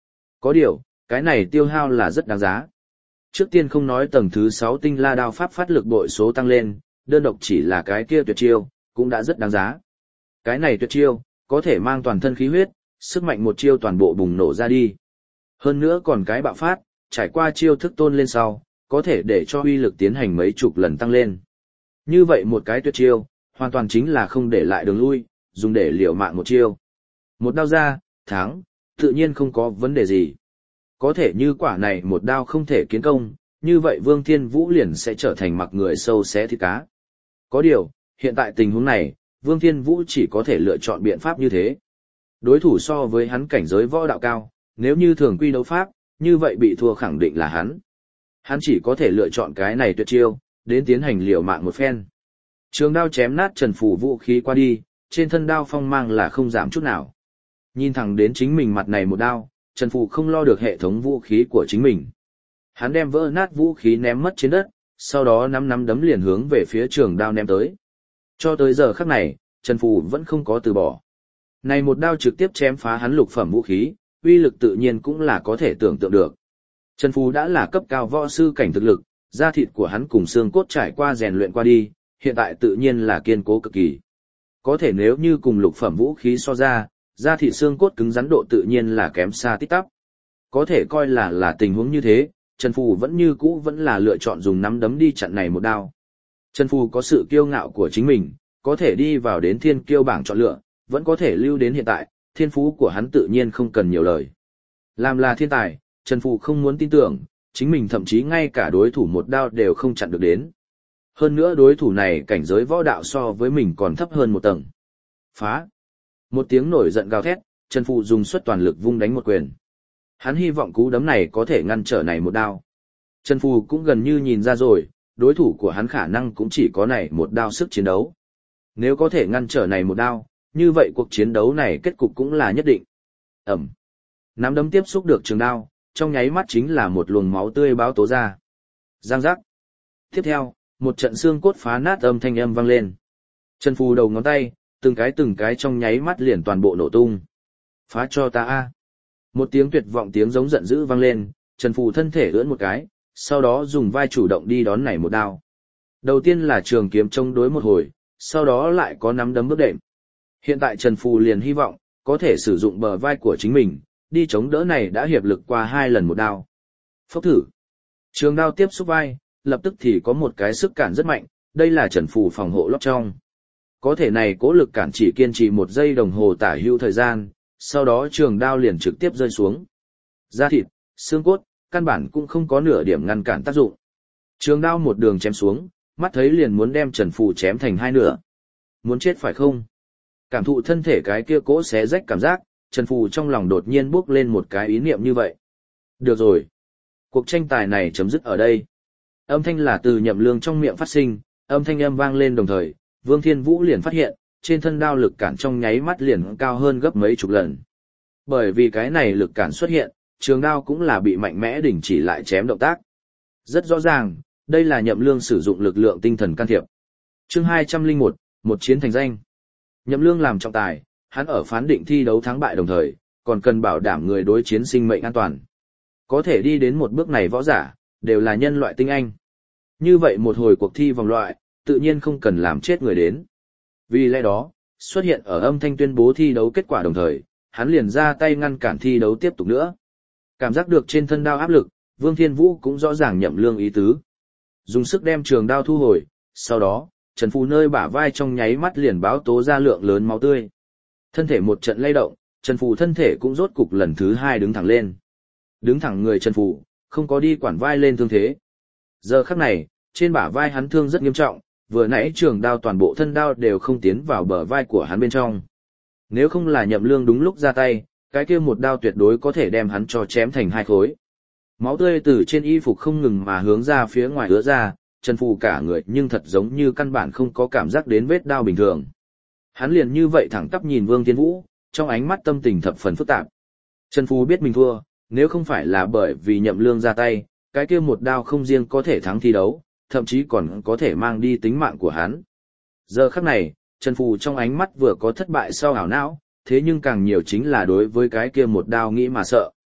Có điều, cái này tiêu hao là rất đáng giá. Trước tiên không nói tầng thứ 6 tinh la đao pháp phát lực bội số tăng lên, đơn độc chỉ là cái kia tuyệt chiêu, cũng đã rất đáng giá. Cái này tuyệt chiêu, có thể mang toàn thân khí huyết, sức mạnh một chiêu toàn bộ bùng nổ ra đi. Hơn nữa còn cái bạo phát, trải qua chiêu thức tôn lên sau, có thể để cho uy lực tiến hành mấy chục lần tăng lên. Như vậy một cái tuyệt chiêu, hoàn toàn chính là không để lại đường lui, dùng để liều mạng một chiêu. Một đao ra, thắng, tự nhiên không có vấn đề gì. Có thể như quả này một đao không thể kiến công, như vậy Vương Thiên Vũ liền sẽ trở thành mặc người sâu xé thịt cá. Có điều, hiện tại tình huống này, Vương Thiên Vũ chỉ có thể lựa chọn biện pháp như thế. Đối thủ so với hắn cảnh giới võ đạo cao, nếu như thường quy đấu pháp, như vậy bị thua khẳng định là hắn. Hắn chỉ có thể lựa chọn cái này tuyệt chiêu, đến tiến hành liều mạng một phen. Trường đao chém nát Trần Phù vũ khí qua đi, trên thân đao phong mang là không giảm chút nào. Nhìn thẳng đến chính mình mặt này một đao, Trần Phù không lo được hệ thống vũ khí của chính mình. Hắn đem vỡ nát vũ khí ném mất trên đất, sau đó nắm đấm liền hướng về phía trường đao ném tới. Cho tới giờ khắc này, Trần Phù vẫn không có từ bỏ. Này một đao trực tiếp chém phá hắn lục phẩm vũ khí, uy lực tự nhiên cũng là có thể tưởng tượng được. Trần Phù đã là cấp cao võ sư cảnh thực lực, da thịt của hắn cùng xương cốt trải qua rèn luyện qua đi, hiện tại tự nhiên là kiên cố cực kỳ. Có thể nếu như cùng lục phẩm vũ khí so ra, da thịt xương cốt cứng rắn độ tự nhiên là kém xa tít tắp. Có thể coi là tình huống như thế, Trần Phù vẫn như cũ vẫn là lựa chọn dùng nắm đấm đi chặn này một đao. Trần Phù có sự kiêu ngạo của chính mình, có thể đi vào đến thiên kiêu bảng chọn lựa, vẫn có thể lưu đến hiện tại, thiên phú của hắn tự nhiên không cần nhiều lời. Làm là thiên tài, Trần Phù không muốn tin tưởng, chính mình thậm chí ngay cả đối thủ một đao đều không chặn được đến. Hơn nữa đối thủ này cảnh giới võ đạo so với mình còn thấp hơn một tầng. Phá! Một tiếng nổi giận gào thét, Trần Phù dùng suất toàn lực vung đánh một quyền. Hắn hy vọng cú đấm này có thể ngăn trở này một đao. Trần Phù cũng gần như nhìn ra rồi, đối thủ của hắn khả năng cũng chỉ có này một đao sức chiến đấu. Nếu có thể ngăn trở này một đao, như vậy cuộc chiến đấu này kết cục cũng là nhất định. Ẩm. Nắm đấm tiếp xúc được trường đao, trong nháy mắt chính là một luồng máu tươi báo tố ra. Giang giác. Tiếp theo, một trận xương cốt phá nát âm thanh âm vang lên. Trần Phù đầu ngón tay, từng cái trong nháy mắt liền toàn bộ nổ tung. Phá cho ta a! Một tiếng tuyệt vọng tiếng giống giận dữ vang lên, Trần Phù thân thể ưỡn một cái, sau đó dùng vai chủ động đi đón này một đao. Đầu tiên là trường kiếm chống đối một hồi, sau đó lại có nắm đấm bước đệm. Hiện tại Trần Phù liền hy vọng, có thể sử dụng bờ vai của chính mình, đi chống đỡ này đã hiệp lực qua 2 lần một đao. Phốc thử. Trường đao tiếp xúc vai, lập tức thì có một cái sức cản rất mạnh, đây là Trần Phù phòng hộ lót trong. Có thể này cố lực cản chỉ kiên trì 1 giây đồng hồ tả hữu thời gian, sau đó trường đao liền trực tiếp rơi xuống. Da thịt, xương cốt, căn bản cũng không có nửa điểm ngăn cản tác dụng. Trường đao một đường chém xuống, mắt thấy liền muốn đem Trần Phù chém thành 2 nửa. Muốn chết phải không? Cảm thụ thân thể cái kia cỗ xé rách cảm giác, Trần Phù trong lòng đột nhiên bước lên một cái ý niệm như vậy. Được rồi. Cuộc tranh tài này chấm dứt ở đây. Âm thanh là từ Nhậm Lương trong miệng phát sinh, âm thanh âm vang lên đồng thời, Vương Thiên Vũ liền phát hiện, trên thân đao lực cản trong nháy mắt liền cao hơn gấp mấy chục lần. Bởi vì cái này lực cản xuất hiện, trường đao cũng là bị mạnh mẽ đình chỉ lại chém động tác. Rất rõ ràng, đây là Nhậm Lương sử dụng lực lượng tinh thần can thiệp. Chương 201, một chiến thành danh. Nhậm Lương làm trọng tài, hắn ở phán định thi đấu thắng bại đồng thời, còn cần bảo đảm người đối chiến sinh mệnh an toàn. Có thể đi đến một bước này võ giả, đều là nhân loại tinh anh. Như vậy một hồi cuộc thi vòng loại, tự nhiên không cần làm chết người đến. Vì lẽ đó, xuất hiện ở âm thanh tuyên bố thi đấu kết quả đồng thời, hắn liền ra tay ngăn cản thi đấu tiếp tục nữa. Cảm giác được trên thân đao áp lực, Vương Thiên Vũ cũng rõ ràng Nhậm Lương ý tứ. Dùng sức đem trường đao thu hồi, sau đó, Trần Phù nơi bả vai trong nháy mắt liền báo tố ra lượng lớn máu tươi. Thân thể một trận lay động, Trần Phù thân thể cũng rốt cục lần thứ 2 đứng thẳng lên. Đứng thẳng người Trần Phù, không có đi quản vai lên thương thế. Giờ khắc này, trên bả vai hắn thương rất nghiêm trọng, vừa nãy trường đao toàn bộ thân đao đều không tiến vào bờ vai của hắn bên trong. Nếu không là Nhậm Lương đúng lúc ra tay, cái kia một đao tuyệt đối có thể đem hắn cho chém thành 2 khối. Máu tươi từ trên y phục không ngừng mà hướng ra phía ngoài ứa ra, Trần Phù cả người nhưng thật giống như căn bản không có cảm giác đến vết đao bình thường. Hắn liền như vậy thẳng tắp nhìn Vương Thiên Vũ, trong ánh mắt tâm tình thập phần phức tạp. Trần Phù biết mình thua, nếu không phải là bởi vì Nhậm Lương ra tay, cái kia một đao không riêng có thể thắng thi đấu, thậm chí còn có thể mang đi tính mạng của hắn. Giờ khắc này, Trần Phù trong ánh mắt vừa có thất bại sau ảo não, thế nhưng càng nhiều chính là đối với cái kia một đao nghĩ mà sợ.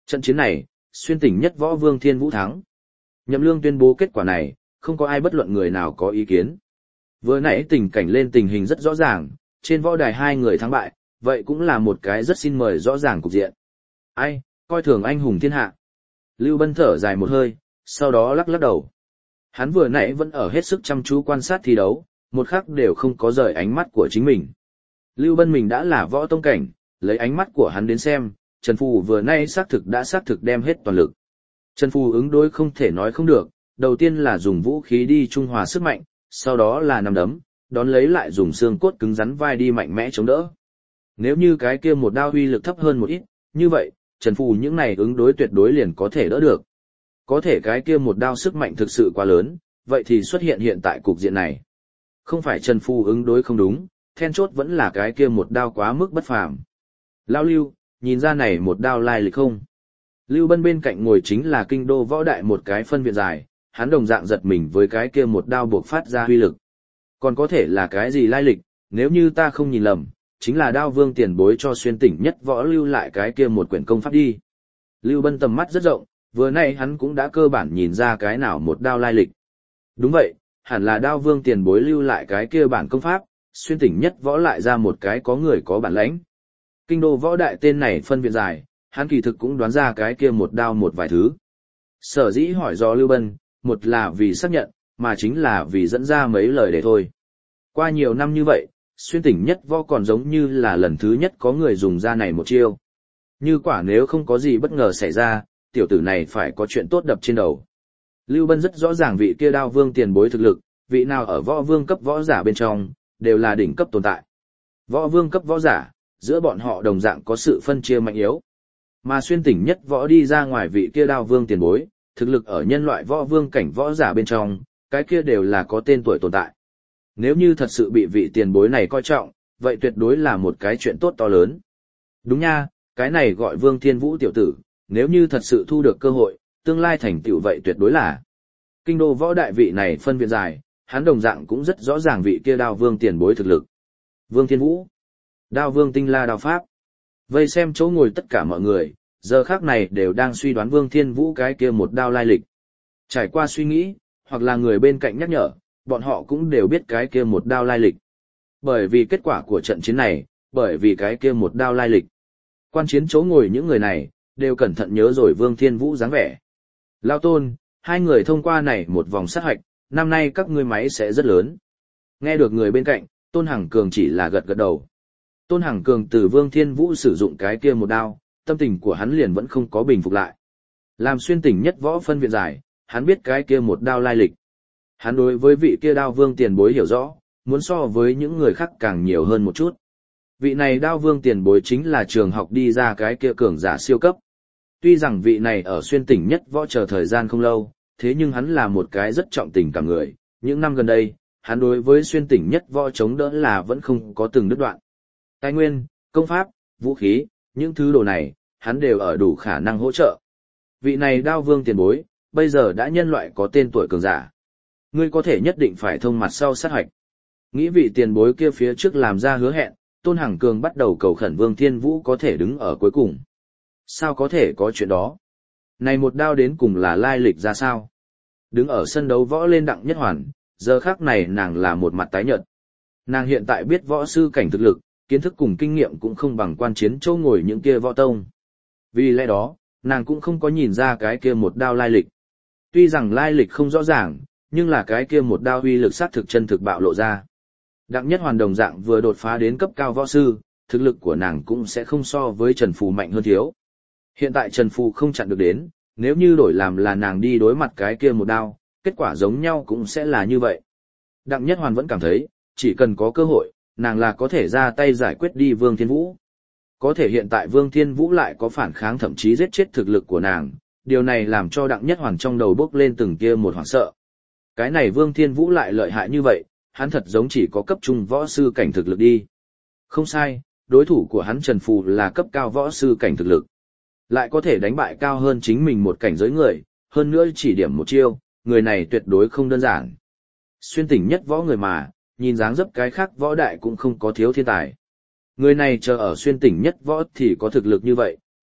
Trận chiến này, xuyên tỉnh nhất võ Vương Thiên Vũ thắng. Nhậm Lương tuyên bố kết quả này, không có ai bất luận người nào có ý kiến. Vừa nãy tình cảnh lên tình hình rất rõ ràng, trên võ đài hai người thắng bại, vậy cũng là một cái rất xin mời rõ ràng cục diện. Ai, coi thường anh hùng thiên hạ. Lưu Bân thở dài một hơi, sau đó lắc lắc đầu. Hắn vừa nãy vẫn ở hết sức chăm chú quan sát thi đấu, một khắc đều không có rời ánh mắt của chính mình. Lưu Bân mình đã là võ tông cảnh, lấy ánh mắt của hắn đến xem, Trần Phù vừa nay xác thực đem hết toàn lực. Trần Phù ứng đối không thể nói không được, đầu tiên là dùng vũ khí đi trung hòa sức mạnh, sau đó là nắm đấm, đón lấy lại dùng xương cốt cứng rắn vai đi mạnh mẽ chống đỡ. Nếu như cái kia một đao uy lực thấp hơn một ít, như vậy, Trần Phù những này ứng đối tuyệt đối liền có thể đỡ được. Có thể cái kia một đao sức mạnh thực sự quá lớn, vậy thì xuất hiện tại cục diện này. Không phải Trần Phù ứng đối không đúng, then chốt vẫn là cái kia một đao quá mức bất phàm. Lao Lưu, nhìn ra này một đao lai lịch không? Lưu Bân bên cạnh ngồi chính là kinh đô võ đại một cái phân viện dài, hắn đồng dạng giật mình với cái kia một đao buộc phát ra huy lực. Còn có thể là cái gì lai lịch, nếu như ta không nhìn lầm, chính là đao vương tiền bối cho xuyên tỉnh nhất võ lưu lại cái kia một quyển công pháp đi. Lưu Bân tầm mắt rất rộng, vừa nay hắn cũng đã cơ bản nhìn ra cái nào một đao lai lịch. Đúng vậy, hẳn là đao vương tiền bối lưu lại cái kia bản công pháp, xuyên tỉnh nhất võ lại ra một cái có người có bản lãnh. Kinh đô võ đại tên này phân viện dài, hắn kỳ thực cũng đoán ra cái kia một đao một vài thứ. Sở dĩ hỏi do Lưu Bân, một là vì xác nhận, mà chính là vì dẫn ra mấy lời để thôi. Qua nhiều năm như vậy, xuyên tỉnh nhất võ còn giống như là lần thứ nhất có người dùng ra này một chiêu. Như quả nếu không có gì bất ngờ xảy ra, tiểu tử này phải có chuyện tốt đập trên đầu. Lưu Bân rất rõ ràng vị kia đao vương tiền bối thực lực, vị nào ở võ vương cấp võ giả bên trong, đều là đỉnh cấp tồn tại. Võ vương cấp võ giả, giữa bọn họ đồng dạng có sự phân chia mạnh yếu. Mà xuyên tỉnh nhất võ đi ra ngoài vị kia đao vương tiền bối, thực lực ở nhân loại võ vương cảnh võ giả bên trong, cái kia đều là có tên tuổi tồn tại. Nếu như thật sự bị vị tiền bối này coi trọng, vậy tuyệt đối là một cái chuyện tốt to lớn. Đúng nha, cái này gọi Vương Thiên Vũ tiểu tử, nếu như thật sự thu được cơ hội, tương lai thành tựu vậy tuyệt đối là. Kinh đô võ đại vị này phân viện dài, hắn đồng dạng cũng rất rõ ràng vị kia đao vương tiền bối thực lực. Vương Thiên Vũ, đao vương tinh la đao pháp. Vây xem chỗ ngồi tất cả mọi người, giờ khác này đều đang suy đoán Vương Thiên Vũ cái kia một đao lai lịch. Trải qua suy nghĩ, hoặc là người bên cạnh nhắc nhở, bọn họ cũng đều biết cái kia một đao lai lịch. Bởi vì kết quả của trận chiến này, bởi vì cái kia một đao lai lịch. Quan chiến chỗ ngồi những người này, đều cẩn thận nhớ rồi Vương Thiên Vũ dáng vẻ. Lao Tôn, hai người thông qua này một vòng sát hoạch, năm nay các ngươi máy sẽ rất lớn. Nghe được người bên cạnh, Tôn Hằng Cường chỉ là gật gật đầu. Tôn Hằng Cường từ Vương Thiên Vũ sử dụng cái kia một đao, tâm tình của hắn liền vẫn không có bình phục lại. Làm xuyên tỉnh nhất võ phân viện giải, hắn biết cái kia một đao lai lịch. Hắn đối với vị kia đao vương tiền bối hiểu rõ, muốn so với những người khác càng nhiều hơn một chút. Vị này đao vương tiền bối chính là trường học đi ra cái kia cường giả siêu cấp. Tuy rằng vị này ở xuyên tỉnh nhất võ chờ thời gian không lâu, thế nhưng hắn là một cái rất trọng tình cảm người. Những năm gần đây, hắn đối với xuyên tỉnh nhất võ chống đỡ là vẫn không có từng đứt đoạn. Tài nguyên, công pháp, vũ khí, những thứ đồ này, hắn đều ở đủ khả năng hỗ trợ. Vị này đao vương tiền bối, bây giờ đã nhân loại có tên tuổi cường giả. Ngươi có thể nhất định phải thông mặt sau sát hoạch. Nghĩ vị tiền bối kia phía trước làm ra hứa hẹn, Tôn Hằng Cường bắt đầu cầu khẩn Vương Thiên Vũ có thể đứng ở cuối cùng. Sao có thể có chuyện đó? Này một đao đến cùng là lai lịch ra sao? Đứng ở sân đấu võ lên Đặng Nhất Hoàn, giờ khác này nàng là một mặt tái nhợt. Nàng hiện tại biết võ sư cảnh thực lực, kiến thức cùng kinh nghiệm cũng không bằng quan chiến châu ngồi những kia võ tông. Vì lẽ đó, nàng cũng không có nhìn ra cái kia một đao lai lịch. Tuy rằng lai lịch không rõ ràng, nhưng là cái kia một đao uy lực sát thực chân thực bạo lộ ra. Đặng Nhất Hoàn đồng dạng vừa đột phá đến cấp cao võ sư, thực lực của nàng cũng sẽ không so với Trần Phù mạnh hơn thiếu. Hiện tại Trần Phù không chặn được đến, nếu như đổi làm là nàng đi đối mặt cái kia một đao, kết quả giống nhau cũng sẽ là như vậy. Đặng Nhất Hoàn vẫn cảm thấy, chỉ cần có cơ hội, nàng là có thể ra tay giải quyết đi Vương Thiên Vũ. Có thể hiện tại Vương Thiên Vũ lại có phản kháng thậm chí giết chết thực lực của nàng, điều này làm cho Đặng Nhất Hoàn trong đầu bốc lên từng kia một hoảng sợ. Cái này Vương Thiên Vũ lại lợi hại như vậy, hắn thật giống chỉ có cấp trung võ sư cảnh thực lực đi. Không sai, đối thủ của hắn Trần Phù là cấp cao võ sư cảnh thực lực. Lại có thể đánh bại cao hơn chính mình một cảnh giới người, hơn nữa chỉ điểm một chiêu, người này tuyệt đối không đơn giản. Xuyên tỉnh nhất võ người mà, nhìn dáng dấp cái khác võ đại cũng không có thiếu thiên tài. Người này chờ ở xuyên tỉnh nhất võ thì có thực lực như vậy,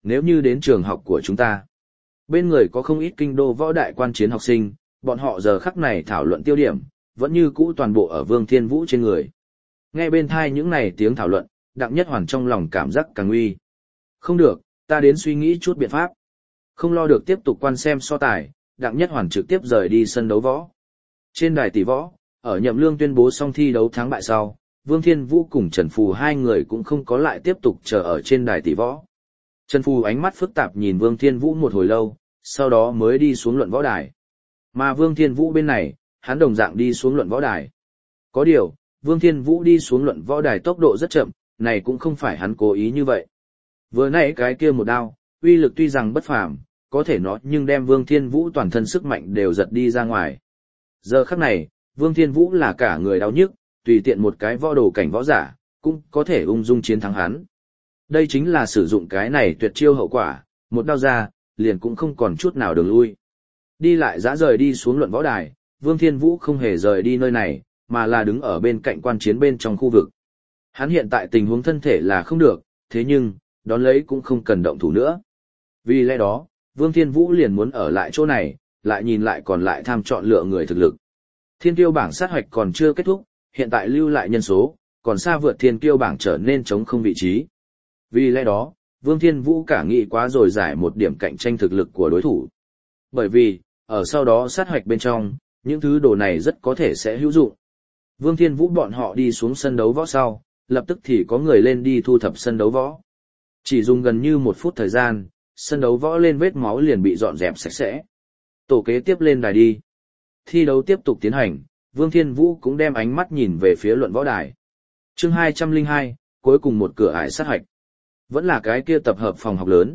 nếu như đến trường học của chúng ta. Bên người có không ít kinh đô võ đại quan chiến học sinh, bọn họ giờ khắc này thảo luận tiêu điểm, vẫn như cũ toàn bộ ở Vương Thiên Vũ trên người. Nghe bên thai những này tiếng thảo luận, Đặng Nhất Hoàn trong lòng cảm giác càng nguy. Không được, ta đến suy nghĩ chút biện pháp. Không lo được tiếp tục quan xem so tài, Đặng Nhất Hoàn trực tiếp rời đi sân đấu võ. Trên đài tỷ võ, ở Nhậm Lương tuyên bố xong thi đấu thắng bại sau, Vương Thiên Vũ cùng Trần Phù hai người cũng không có lại tiếp tục chờ ở trên đài tỷ võ. Trần Phù ánh mắt phức tạp nhìn Vương Thiên Vũ một hồi lâu, sau đó mới đi xuống luận võ đài. Mà Vương Thiên Vũ bên này, hắn đồng dạng đi xuống luận võ đài. Có điều, Vương Thiên Vũ đi xuống luận võ đài tốc độ rất chậm, này cũng không phải hắn cố ý như vậy. Vừa nãy cái kia một đao, uy lực tuy rằng bất phàm, có thể nói nhưng đem Vương Thiên Vũ toàn thân sức mạnh đều giật đi ra ngoài. Giờ khắc này, Vương Thiên Vũ là cả người đau nhức, tùy tiện một cái võ đồ cảnh võ giả, cũng có thể ung dung chiến thắng hắn. Đây chính là sử dụng cái này tuyệt chiêu hậu quả, một đao ra, liền cũng không còn chút nào đường lui. Đi lại dã rời đi xuống luận võ đài, Vương Thiên Vũ không hề rời đi nơi này, mà là đứng ở bên cạnh quan chiến bên trong khu vực. Hắn hiện tại tình huống thân thể là không được, thế nhưng, đón lấy cũng không cần động thủ nữa. Vì lẽ đó, Vương Thiên Vũ liền muốn ở lại chỗ này, lại nhìn lại còn lại tham chọn lựa người thực lực. Thiên tiêu bảng sát hoạch còn chưa kết thúc, hiện tại lưu lại nhân số, còn xa vượt thiên tiêu bảng trở nên trống không vị trí. Vì lẽ đó, Vương Thiên Vũ cả nghĩ quá rồi giải một điểm cạnh tranh thực lực của đối thủ. Bởi vì, ở sau đó sát hoạch bên trong, những thứ đồ này rất có thể sẽ hữu dụng. Vương Thiên Vũ bọn họ đi xuống sân đấu võ sau, lập tức thì có người lên đi thu thập sân đấu võ. Chỉ dùng gần như 1 phút thời gian, sân đấu võ lên vết máu liền bị dọn dẹp sạch sẽ. Tổ kế tiếp lên đài đi. Thi đấu tiếp tục tiến hành, Vương Thiên Vũ cũng đem ánh mắt nhìn về phía luận võ đài. Chương 202, cuối cùng một cửa ải sát hoạch. Vẫn là cái kia tập hợp phòng học lớn,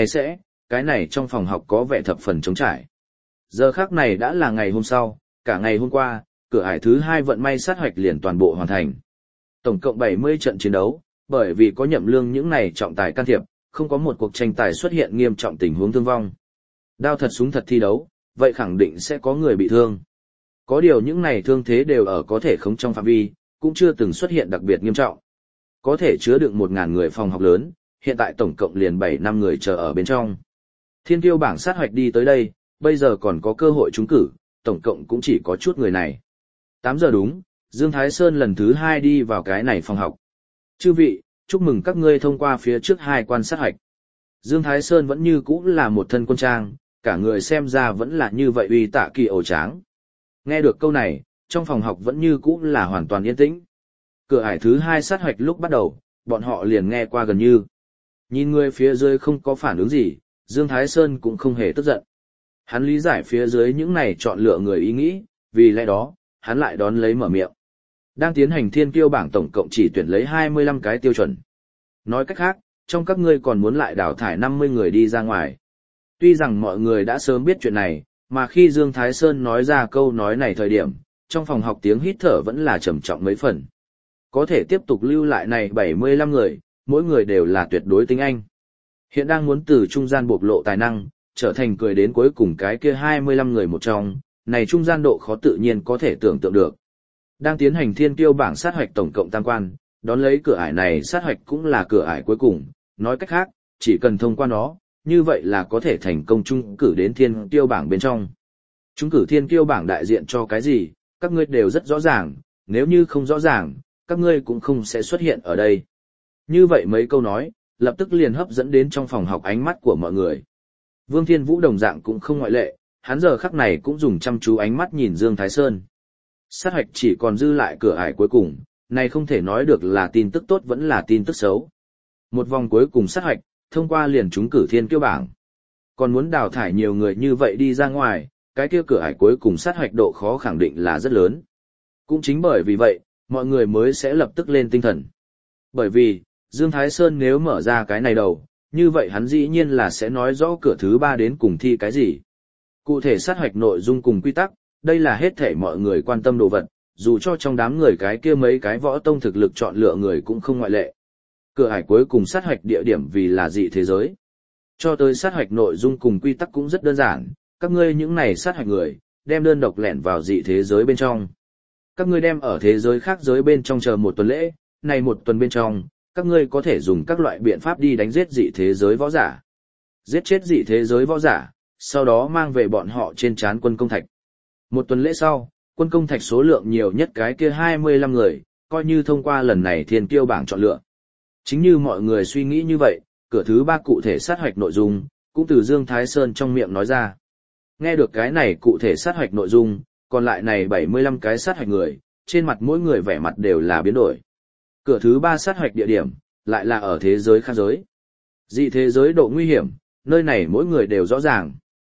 cái này trong phòng học có vẻ thập phần trống trải. Giờ khắc này đã là ngày hôm sau, cả ngày hôm qua, cửa ải thứ 2 vận may sát hoạch liền toàn bộ hoàn thành. Tổng cộng 70 trận chiến đấu, bởi vì có Nhậm Lương những này trọng tài can thiệp, không có một cuộc tranh tài xuất hiện nghiêm trọng tình huống thương vong. Đao thật súng thật thi đấu, vậy khẳng định sẽ có người bị thương. Có điều những này thương thế đều ở có thể không trong phạm vi, cũng chưa từng xuất hiện đặc biệt nghiêm trọng. Có thể chứa đựng 1.000 người phòng học lớn, hiện tại tổng cộng liền 7-5 người chờ ở bên trong. Thiên tiêu bảng sát hoạch đi tới đây, bây giờ còn có cơ hội trúng cử, tổng cộng cũng chỉ có chút người này. 8 giờ đúng, Dương Thái Sơn lần thứ 2 đi vào cái này phòng học. Chư vị, chúc mừng các ngươi thông qua phía trước 2 quan sát hoạch. Dương Thái Sơn vẫn như cũ là một thân quân trang, cả người xem ra vẫn là như vậy uy tạ kỳ ổ tráng. Nghe được câu này, trong phòng học vẫn như cũ là hoàn toàn yên tĩnh. Cửa ải thứ 2 sát hoạch lúc bắt đầu, bọn họ liền nghe qua gần như. Nhìn người phía dưới không có phản ứng gì, Dương Thái Sơn cũng không hề tức giận. Hắn lý giải phía dưới những này chọn lựa người ý nghĩ, vì lẽ đó, hắn lại đón lấy mở miệng. Đang tiến hành thiên kiêu bảng tổng cộng chỉ tuyển lấy 25 cái tiêu chuẩn. Nói cách khác, trong các ngươi còn muốn lại đào thải 50 người đi ra ngoài. Tuy rằng mọi người đã sớm biết chuyện này, mà khi Dương Thái Sơn nói ra câu nói này thời điểm, trong phòng học tiếng hít thở vẫn là trầm trọng mấy phần. Có thể tiếp tục lưu lại này 75 người, mỗi người đều là tuyệt đối tinh anh. Hiện đang muốn từ trung gian bộc lộ tài năng, trở thành cười đến cuối cùng cái kia 25 người một trong, này trung gian độ khó tự nhiên có thể tưởng tượng được. Đang tiến hành thiên kiêu bảng sát hoạch tổng cộng tam quan, đón lấy cửa ải này sát hoạch cũng là cửa ải cuối cùng, nói cách khác, chỉ cần thông qua nó, như vậy là có thể thành công trúng cử đến thiên kiêu bảng bên trong. Trúng cử thiên kiêu bảng đại diện cho cái gì, các ngươi đều rất rõ ràng, nếu như không rõ ràng, các ngươi cũng không sẽ xuất hiện ở đây. Như vậy mấy câu nói, lập tức liền hấp dẫn đến trong phòng học ánh mắt của mọi người. Vương Thiên Vũ đồng dạng cũng không ngoại lệ, hắn giờ khắc này cũng dùng chăm chú ánh mắt nhìn Dương Thái Sơn. Sát hoạch chỉ còn dư lại cửa ải cuối cùng, này không thể nói được là tin tức tốt vẫn là tin tức xấu. Một vòng cuối cùng sát hoạch, thông qua liền trúng cử thiên kiêu bảng. Còn muốn đào thải nhiều người như vậy đi ra ngoài, cái kia cửa ải cuối cùng sát hoạch độ khó khẳng định là rất lớn. Cũng chính bởi vì vậy, mọi người mới sẽ lập tức lên tinh thần. Bởi vì, Dương Thái Sơn nếu mở ra cái này đầu, như vậy hắn dĩ nhiên là sẽ nói rõ cửa thứ 3 đến cùng thi cái gì. Cụ thể sát hoạch nội dung cùng quy tắc, đây là hết thảy mọi người quan tâm đồ vật, dù cho trong đám người cái kia mấy cái võ tông thực lực chọn lựa người cũng không ngoại lệ. Cửa ải cuối cùng sát hoạch địa điểm vì là dị thế giới. Cho tới sát hoạch nội dung cùng quy tắc cũng rất đơn giản, các ngươi những này sát hoạch người, đem đơn độc lẻn vào dị thế giới bên trong. Các ngươi đem ở thế giới khác giới bên trong chờ 1 tuần lễ, này 1 tuần bên trong, các ngươi có thể dùng các loại biện pháp đi đánh giết dị thế giới võ giả, Giết chết dị thế giới võ giả, sau đó mang về bọn họ trên trán quân công thạch. Một tuần lễ sau, quân công thạch số lượng nhiều nhất cái kia 25 người, coi như thông qua lần này thiên kiêu bảng chọn lựa. Chính như mọi người suy nghĩ như vậy, cửa thứ 3 cụ thể sát hoạch nội dung, cũng từ Dương Thái Sơn trong miệng nói ra. Nghe được cái này cụ thể sát hoạch nội dung, còn lại này 75 cái sát hoạch người, trên mặt mỗi người vẻ mặt đều là biến đổi. Cửa thứ 3 sát hoạch địa điểm, lại là ở thế giới khác giới. Dị thế giới độ nguy hiểm, nơi này mỗi người đều rõ ràng.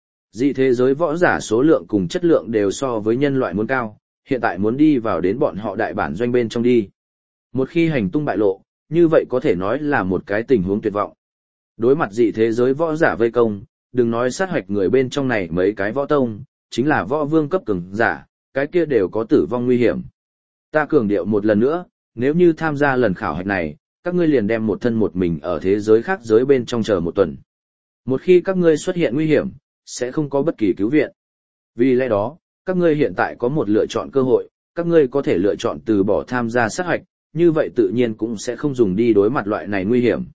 Dị thế giới võ giả số lượng cùng chất lượng đều so với nhân loại muốn cao, hiện tại muốn đi vào đến bọn họ đại bản doanh bên trong đi. Một khi hành tung bại lộ, như vậy có thể nói là một cái tình huống tuyệt vọng. Đối mặt dị thế giới võ giả vây công, đừng nói sát hoạch người bên trong này mấy cái võ tông, chính là võ vương cấp cường giả, cái kia đều có tử vong nguy hiểm. Ta cường điệu một lần nữa, nếu như tham gia lần khảo hạch này, các ngươi liền đem một thân một mình ở thế giới khác giới bên trong chờ một tuần. Một khi các ngươi xuất hiện nguy hiểm, sẽ không có bất kỳ cứu viện. Vì lẽ đó, các ngươi hiện tại có một lựa chọn cơ hội, các ngươi có thể lựa chọn từ bỏ tham gia sát hoạch, như vậy tự nhiên cũng sẽ không dùng đi đối mặt loại này nguy hiểm.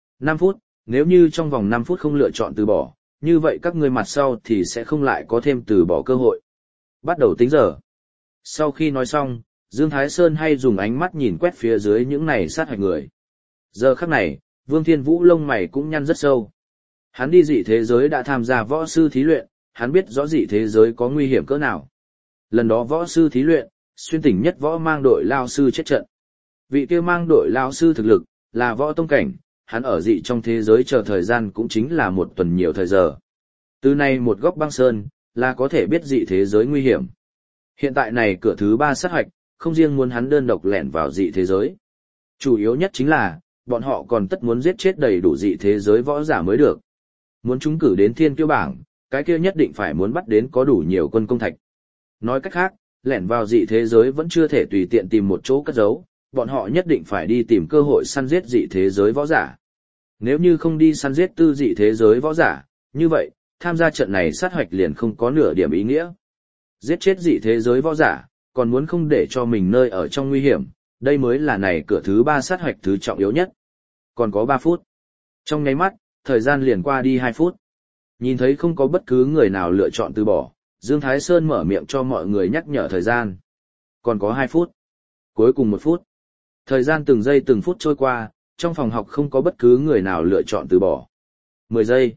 5 phút, nếu như trong vòng 5 phút không lựa chọn từ bỏ, như vậy các ngươi mặt sau thì sẽ không lại có thêm từ bỏ cơ hội. Bắt đầu tính giờ. Sau khi nói xong, Dương Thái Sơn hay dùng ánh mắt nhìn quét phía dưới những này sát hoạch người. Giờ khắc này, Vương Thiên Vũ lông mày cũng nhăn rất sâu. Hắn đi dị thế giới đã tham gia võ sư thí luyện, hắn biết rõ dị thế giới có nguy hiểm cỡ nào. Lần đó võ sư thí luyện, xuyên tỉnh nhất võ mang đội lao sư chết trận. Vị kia mang đội lao sư thực lực, là võ tông cảnh, hắn ở dị trong thế giới chờ thời gian cũng chính là một tuần nhiều thời giờ. Từ nay một góc băng sơn, là có thể biết dị thế giới nguy hiểm. Hiện tại này cửa thứ 3 sát hoạch, không riêng muốn hắn đơn độc lẻn vào dị thế giới. Chủ yếu nhất chính là, bọn họ còn tất muốn giết chết đầy đủ dị thế giới võ giả mới được. Muốn trúng cử đến thiên kiêu bảng, cái kia nhất định phải muốn bắt đến có đủ nhiều quân công thạch. Nói cách khác, lẻn vào dị thế giới vẫn chưa thể tùy tiện tìm một chỗ cất giấu, bọn họ nhất định phải đi tìm cơ hội săn giết dị thế giới võ giả. Nếu như không đi săn giết tư dị thế giới võ giả, như vậy, tham gia trận này sát hoạch liền không có nửa điểm ý nghĩa. Giết chết dị thế giới võ giả, còn muốn không để cho mình nơi ở trong nguy hiểm, đây mới là này cửa thứ 3 sát hoạch thứ trọng yếu nhất. Còn có 3 phút. Trong nháy mắt, thời gian liền qua đi 2 phút. Nhìn thấy không có bất cứ người nào lựa chọn từ bỏ, Dương Thái Sơn mở miệng cho mọi người nhắc nhở thời gian. Còn có 2 phút. Cuối cùng 1 phút. Thời gian từng giây từng phút trôi qua, trong phòng học không có bất cứ người nào lựa chọn từ bỏ. 10 giây.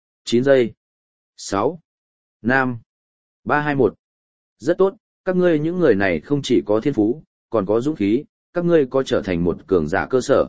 9 giây. 6. 5. 3 2 1. Rất tốt, các ngươi những người này không chỉ có thiên phú, còn có dũng khí, các ngươi có trở thành một cường giả cơ sở.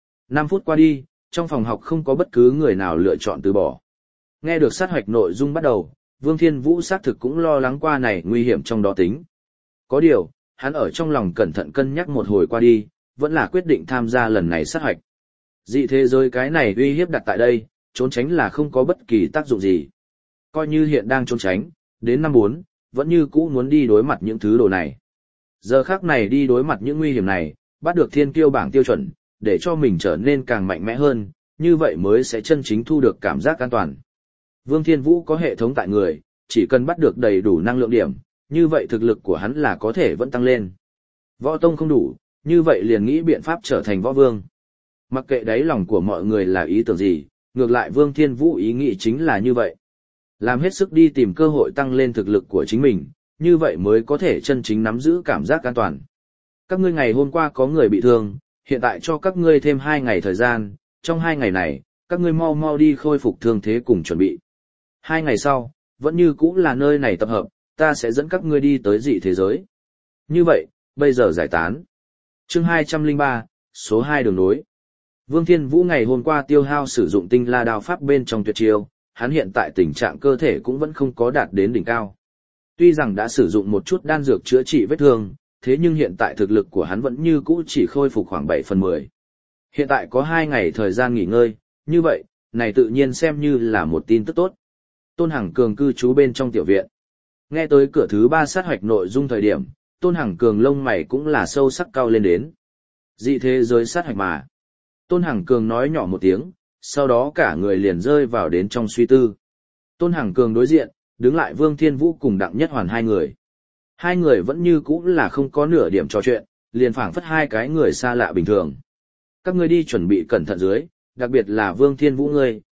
5 phút qua đi, trong phòng học không có bất cứ người nào lựa chọn từ bỏ. Nghe được sát hoạch nội dung bắt đầu, Vương Thiên Vũ xác thực cũng lo lắng qua này nguy hiểm trong đó tính. Có điều, hắn ở trong lòng cẩn thận cân nhắc một hồi qua đi, vẫn là quyết định tham gia lần này sát hoạch. Dị thế giới cái này uy hiếp đặt tại đây, trốn tránh là không có bất kỳ tác dụng gì. Coi như hiện đang trốn tránh, đến năm 4, vẫn như cũ muốn đi đối mặt những thứ đồ này. Giờ khắc này đi đối mặt những nguy hiểm này, bắt được thiên kiêu bảng tiêu chuẩn, để cho mình trở nên càng mạnh mẽ hơn, như vậy mới sẽ chân chính thu được cảm giác an toàn. Vương Thiên Vũ có hệ thống tại người, chỉ cần bắt được đầy đủ năng lượng điểm, như vậy thực lực của hắn là có thể vẫn tăng lên. Võ tông không đủ, như vậy liền nghĩ biện pháp trở thành võ vương. Mặc kệ đáy lòng của mọi người là ý tưởng gì, ngược lại Vương Thiên Vũ ý nghĩ chính là như vậy. Làm hết sức đi tìm cơ hội tăng lên thực lực của chính mình, như vậy mới có thể chân chính nắm giữ cảm giác an toàn. Các ngươi ngày hôm qua có người bị thương, hiện tại cho các ngươi thêm 2 ngày thời gian, trong 2 ngày này, các ngươi mau mau đi khôi phục thương thế cùng chuẩn bị. 2 ngày sau, vẫn như cũ là nơi này tập hợp, ta sẽ dẫn các ngươi đi tới dị thế giới. Như vậy, bây giờ giải tán. Chương 203, số 2 đường nối. Vương Thiên Vũ ngày hôm qua tiêu hao sử dụng tinh la đao pháp bên trong tuyệt chiêu, hắn hiện tại tình trạng cơ thể cũng vẫn không có đạt đến đỉnh cao. Tuy rằng đã sử dụng một chút đan dược chữa trị vết thương, thế nhưng hiện tại thực lực của hắn vẫn như cũ chỉ khôi phục khoảng 7/10. Hiện tại có 2 ngày thời gian nghỉ ngơi, như vậy, này tự nhiên xem như là một tin tức tốt. Tôn Hằng Cường cư trú bên trong tiểu viện. Nghe tới cửa thứ 3 sát hoạch nội dung thời điểm, Tôn Hằng Cường lông mày cũng là sâu sắc cao lên đến. Dị thế giới sát hoạch mà. Tôn Hằng Cường nói nhỏ một tiếng, sau đó cả người liền rơi vào đến trong suy tư. Tôn Hằng Cường đối diện, đứng lại Vương Thiên Vũ cùng Đặng Nhất Hoàn hai người. Hai người vẫn như cũ là không có nửa điểm trò chuyện, liền phảng phất hai cái người xa lạ bình thường. Các ngươi đi chuẩn bị cẩn thận dưới, đặc biệt là Vương Thiên Vũ ngươi,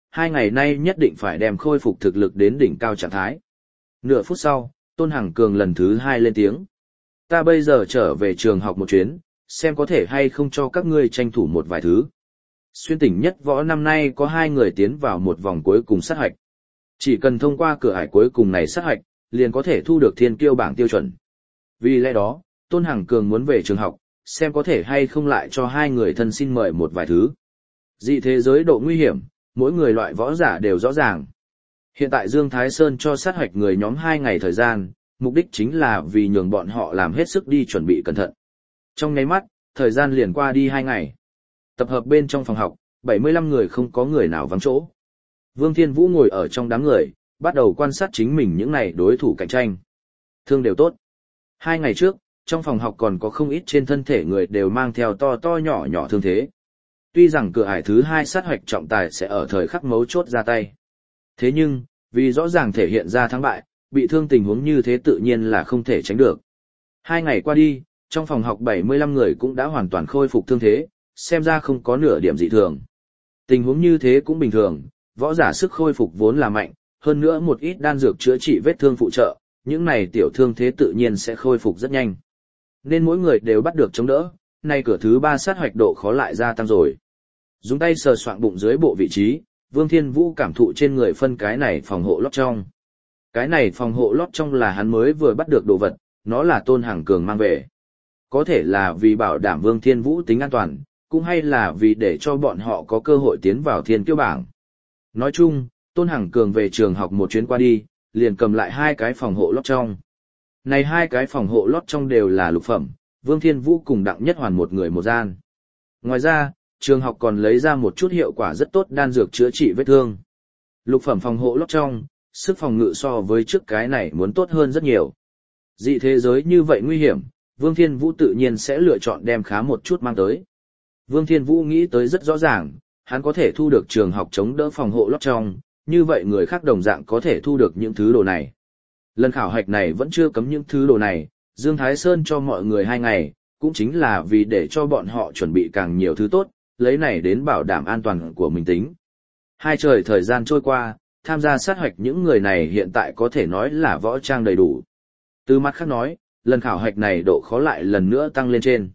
2 ngày nay nhất định phải đem khôi phục thực lực đến đỉnh cao trạng thái. Nửa phút sau, Tôn Hằng Cường lần thứ 2 lên tiếng. Ta bây giờ trở về trường học một chuyến, xem có thể hay không cho các ngươi tranh thủ một vài thứ. Xuyên tỉnh nhất võ năm nay có 2 người tiến vào một vòng cuối cùng sát hạch. Chỉ cần thông qua cửa ải cuối cùng này sát hạch, liền có thể thu được thiên kiêu bảng tiêu chuẩn. Vì lẽ đó, Tôn Hằng Cường muốn về trường học, xem có thể hay không lại cho 2 người thân xin mời một vài thứ. Dị thế giới độ nguy hiểm, mỗi người loại võ giả đều rõ ràng. Hiện tại Dương Thái Sơn cho sát hoạch người nhóm 2 ngày thời gian, mục đích chính là vì nhường bọn họ làm hết sức đi chuẩn bị cẩn thận. Trong nháy mắt, thời gian liền qua đi 2 ngày. Tập hợp bên trong phòng học, 75 người không có người nào vắng chỗ. Vương Thiên Vũ ngồi ở trong đám người, bắt đầu quan sát chính mình những này đối thủ cạnh tranh. Thương đều tốt. 2 ngày trước, trong phòng học còn có không ít trên thân thể người đều mang theo to to nhỏ nhỏ thương thế. Tuy rằng cửa ải thứ 2 sát hoạch trọng tài sẽ ở thời khắc mấu chốt ra tay. Thế nhưng, vì rõ ràng thể hiện ra thắng bại, bị thương tình huống như thế tự nhiên là không thể tránh được. 2 ngày qua đi, trong phòng học 75 người cũng đã hoàn toàn khôi phục thương thế, xem ra không có nửa điểm dị thường. Tình huống như thế cũng bình thường, võ giả sức khôi phục vốn là mạnh, hơn nữa một ít đan dược chữa trị vết thương phụ trợ, những này tiểu thương thế tự nhiên sẽ khôi phục rất nhanh. Nên mỗi người đều bắt được chống đỡ, nay cửa thứ 3 sát hoạch độ khó lại gia tăng rồi. Dùng tay sờ soạng bụng dưới bộ vị trí, Vương Thiên Vũ cảm thụ trên người phân cái này phòng hộ lót trong. Cái này phòng hộ lót trong là hắn mới vừa bắt được đồ vật, nó là Tôn Hằng Cường mang về. Có thể là vì bảo đảm Vương Thiên Vũ tính an toàn, cũng hay là vì để cho bọn họ có cơ hội tiến vào thiên kiêu bảng. Nói chung, Tôn Hằng Cường về trường học một chuyến qua đi, liền cầm lại 2 cái phòng hộ lót trong. Này 2 cái phòng hộ lót trong đều là lục phẩm, Vương Thiên Vũ cùng Đặng Nhất Hoàn một người một gian. Ngoài ra, trường học còn lấy ra một chút hiệu quả rất tốt đan dược chữa trị vết thương. Lục phẩm phòng hộ lót trong, sức phòng ngự so với trước cái này muốn tốt hơn rất nhiều. Dị thế giới như vậy nguy hiểm, Vương Thiên Vũ tự nhiên sẽ lựa chọn đem khá một chút mang tới. Vương Thiên Vũ nghĩ tới rất rõ ràng, hắn có thể thu được trường học chống đỡ phòng hộ lót trong, như vậy người khác đồng dạng có thể thu được những thứ đồ này. Lần khảo hạch này vẫn chưa cấm những thứ đồ này, Dương Thái Sơn cho mọi người 2 ngày, cũng chính là vì để cho bọn họ chuẩn bị càng nhiều thứ tốt, lấy này đến bảo đảm an toàn của mình tính. 2 trời thời gian trôi qua, tham gia sát hoạch những người này hiện tại có thể nói là võ trang đầy đủ. Từ mặt khác nói, lần khảo hạch này độ khó lại lần nữa tăng lên trên.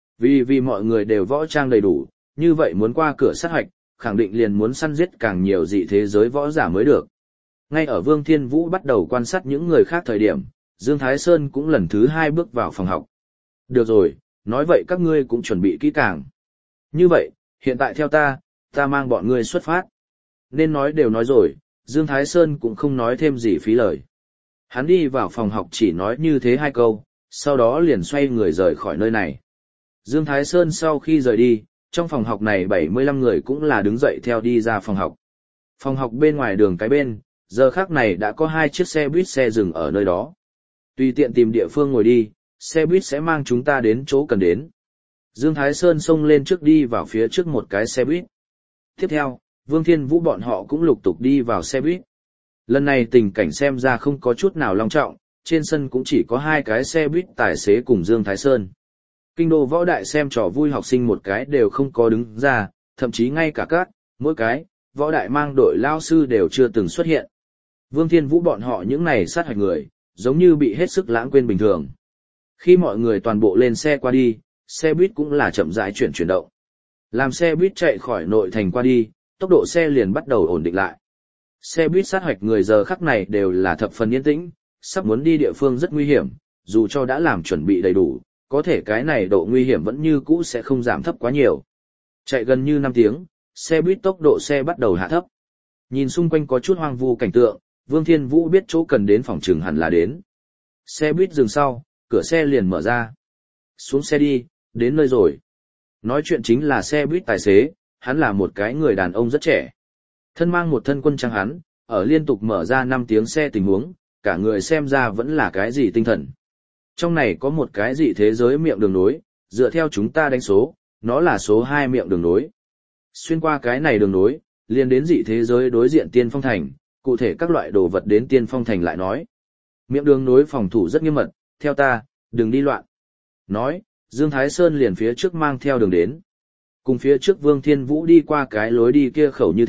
Vì mọi người đều võ trang đầy đủ, như vậy muốn qua cửa sát hoạch, khẳng định liền muốn săn giết càng nhiều dị thế giới võ giả mới được. Ngay ở Vương Thiên Vũ bắt đầu quan sát những người khác thời điểm, Dương Thái Sơn cũng lần thứ 2 bước vào phòng học. Được rồi, nói vậy các ngươi cũng chuẩn bị kỹ càng. Như vậy, hiện tại theo ta mang bọn ngươi xuất phát. Nên nói đều nói rồi, Dương Thái Sơn cũng không nói thêm gì phí lời. Hắn đi vào phòng học chỉ nói như thế 2 câu, sau đó liền xoay người rời khỏi nơi này. Dương Thái Sơn sau khi rời đi, trong phòng học này 75 người cũng là đứng dậy theo đi ra phòng học. Phòng học bên ngoài đường cái bên, giờ khắc này đã có 2 chiếc xe buýt xe dừng ở nơi đó. Tùy tiện tìm địa phương ngồi đi, xe buýt sẽ mang chúng ta đến chỗ cần đến. Dương Thái Sơn xông lên trước đi vào phía trước một cái xe buýt. Tiếp theo, Vương Thiên Vũ bọn họ cũng lục tục đi vào xe buýt. Lần này tình cảnh xem ra không có chút nào long trọng, trên sân cũng chỉ có 2 cái xe buýt tài xế cùng Dương Thái Sơn. Kinh đô võ đại xem trò vui học sinh một cái đều không có đứng ra, thậm chí ngay cả mỗi cái, võ đại mang đội lao sư đều chưa từng xuất hiện. Vương Thiên Vũ bọn họ những này sát hạch người, giống như bị hết sức lãng quên bình thường. Khi mọi người toàn bộ lên xe qua đi, xe buýt cũng là chậm rãi chuyển động. Làm xe buýt chạy khỏi nội thành qua đi, tốc độ xe liền bắt đầu ổn định lại. Xe buýt sát hạch người giờ khắc này đều là thập phần yên tĩnh, sắp muốn đi địa phương rất nguy hiểm, dù cho đã làm chuẩn bị đầy đủ, có thể cái này độ nguy hiểm vẫn như cũ sẽ không giảm thấp quá nhiều. Chạy gần như 5 tiếng, xe buýt tốc độ xe bắt đầu hạ thấp. Nhìn xung quanh có chút hoang vu cảnh tượng, Vương Thiên Vũ biết chỗ cần đến phòng trừng hẳn là đến. Xe buýt dừng sau, cửa xe liền mở ra. Xuống xe đi, đến nơi rồi. Nói chuyện chính là xe buýt tài xế, hắn là một cái người đàn ông rất trẻ. Thân mang một thân quân trang hắn, ở liên tục mở ra 5 tiếng xe tình huống, cả người xem ra vẫn là cái gì tinh thần. Trong này có một cái gì thế giới miệng đường nối, dựa theo chúng ta đánh số, nó là số 2 miệng đường nối. Xuyên qua cái này đường nối, liền đến dị thế giới đối diện Tiên Phong Thành, cụ thể các loại đồ vật đến Tiên Phong Thành lại nói. Miệng đường nối phòng thủ rất nghiêm mật, theo ta, đừng đi loạn. Nói, Dương Thái Sơn liền phía trước mang theo đường đến. Cùng phía trước Vương Thiên Vũ đi qua cái lối đi kia khẩu như thế,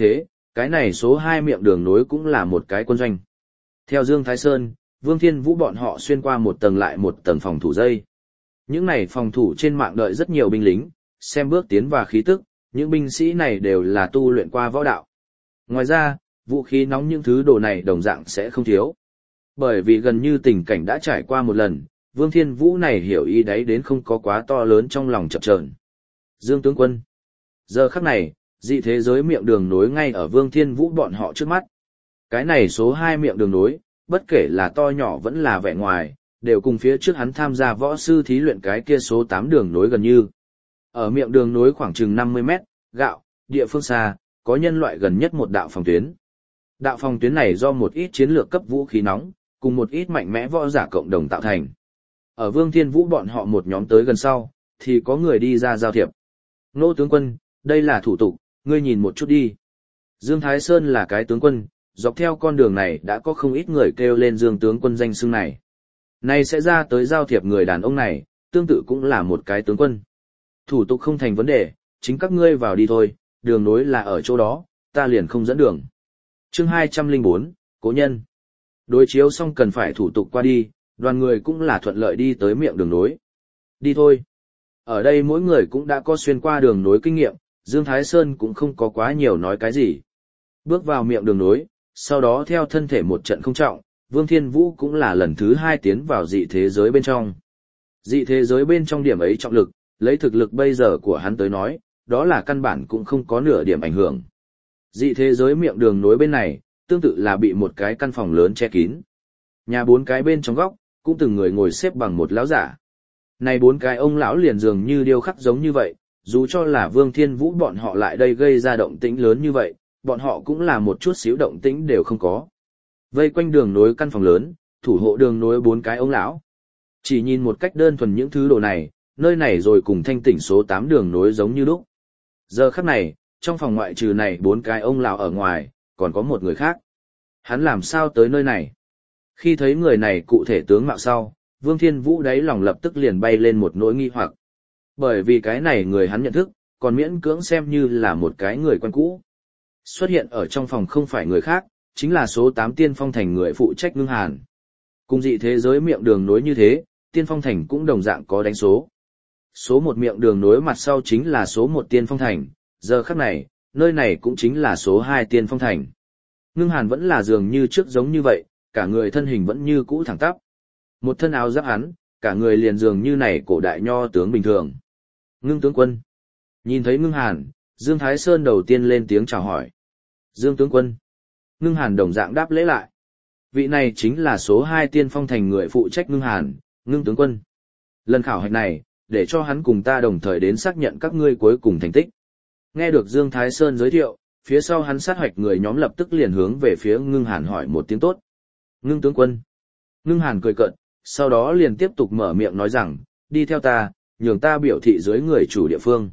Cái này số 2 miệng đường nối cũng là một cái quân doanh. Theo Dương Thái Sơn, Vương Thiên Vũ bọn họ xuyên qua một tầng lại một tầng phòng thủ dây. Những này phòng thủ trên mạng đợi rất nhiều binh lính, xem bước tiến và khí tức, những binh sĩ này đều là tu luyện qua võ đạo. Ngoài ra, vũ khí nóng những thứ đồ này đồng dạng sẽ không thiếu. Bởi vì gần như tình cảnh đã trải qua một lần, Vương Thiên Vũ này hiểu ý đấy đến không có quá to lớn trong lòng chập chờn. Dương tướng quân. Giờ khắc này, dị thế giới miệng đường nối ngay ở Vương Thiên Vũ bọn họ trước mắt. Cái này số 2 miệng đường nối, bất kể là to nhỏ vẫn là vẻ ngoài, đều cùng phía trước hắn tham gia võ sư thí luyện cái kia số 8 đường nối gần như. Ở miệng đường nối khoảng chừng 50 mét, gạo, địa phương xa, có nhân loại gần nhất một đạo phòng tuyến. Đạo phòng tuyến này do một ít chiến lược cấp vũ khí nóng, cùng một ít mạnh mẽ võ giả cộng đồng tạo thành. Ở Vương Thiên Vũ bọn họ một nhóm tới gần sau, thì có người đi ra giao thiệp. Nô tướng quân, đây là thủ tục, ngươi nhìn một chút đi. Dương Thái Sơn là cái tướng quân, dọc theo con đường này đã có không ít người kêu lên Dương tướng quân danh xưng này. Nay sẽ ra tới giao thiệp người đàn ông này, tương tự cũng là một cái tướng quân. Thủ tục không thành vấn đề, chính các ngươi vào đi thôi, đường nối là ở chỗ đó, ta liền không dẫn đường. Chương 204, Cố nhân. Đối chiếu xong cần phải thủ tục qua đi, đoàn người cũng là thuận lợi đi tới miệng đường nối. Đi thôi. Ở đây mỗi người cũng đã có xuyên qua đường nối kinh nghiệm, Dương Thái Sơn cũng không có quá nhiều nói cái gì. Bước vào miệng đường nối, sau đó theo thân thể một trận không trọng, Vương Thiên Vũ cũng là lần thứ 2 tiến vào dị thế giới bên trong. Dị thế giới bên trong điểm ấy trọng lực, lấy thực lực bây giờ của hắn tới nói, đó là căn bản cũng không có nửa điểm ảnh hưởng. Dị thế giới miệng đường nối bên này, tương tự là bị một cái căn phòng lớn che kín. Nhà 4 cái bên trong góc, cũng từng người ngồi xếp bằng một lão giả. Này 4 cái ông lão liền dường như điêu khắc giống như vậy, dù cho là Vương Thiên Vũ bọn họ lại đây gây ra động tĩnh lớn như vậy, bọn họ cũng là một chút xíu động tĩnh đều không có. Vây quanh đường nối căn phòng lớn, thủ hộ đường nối 4 cái ông lão. Chỉ nhìn một cách đơn thuần những thứ đồ này, nơi này rồi cùng thanh tỉnh số 8 đường nối giống như lúc. Giờ khắc này, trong phòng ngoại trừ này 4 cái ông lão ở ngoài, còn có một người khác. Hắn làm sao tới nơi này? Khi thấy người này cụ thể tướng mạo sau, Vương Thiên Vũ đáy lòng lập tức liền bay lên một nỗi nghi hoặc. Bởi vì cái này người hắn nhận thức, còn miễn cưỡng xem như là một cái người quen cũ. Xuất hiện ở trong phòng không phải người khác, chính là số 8 Tiên Phong Thành người phụ trách Ngưng Hàn. Cùng dị thế giới miệng đường nối như thế, Tiên Phong Thành cũng đồng dạng có đánh số. Số 1 miệng đường nối mặt sau chính là số 1 Tiên Phong Thành, giờ khắc này, nơi này cũng chính là số 2 Tiên Phong Thành. Ngưng Hàn vẫn là dường như trước giống như vậy, cả người thân hình vẫn như cũ thẳng tắp. Một thân áo giáp hắn, cả người liền dường như này cổ đại nho tướng bình thường. Ngưng tướng quân. Nhìn thấy Ngưng Hàn, Dương Thái Sơn đầu tiên lên tiếng chào hỏi. Dương tướng quân. Ngưng Hàn đồng dạng đáp lễ lại. Vị này chính là số 2 Tiên Phong Thành người phụ trách Ngưng Hàn, Ngưng tướng quân. Lần khảo hạch này, để cho hắn cùng ta đồng thời đến xác nhận các ngươi cuối cùng thành tích. Nghe được Dương Thái Sơn giới thiệu, phía sau hắn sát hoạch người nhóm lập tức liền hướng về phía Ngưng Hàn hỏi một tiếng tốt. Ngưng tướng quân. Ngưng Hàn cười cợt, sau đó liền tiếp tục mở miệng nói rằng, đi theo ta, nhường ta biểu thị dưới người chủ địa phương.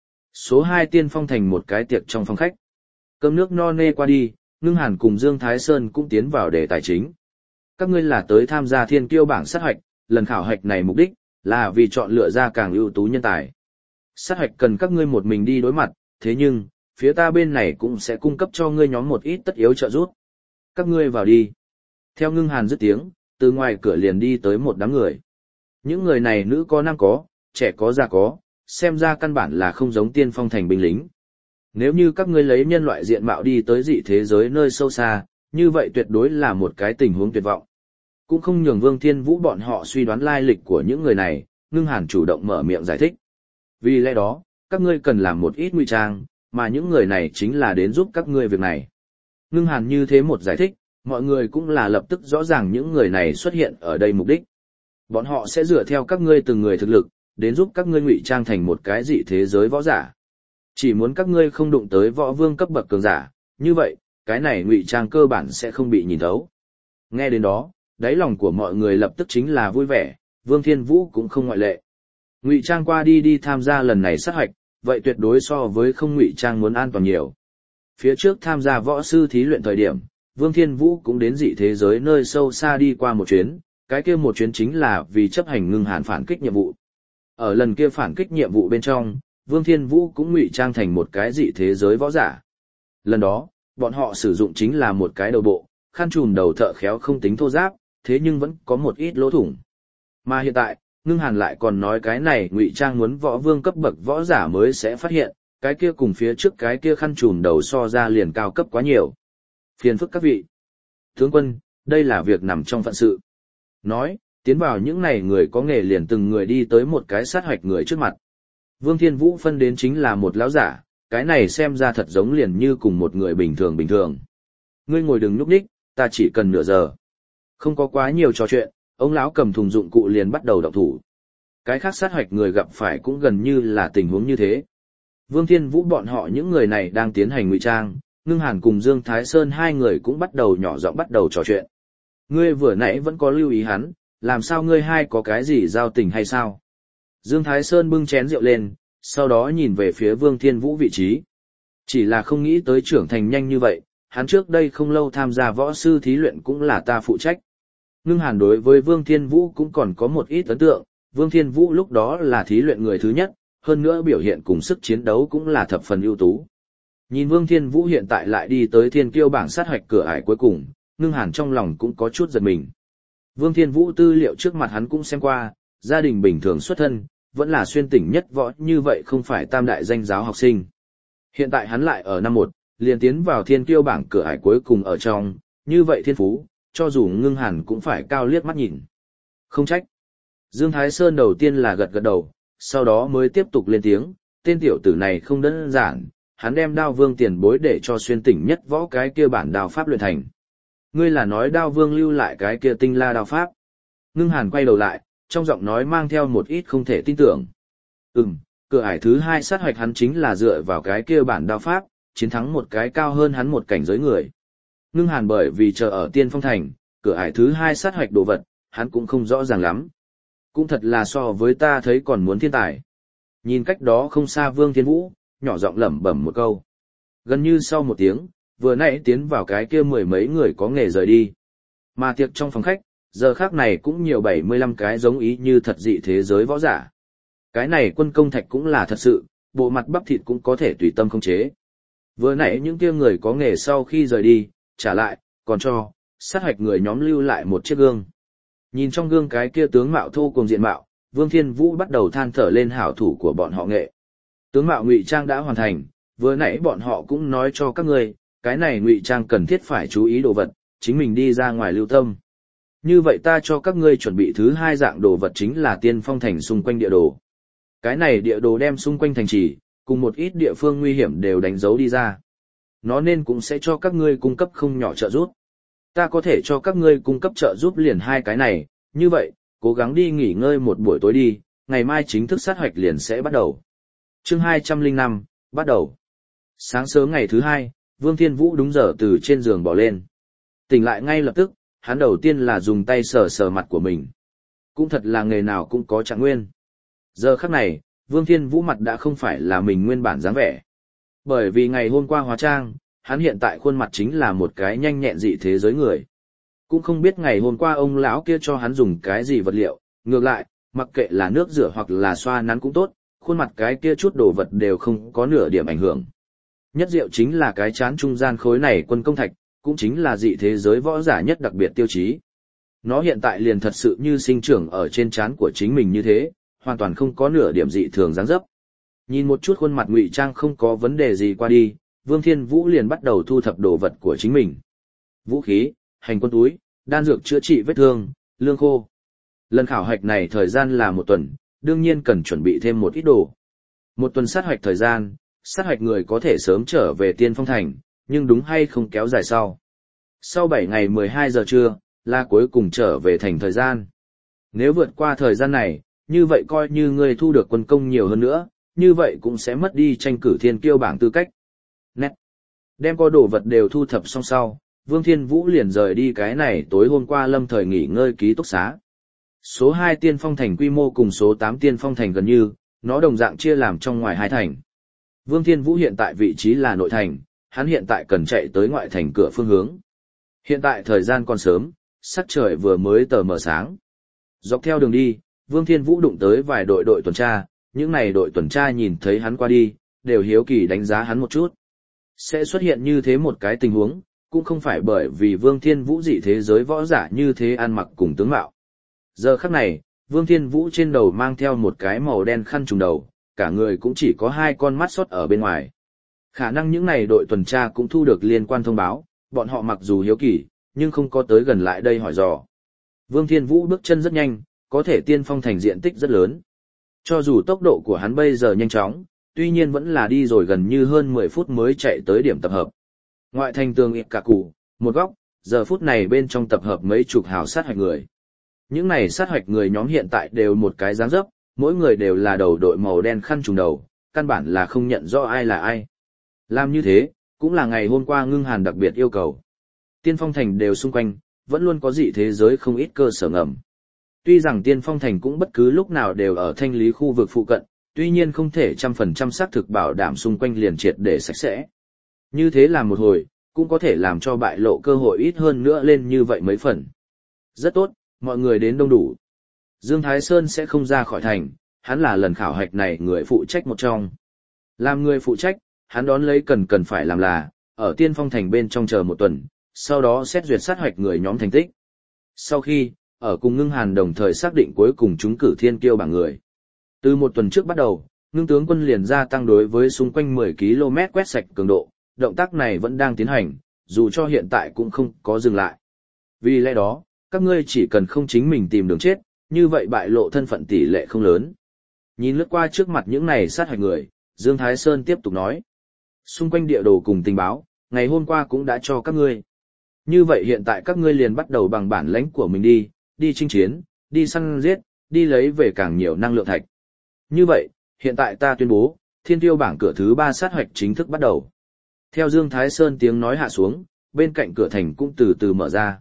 Số 2 Tiên Phong Thành một cái tiệc trong phòng khách. Cơm nước no nê qua đi, Ngưng Hàn cùng Dương Thái Sơn cũng tiến vào đề tài chính. Các ngươi là tới tham gia thiên kiêu bảng sát hoạch, lần khảo hạch này mục đích là vì chọn lựa ra càng ưu tú nhân tài. Sát hoạch cần các ngươi một mình đi đối mặt, thế nhưng, phía ta bên này cũng sẽ cung cấp cho ngươi nhóm một ít tất yếu trợ giúp. Các ngươi vào đi. Theo Ngưng Hàn dứt tiếng, từ ngoài cửa liền đi tới một đám người. Những người này nữ có nam có, trẻ có già có, xem ra căn bản là không giống Tiên Phong Thành binh lính. Nếu như các ngươi lấy nhân loại diện mạo đi tới dị thế giới nơi sâu xa, như vậy tuyệt đối là một cái tình huống tuyệt vọng. Cũng không nhường Vương Thiên Vũ bọn họ suy đoán lai lịch của những người này, Ngưng Hàn chủ động mở miệng giải thích. Vì lẽ đó, các ngươi cần làm một ít ngụy trang, mà những người này chính là đến giúp các ngươi việc này. Ngưng Hàn như thế một giải thích, mọi người cũng là lập tức rõ ràng những người này xuất hiện ở đây mục đích. Bọn họ sẽ dựa theo các ngươi từng người thực lực, đến giúp các ngươi ngụy trang thành một cái dị thế giới võ giả. Chỉ muốn các ngươi không đụng tới võ vương cấp bậc cường giả, như vậy, cái này ngụy trang cơ bản sẽ không bị nhìn thấu. Nghe đến đó, đáy lòng của mọi người lập tức chính là vui vẻ, Vương Thiên Vũ cũng không ngoại lệ. Ngụy trang qua đi tham gia lần này sát hoạch, vậy tuyệt đối so với không ngụy trang muốn an toàn nhiều. Phía trước tham gia võ sư thí luyện thời điểm, Vương Thiên Vũ cũng đến dị thế giới nơi sâu xa đi qua một chuyến, cái kia một chuyến chính là vì chấp hành Ngưng Hàn phản kích nhiệm vụ. Ở lần kia phản kích nhiệm vụ bên trong, Vương Thiên Vũ cũng ngụy trang thành một cái dị thế giới võ giả. Lần đó, bọn họ sử dụng chính là một cái đầu bộ, khăn trùm đầu thợ khéo không tính thô ráp, thế nhưng vẫn có một ít lỗ thủng. Mà hiện tại, Ngưng Hàn lại còn nói cái này ngụy trang muốn võ vương cấp bậc võ giả mới sẽ phát hiện, cái kia cùng phía trước cái kia khăn trùm đầu so ra liền cao cấp quá nhiều. Phiền phức các vị. Tướng quân, đây là việc nằm trong phận sự. Nói, tiến vào những này người có nghề liền từng người đi tới một cái sát hoạch người trước mặt. Vương Thiên Vũ phân đến chính là một lão giả, cái này xem ra thật giống liền như cùng một người bình thường. Ngươi ngồi đừng nhúc nhích, ta chỉ cần nửa giờ. Không có quá nhiều trò chuyện, ông lão cầm thùng dụng cụ liền bắt đầu động thủ. Cái khác sát hoạch người gặp phải cũng gần như là tình huống như thế. Vương Thiên Vũ bọn họ những người này đang tiến hành ngụy trang, Ngưng Hàn cùng Dương Thái Sơn hai người cũng bắt đầu nhỏ giọng bắt đầu trò chuyện. Ngươi vừa nãy vẫn có lưu ý hắn, làm sao ngươi hai có cái gì giao tình hay sao? Dương Thái Sơn bưng chén rượu lên, sau đó nhìn về phía Vương Thiên Vũ vị trí. Chỉ là không nghĩ tới trưởng thành nhanh như vậy, hắn trước đây không lâu tham gia võ sư thí luyện cũng là ta phụ trách. Ngưng Hàn đối với Vương Thiên Vũ cũng còn có một ít ấn tượng, Vương Thiên Vũ lúc đó là thí luyện người thứ nhất, hơn nữa biểu hiện cùng sức chiến đấu cũng là thập phần ưu tú. Nhìn Vương Thiên Vũ hiện tại lại đi tới thiên kiêu bảng sát hoạch cửa ải cuối cùng, Ngưng Hàn trong lòng cũng có chút giật mình. Vương Thiên Vũ tư liệu trước mặt hắn cũng xem qua, gia đình bình thường xuất thân, vẫn là xuyên tỉnh nhất võ như vậy không phải tam đại danh giáo học sinh. Hiện tại hắn lại ở năm 1, liền tiến vào thiên kiêu bảng cửa ải cuối cùng ở trong, như vậy thiên phú, cho dù Ngưng Hàn cũng phải cao liếc mắt nhìn. Không trách. Dương Thái Sơn đầu tiên là gật gật đầu, sau đó mới tiếp tục lên tiếng, tên tiểu tử này không đơn giản, hắn đem Đao Vương tiền bối để cho xuyên tỉnh nhất võ cái kia bản đao pháp luyện thành. Ngươi là nói Đao Vương lưu lại cái kia tinh la đao pháp. Ngưng Hàn quay đầu lại, trong giọng nói mang theo một ít không thể tin tưởng. Cửa ải thứ 2 sát hoạch hắn chính là dựa vào cái kia bản đao pháp, chiến thắng một cái cao hơn hắn một cảnh giới người. Ngưng Hàn bởi vì chờ ở Tiên Phong Thành, cửa ải thứ 2 sát hoạch đồ vật, hắn cũng không rõ ràng lắm. Cũng thật là so với ta thấy còn muốn thiên tài. Nhìn cách đó không xa Vương Thiên Vũ, nhỏ giọng lẩm bẩm một câu. Gần như sau một tiếng, vừa nãy tiến vào cái kia 10 mấy người có nghề rời đi. Mà tiệc trong phòng khách, giờ khác này cũng nhiều 75 cái giống ý như thật dị thế giới võ giả. Cái này quân công thạch cũng là thật sự, bộ mặt bắp thịt cũng có thể tùy tâm khống chế. Vừa nãy những kia người có nghề sau khi rời đi, trả lại, còn cho, sát hoạch người nhóm lưu lại một chiếc gương. Nhìn trong gương cái kia tướng mạo thô cùng diện mạo, Vương Thiên Vũ bắt đầu than thở lên hảo thủ của bọn họ nghệ. Tướng mạo ngụy trang đã hoàn thành, vừa nãy bọn họ cũng nói cho các ngươi, cái này ngụy trang cần thiết phải chú ý đồ vật, chính mình đi ra ngoài lưu tâm. Như vậy ta cho các ngươi chuẩn bị thứ 2 dạng đồ vật chính là Tiên Phong Thành xung quanh địa đồ. Cái này địa đồ đem xung quanh thành trì, cùng một ít địa phương nguy hiểm đều đánh dấu đi ra. Nó nên cũng sẽ cho các ngươi cung cấp không nhỏ trợ giúp. Ta có thể cho các ngươi cung cấp trợ giúp liền 2 cái này, như vậy, cố gắng đi nghỉ ngơi một buổi tối đi, ngày mai chính thức sát hoạch liền sẽ bắt đầu. Chương 205, bắt đầu. Sáng sớm ngày thứ 2, Vương Thiên Vũ đúng giờ từ trên giường bỏ lên. Tỉnh lại ngay lập tức, hắn đầu tiên là dùng tay sờ sờ mặt của mình. Cũng thật là nghề nào cũng có trạng nguyên. Giờ khắc này, Vương Thiên Vũ mặt đã không phải là mình nguyên bản dáng vẻ. Bởi vì ngày hôm qua hóa trang, hắn hiện tại khuôn mặt chính là một cái nhanh nhẹn dị thế giới người. Cũng không biết ngày hôm qua ông lão kia cho hắn dùng cái gì vật liệu, ngược lại, mặc kệ là nước rửa hoặc là xoa nắn cũng tốt, khuôn mặt cái kia chút đồ vật đều không có nửa điểm ảnh hưởng. Nhất diệu chính là cái chán trung gian khối này quân công thạch, cũng chính là dị thế giới võ giả nhất đặc biệt tiêu chí. Nó hiện tại liền thật sự như sinh trưởng ở trên trán của chính mình như thế, hoàn toàn không có nửa điểm dị thường dáng dấp. Nhìn một chút khuôn mặt ngụy trang không có vấn đề gì qua đi, Vương Thiên Vũ liền bắt đầu thu thập đồ vật của chính mình. Vũ khí, hành quân túi, đan dược chữa trị vết thương, lương khô. Lần khảo hạch này thời gian là 1 tuần, đương nhiên cần chuẩn bị thêm một ít đồ. 1 tuần sát hoạch thời gian, sát hoạch người có thể sớm trở về Tiên Phong Thành, nhưng đúng hay không kéo dài sau. Sau 7 ngày 12 giờ trưa, là cuối cùng trở về thành thời gian. Nếu vượt qua thời gian này, như vậy coi như ngươi thu được quân công nhiều hơn nữa, như vậy cũng sẽ mất đi tranh cử thiên kiêu bảng tư cách. Nét. Đem có đồ vật đều thu thập xong sau, Vương Thiên Vũ liền rời đi cái này tối hôm qua lâm thời nghỉ ngơi ký túc xá. Số 2 Tiên Phong Thành quy mô cùng số 8 Tiên Phong Thành gần như, nó đồng dạng chia làm trong ngoài 2 thành. Vương Thiên Vũ hiện tại vị trí là nội thành, hắn hiện tại cần chạy tới ngoại thành cửa phương hướng. Hiện tại thời gian còn sớm, sắc trời vừa mới tờ mờ sáng. Dọc theo đường đi, Vương Thiên Vũ đụng tới vài đội tuần tra, những này đội tuần tra nhìn thấy hắn qua đi, đều hiếu kỳ đánh giá hắn một chút. Sẽ xuất hiện như thế một cái tình huống, cũng không phải bởi vì Vương Thiên Vũ dị thế giới võ giả như thế ăn mặc cùng tướng mạo. Giờ khắc này, Vương Thiên Vũ trên đầu mang theo một cái màu đen khăn trùm đầu, cả người cũng chỉ có hai con mắt sót ở bên ngoài. Khả năng những này đội tuần tra cũng thu được liên quan thông báo, bọn họ mặc dù hiếu kỳ, nhưng không có tới gần lại đây hỏi dò. Vương Thiên Vũ bước chân rất nhanh, có thể tiên phong thành diện tích rất lớn. Cho dù tốc độ của hắn bây giờ nhanh chóng, tuy nhiên vẫn là đi rồi gần như hơn 10 phút mới chạy tới điểm tập hợp. Ngoại thành tường ịt cả cụ, một góc, giờ phút này bên trong tập hợp mấy chục hào sát hoạch người. Những này sát hoạch người nhóm hiện tại đều một cái dáng dấp, mỗi người đều là đầu đội màu đen khăn trùm đầu, căn bản là không nhận rõ ai là ai. Làm như thế, cũng là ngày hôm qua Ngưng Hàn đặc biệt yêu cầu. Tiên phong thành đều xung quanh, vẫn luôn có dị thế giới không ít cơ sở ngầm. Tuy rằng Tiên phong thành cũng bất cứ lúc nào đều ở thanh lý khu vực phụ cận, tuy nhiên không thể 100% xác thực bảo đảm xung quanh liền triệt để sạch sẽ. Như thế làm một hồi, cũng có thể làm cho bại lộ cơ hội ít hơn nữa lên như vậy mấy phần. Rất tốt, mọi người đến đông đủ. Dương Thái Sơn sẽ không ra khỏi thành, hắn là lần khảo hạch này người phụ trách một trong. Làm người phụ trách, hắn đón lấy cần phải làm là, ở Tiên phong thành bên trong chờ một tuần, sau đó xét duyệt sát hoạch người nhóm thành tích. Sau khi, ở cùng Ngưng Hàn đồng thời xác định cuối cùng trúng cử thiên kiêu bảng người. Từ một tuần trước bắt đầu, Ngưng tướng quân liền gia tăng đối với xung quanh 10 km quét sạch cường độ, động tác này vẫn đang tiến hành, dù cho hiện tại cũng không có dừng lại. Vì lẽ đó, các ngươi chỉ cần không chính mình tìm đường chết, như vậy bại lộ thân phận tỷ lệ không lớn. Nhìn lướt qua trước mặt những này sát hạch người, Dương Thái Sơn tiếp tục nói. Xung quanh địa đồ cùng tình báo, ngày hôm qua cũng đã cho các ngươi. Như vậy hiện tại các ngươi liền bắt đầu bằng bản lãnh của mình đi chinh chiến, đi săn giết, đi lấy về càng nhiều năng lượng thạch. Như vậy, hiện tại ta tuyên bố, thiên tiêu bảng cửa thứ 3 sát hoạch chính thức bắt đầu. Theo Dương Thái Sơn tiếng nói hạ xuống, bên cạnh cửa thành cũng từ từ mở ra.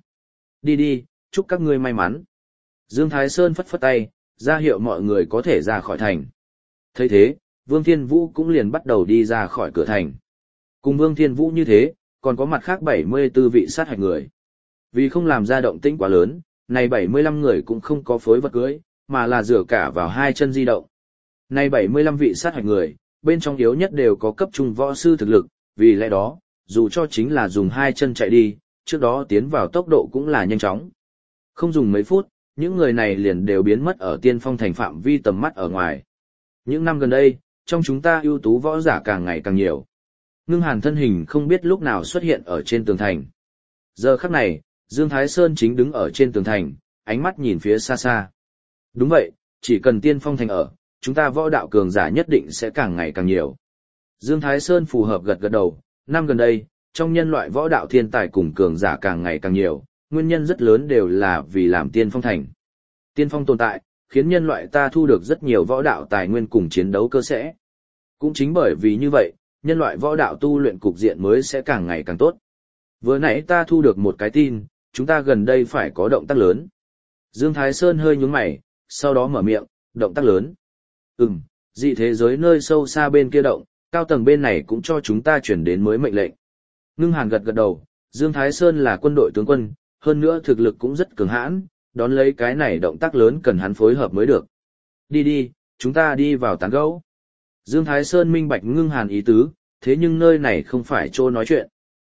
Đi, chúc các ngươi may mắn. Dương Thái Sơn phất phất tay, ra hiệu mọi người có thể ra khỏi thành. Thấy thế, Vương Thiên Vũ cũng liền bắt đầu đi ra khỏi cửa thành. Cùng Vương Thiên Vũ như thế, còn có mặt khác 74 vị sát hạch người. Vì không làm ra động tĩnh quá lớn, này 75 người cũng không có phối vật cưới, mà là dựa cả vào hai chân di động. Này 75 vị sát hạch người, bên trong yếu nhất đều có cấp trung võ sư thực lực, vì lẽ đó, dù cho chính là dùng hai chân chạy đi, trước đó tiến vào tốc độ cũng là nhanh chóng. Không dùng mấy phút, những người này liền đều biến mất ở Tiên phong thành phạm vi tầm mắt ở ngoài. Những năm gần đây, trong chúng ta ưu tú võ giả càng ngày càng nhiều. Ngưng Hàn thân hình không biết lúc nào xuất hiện ở trên tường thành. Giờ khắc này, Dương Thái Sơn chính đứng ở trên tường thành, ánh mắt nhìn phía xa xa. Đúng vậy, chỉ cần Tiên phong thành ở, chúng ta võ đạo cường giả nhất định sẽ càng ngày càng nhiều. Dương Thái Sơn phù hợp gật gật đầu, năm gần đây, trong nhân loại võ đạo thiên tài cùng cường giả càng ngày càng nhiều, nguyên nhân rất lớn đều là vì làm Tiên phong thành. Tiên phong tồn tại, khiến nhân loại ta thu được rất nhiều võ đạo tài nguyên cùng chiến đấu cơ sẽ. Cũng chính bởi vì như vậy, nhân loại võ đạo tu luyện cục diện mới sẽ càng ngày càng tốt. Vừa nãy ta thu được một cái tin, chúng ta gần đây phải có động tác lớn. Dương Thái Sơn hơi nhướng mày, sau đó mở miệng, động tác lớn. Dị thế giới nơi sâu xa bên kia động, cao tầng bên này cũng cho chúng ta chuyển đến mới mệnh lệnh. Ngưng Hàn gật gật đầu, Dương Thái Sơn là quân đội tướng quân, hơn nữa thực lực cũng rất cường hãn, đón lấy cái này động tác lớn cần hắn phối hợp mới được. Đi, chúng ta đi vào tán gẫu. Dương Thái Sơn minh bạch Ngưng Hàn ý tứ, thế nhưng nơi này không phải chỗ nói chuyện.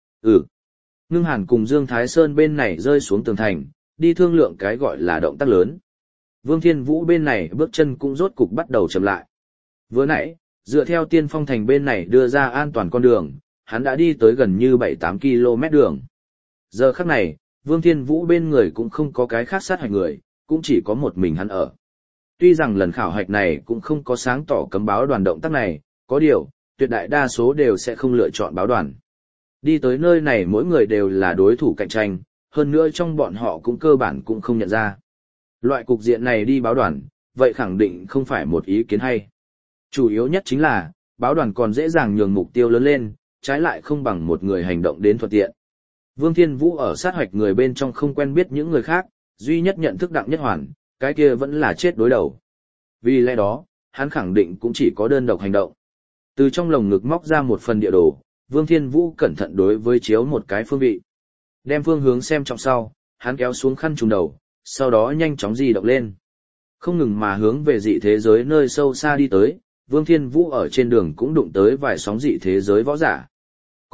Ngưng Hàn cùng Dương Thái Sơn bên này rơi xuống tường thành, đi thương lượng cái gọi là động tác lớn. Vương Thiên Vũ bên này bước chân cũng rốt cục bắt đầu chậm lại. Vừa nãy, dựa theo Tiên phong thành bên này đưa ra an toàn con đường, hắn đã đi tới gần như 7-8 km đường. Giờ khắc này, Vương Thiên Vũ bên người cũng không có cái khác sát hạch người, cũng chỉ có một mình hắn ở. Tuy rằng lần khảo hạch này cũng không có sáng tỏ cấm báo đoàn động tác này, có điều, tuyệt đại đa số đều sẽ không lựa chọn báo đoàn. Đi tới nơi này mỗi người đều là đối thủ cạnh tranh, hơn nữa trong bọn họ cũng cơ bản cũng không nhận ra. Loại cục diện này đi báo đoàn, vậy khẳng định không phải một ý kiến hay. Chủ yếu nhất chính là, báo đoàn còn dễ dàng nhường mục tiêu lớn lên, trái lại không bằng một người hành động đến thuận tiện. Vương Thiên Vũ ở sát hoạch người bên trong không quen biết những người khác, duy nhất nhận thức Đặng Nhất Hoàn, cái kia vẫn là chết đối đầu. Vì lẽ đó, hắn khẳng định cũng chỉ có đơn độc hành động. Từ trong lồng ngực móc ra một phần địa đồ, Vương Thiên Vũ cẩn thận đối với chiếu một cái phương vị. Đem phương hướng xem trọng sau, hắn kéo xuống khăn trùm đầu, sau đó nhanh chóng di động lên. Không ngừng mà hướng về dị thế giới nơi sâu xa đi tới, Vương Thiên Vũ ở trên đường cũng đụng tới vài sóng dị thế giới võ giả.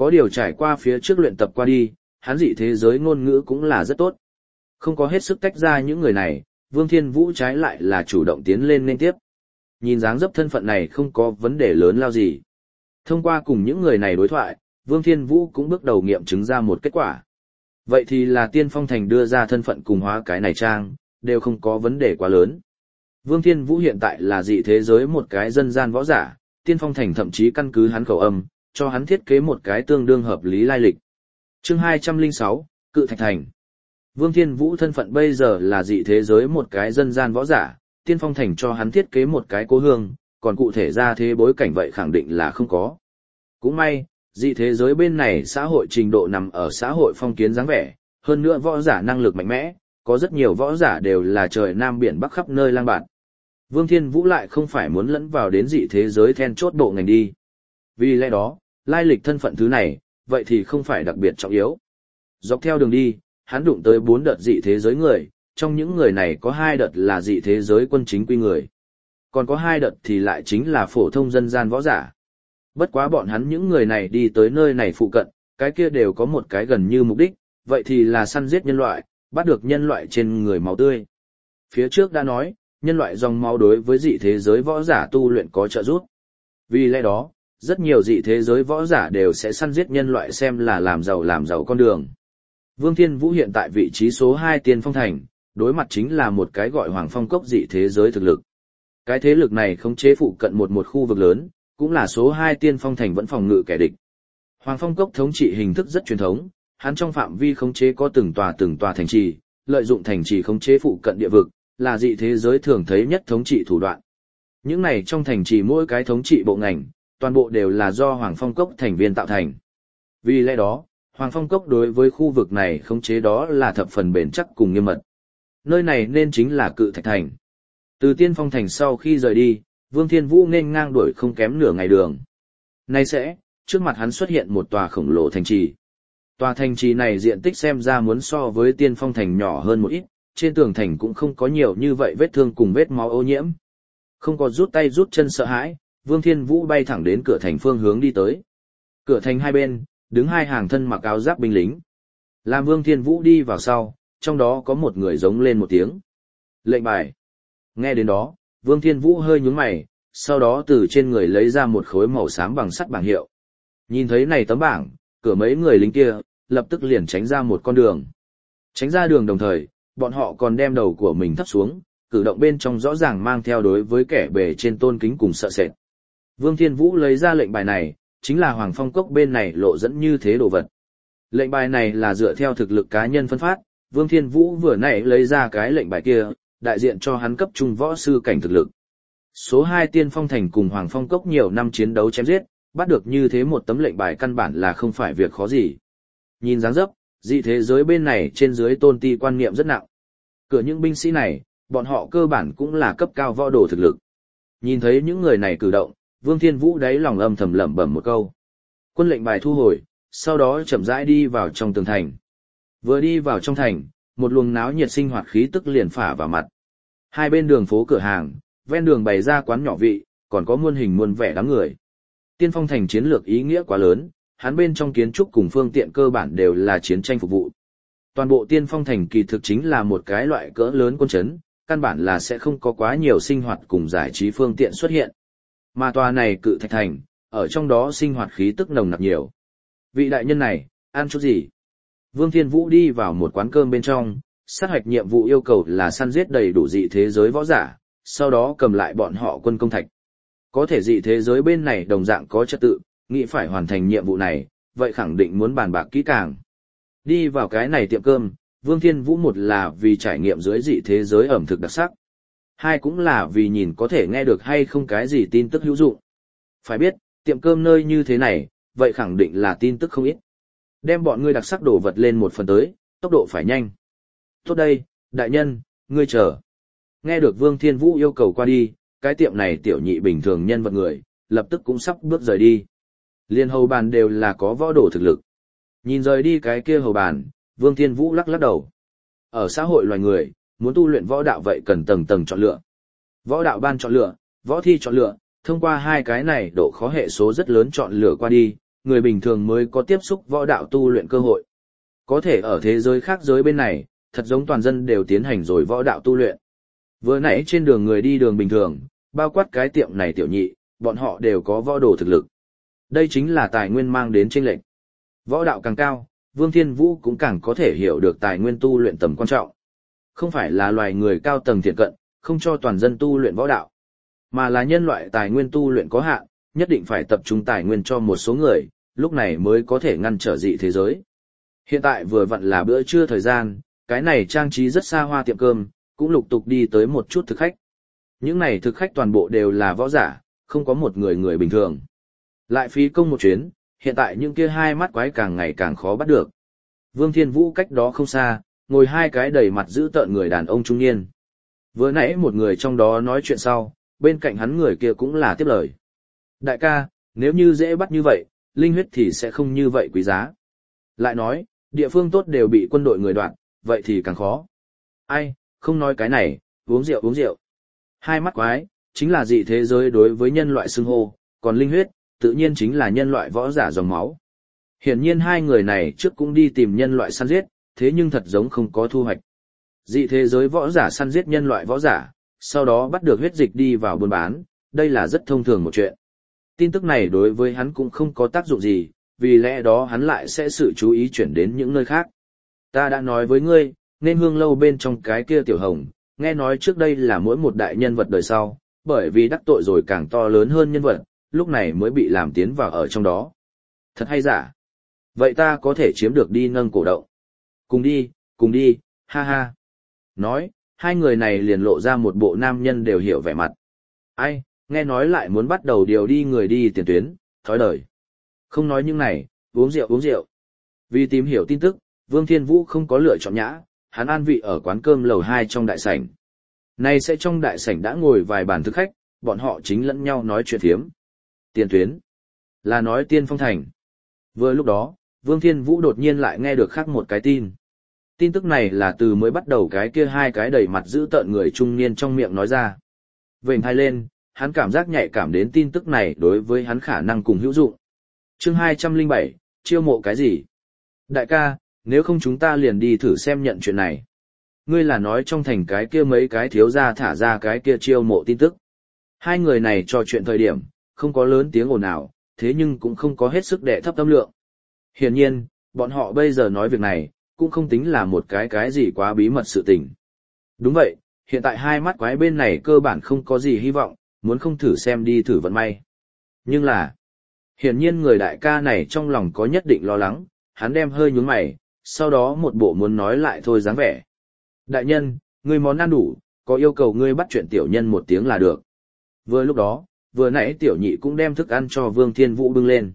Có điều trải qua phía trước luyện tập qua đi, hắn dị thế giới ngôn ngữ cũng là rất tốt. Không có hết sức tách ra những người này, Vương Thiên Vũ trái lại là chủ động tiến lên nên tiếp. Nhìn dáng dấp thân phận này không có vấn đề lớn lao gì. Thông qua cùng những người này đối thoại, Vương Thiên Vũ cũng bước đầu nghiệm chứng ra một kết quả. Vậy thì là Tiên Phong Thành đưa ra thân phận cùng hóa cái này trang, đều không có vấn đề quá lớn. Vương Thiên Vũ hiện tại là dị thế giới một cái dân gian võ giả, Tiên Phong Thành thậm chí căn cứ hắn khẩu âm, cho hắn thiết kế một cái tương đương hợp lý lai lịch. Chương 206, Cự Thạch Thành. Vương Thiên Vũ thân phận bây giờ là dị thế giới một cái dân gian võ giả, Tiên Phong Thành cho hắn thiết kế một cái cố hương, còn cụ thể ra thế bối cảnh vậy khẳng định là không có. Cũng may, dị thế giới bên này xã hội trình độ nằm ở xã hội phong kiến dáng vẻ, hơn nữa võ giả năng lực mạnh mẽ, có rất nhiều võ giả đều là trời nam biển bắc khắp nơi lang bạt. Vương Thiên Vũ lại không phải muốn lẫn vào đến dị thế giới then chốt bộ ngành đi. Vì lẽ đó, lai lịch thân phận thứ này, vậy thì không phải đặc biệt trọng yếu. Dọc theo đường đi, hắn đụng tới 4 đợt dị thế giới người, trong những người này có 2 đợt là dị thế giới quân chính quy người. Còn có 2 đợt thì lại chính là phổ thông dân gian võ giả. Bất quá bọn hắn những người này đi tới nơi này phụ cận, cái kia đều có một cái gần như mục đích, vậy thì là săn giết nhân loại, bắt được nhân loại trên người máu tươi. Phía trước đã nói, nhân loại dòng máu đối với dị thế giới võ giả tu luyện có trợ giúp. Vì lẽ đó, rất nhiều dị thế giới võ giả đều sẽ săn giết nhân loại xem là làm giàu con đường. Vương Thiên Vũ hiện tại vị trí số 2 Tiên Phong Thành, đối mặt chính là một cái gọi Hoàng Phong Cốc dị thế giới thực lực. Cái thế lực này khống chế phụ cận một khu vực lớn, cũng là số 2 Tiên Phong Thành vẫn phòng ngự kẻ địch. Hoàng Phong Cốc thống trị hình thức rất truyền thống, hắn trong phạm vi khống chế có từng tòa thành trì, lợi dụng thành trì khống chế phụ cận địa vực, là dị thế giới thường thấy nhất thống trị thủ đoạn. Những này trong thành trì mỗi cái thống trị bộ ngành, toàn bộ đều là do Hoàng Phong Cốc thành viên tạo thành. Vì lẽ đó, Hoàng Phong Cốc đối với khu vực này khống chế đó là thập phần bền chắc cùng nghiêm mật. Nơi này nên chính là Cự Thạch Thành. Từ Tiên Phong Thành sau khi rời đi, Vương Thiên Vũ nên ngang đuổi không kém nửa ngày đường. Nay sẽ, trước mặt hắn xuất hiện một tòa khổng lồ thành trì. Tòa thành trì này diện tích xem ra muốn so với Tiên Phong Thành nhỏ hơn một ít, trên tường thành cũng không có nhiều như vậy vết thương cùng vết máu ô nhiễm. Không có rút tay rút chân sợ hãi, Vương Thiên Vũ bay thẳng đến cửa thành phương hướng đi tới. Cửa thành hai bên, đứng 2 hàng thân mặc áo giáp binh lính. Làm Vương Thiên Vũ đi vào sau, trong đó có một người giống lên một tiếng. Lệnh bài. Nghe đến đó, Vương Thiên Vũ hơi nhướng mày, sau đó từ trên người lấy ra một khối màu xám bằng sắt bảng hiệu. Nhìn thấy này tấm bảng, cửa mấy người lính kia, lập tức liền tránh ra một con đường. Tránh ra đường đồng thời, bọn họ còn đem đầu của mình thấp xuống, cử động bên trong rõ ràng mang theo đối với kẻ bề trên tôn kính cùng sợ sệt. Vương Thiên Vũ lấy ra lệnh bài này, chính là Hoàng Phong Cốc bên này lộ dẫn như thế đồ vật. Lệnh bài này là dựa theo thực lực cá nhân phân phát, Vương Thiên Vũ vừa nãy lấy ra cái lệnh bài kia, đại diện cho hắn cấp trung võ sư cảnh thực lực. Số 2 Tiên Phong Thành cùng Hoàng Phong Cốc nhiều năm chiến đấu chém giết, bắt được như thế một tấm lệnh bài căn bản là không phải việc khó gì. Nhìn dáng dấp, dị thế giới bên này trên dưới tôn ti quan niệm rất nặng. Cửa những binh sĩ này, bọn họ cơ bản cũng là cấp cao võ đồ thực lực. Nhìn thấy những người này cử động, Vương Thiên Vũ đáy lòng âm thầm lẩm bẩm một câu. Quân lệnh bài thu hồi, sau đó chậm rãi đi vào trong tường thành. Vừa đi vào trong thành, một luồng náo nhiệt sinh hoạt khí tức liền phả vào mặt. Hai bên đường phố cửa hàng, ven đường bày ra quán nhỏ vị, còn có muôn hình muôn vẻ đám người. Tiên Phong Thành chiến lược ý nghĩa quá lớn, hắn bên trong kiến trúc cùng phương tiện cơ bản đều là chiến tranh phục vụ. Toàn bộ Tiên Phong Thành kỳ thực chính là một cái loại cỡ lớn quân trấn, căn bản là sẽ không có quá nhiều sinh hoạt cùng giải trí phương tiện xuất hiện. Mà tòa này Cự Thạch Thành, ở trong đó sinh hoạt khí tức nồng nặc nhiều. Vị đại nhân này, ăn chút gì? Vương Thiên Vũ đi vào một quán cơm bên trong, sát hoạch nhiệm vụ yêu cầu là săn giết đầy đủ dị thế giới võ giả, sau đó cầm lại bọn họ quân công thạch. Có thể dị thế giới bên này đồng dạng có trật tự, nghĩ phải hoàn thành nhiệm vụ này, vậy khẳng định muốn bàn bạc kỹ càng. Đi vào cái này tiệm cơm, Vương Thiên Vũ một là vì trải nghiệm dưới dị thế giới ẩm thực đặc sắc. Hai cũng là vì nhìn có thể nghe được hay không cái gì tin tức hữu dụng. Phải biết, tiệm cơm nơi như thế này, vậy khẳng định là tin tức không ít. Đem bọn ngươi đặc sắc đổ vật lên một phần tới, tốc độ phải nhanh. Tốt đây, đại nhân, ngươi chờ. Nghe được Vương Thiên Vũ yêu cầu qua đi, cái tiệm này tiểu nhị bình thường nhân vật người, lập tức cũng sắp bước rời đi. Liên hầu bàn đều là có võ đồ thực lực. Nhìn rời đi cái kia hầu bàn, Vương Thiên Vũ lắc lắc đầu. Ở xã hội loài người, muốn tu luyện võ đạo vậy cần tầng tầng chọn lựa. Võ đạo ban chọn lựa, võ thi chọn lựa, thông qua hai cái này độ khó hệ số rất lớn chọn lựa qua đi, người bình thường mới có tiếp xúc võ đạo tu luyện cơ hội. Có thể ở thế giới khác giới bên này, thật giống toàn dân đều tiến hành rồi võ đạo tu luyện. Vừa nãy trên đường người đi đường bình thường, bao quát cái tiệm này tiểu nhị, bọn họ đều có võ đồ thực lực. Đây chính là tài nguyên mang đến chênh lệch. Võ đạo càng cao, Vương Thiên Vũ cũng càng có thể hiểu được tài nguyên tu luyện tầm quan trọng. Không phải là loài người cao tầng thiện cận, không cho toàn dân tu luyện võ đạo, mà là nhân loại tài nguyên tu luyện có hạn, nhất định phải tập trung tài nguyên cho một số người, lúc này mới có thể ngăn trở dị thế giới. Hiện tại vừa vặn là bữa trưa thời gian, cái này trang trí rất xa hoa tiệm cơm, cũng lục tục đi tới một chút thực khách. Những này thực khách toàn bộ đều là võ giả, không có một người bình thường. Lại phí công một chuyến, hiện tại những kia hai mắt quái càng ngày càng khó bắt được. Vương Thiên Vũ cách đó không xa, ngồi hai cái đầy mặt dữ tợn người đàn ông trung niên. Vừa nãy một người trong đó nói chuyện sau, bên cạnh hắn người kia cũng là tiếp lời. Đại ca, nếu như dễ bắt như vậy, linh huyết thì sẽ không như vậy quý giá. Lại nói, địa phương tốt đều bị quân đội người đoạt, vậy thì càng khó. Ai, không nói cái này, uống rượu uống rượu. Hai mắt quái, chính là dị thế giới đối với nhân loại xưng hô, còn linh huyết, tự nhiên chính là nhân loại võ giả dòng máu. Hiển nhiên hai người này trước cũng đi tìm nhân loại săn giết, thế nhưng thật giống không có thu hoạch. Dị thế giới võ giả săn giết nhân loại võ giả, sau đó bắt được huyết dịch đi vào buôn bán, đây là rất thông thường một chuyện. Tin tức này đối với hắn cũng không có tác dụng gì, vì lẽ đó hắn lại sẽ sự chú ý chuyển đến những nơi khác. Ta đã nói với ngươi, nên hương lâu bên trong cái kia tiểu hồng, nghe nói trước đây là mỗi một đại nhân vật đời sau, bởi vì đắc tội rồi càng to lớn hơn nhân vật, lúc này mới bị làm tiến vào ở trong đó. Thật hay giả? Vậy ta có thể chiếm được đi nâng cổ động. Cùng đi, ha ha. Nói, hai người này liền lộ ra một bộ nam nhân đều hiểu vẻ mặt. Ai, nghe nói lại muốn bắt đầu điều đi người đi tiền tuyến, thói đời. Không nói những này, uống rượu. Vì tìm hiểu tin tức, Vương Thiên Vũ không có lựa chọn nhã, hắn an vị ở quán cơm lầu 2 trong đại sảnh. Nay sẽ trong đại sảnh đã ngồi vài bàn thực khách, bọn họ chính lẫn nhau nói chuyện thiếm. Tiền tuyến, là nói Tiên Phong Thành. Vừa lúc đó, Vương Thiên Vũ đột nhiên lại nghe được khác một cái tin. Tin tức này là từ mới bắt đầu cái kia hai cái đầy mặt giữ tợn người trung niên trong miệng nói ra. Vểnh hai lên, hắn cảm giác nhạy cảm đến tin tức này đối với hắn khả năng cùng hữu dụng. Chương 207, chiêu mộ cái gì? Đại ca, nếu không chúng ta liền đi thử xem nhận chuyện này. Ngươi là nói trong thành cái kia mấy cái thiếu gia thả ra cái kia chiêu mộ tin tức. Hai người này trò chuyện thời điểm, không có lớn tiếng ồn ào, thế nhưng cũng không có hết sức đệ thấp tâm lượng. Hiển nhiên, bọn họ bây giờ nói việc này, cũng không tính là một cái gì quá bí mật sự tình. Đúng vậy, hiện tại hai mắt quái bên này cơ bản không có gì hy vọng, muốn không thử xem đi thử vận may. Nhưng là, hiển nhiên người đại ca này trong lòng có nhất định lo lắng, hắn đem hơi nhướng mày, sau đó một bộ muốn nói lại thôi dáng vẻ. Đại nhân, ngươi món ăn đủ, có yêu cầu ngươi bắt chuyện tiểu nhân một tiếng là được. Vừa lúc đó, vừa nãy tiểu nhị cũng đem thức ăn cho Vương Thiên Vũ bưng lên.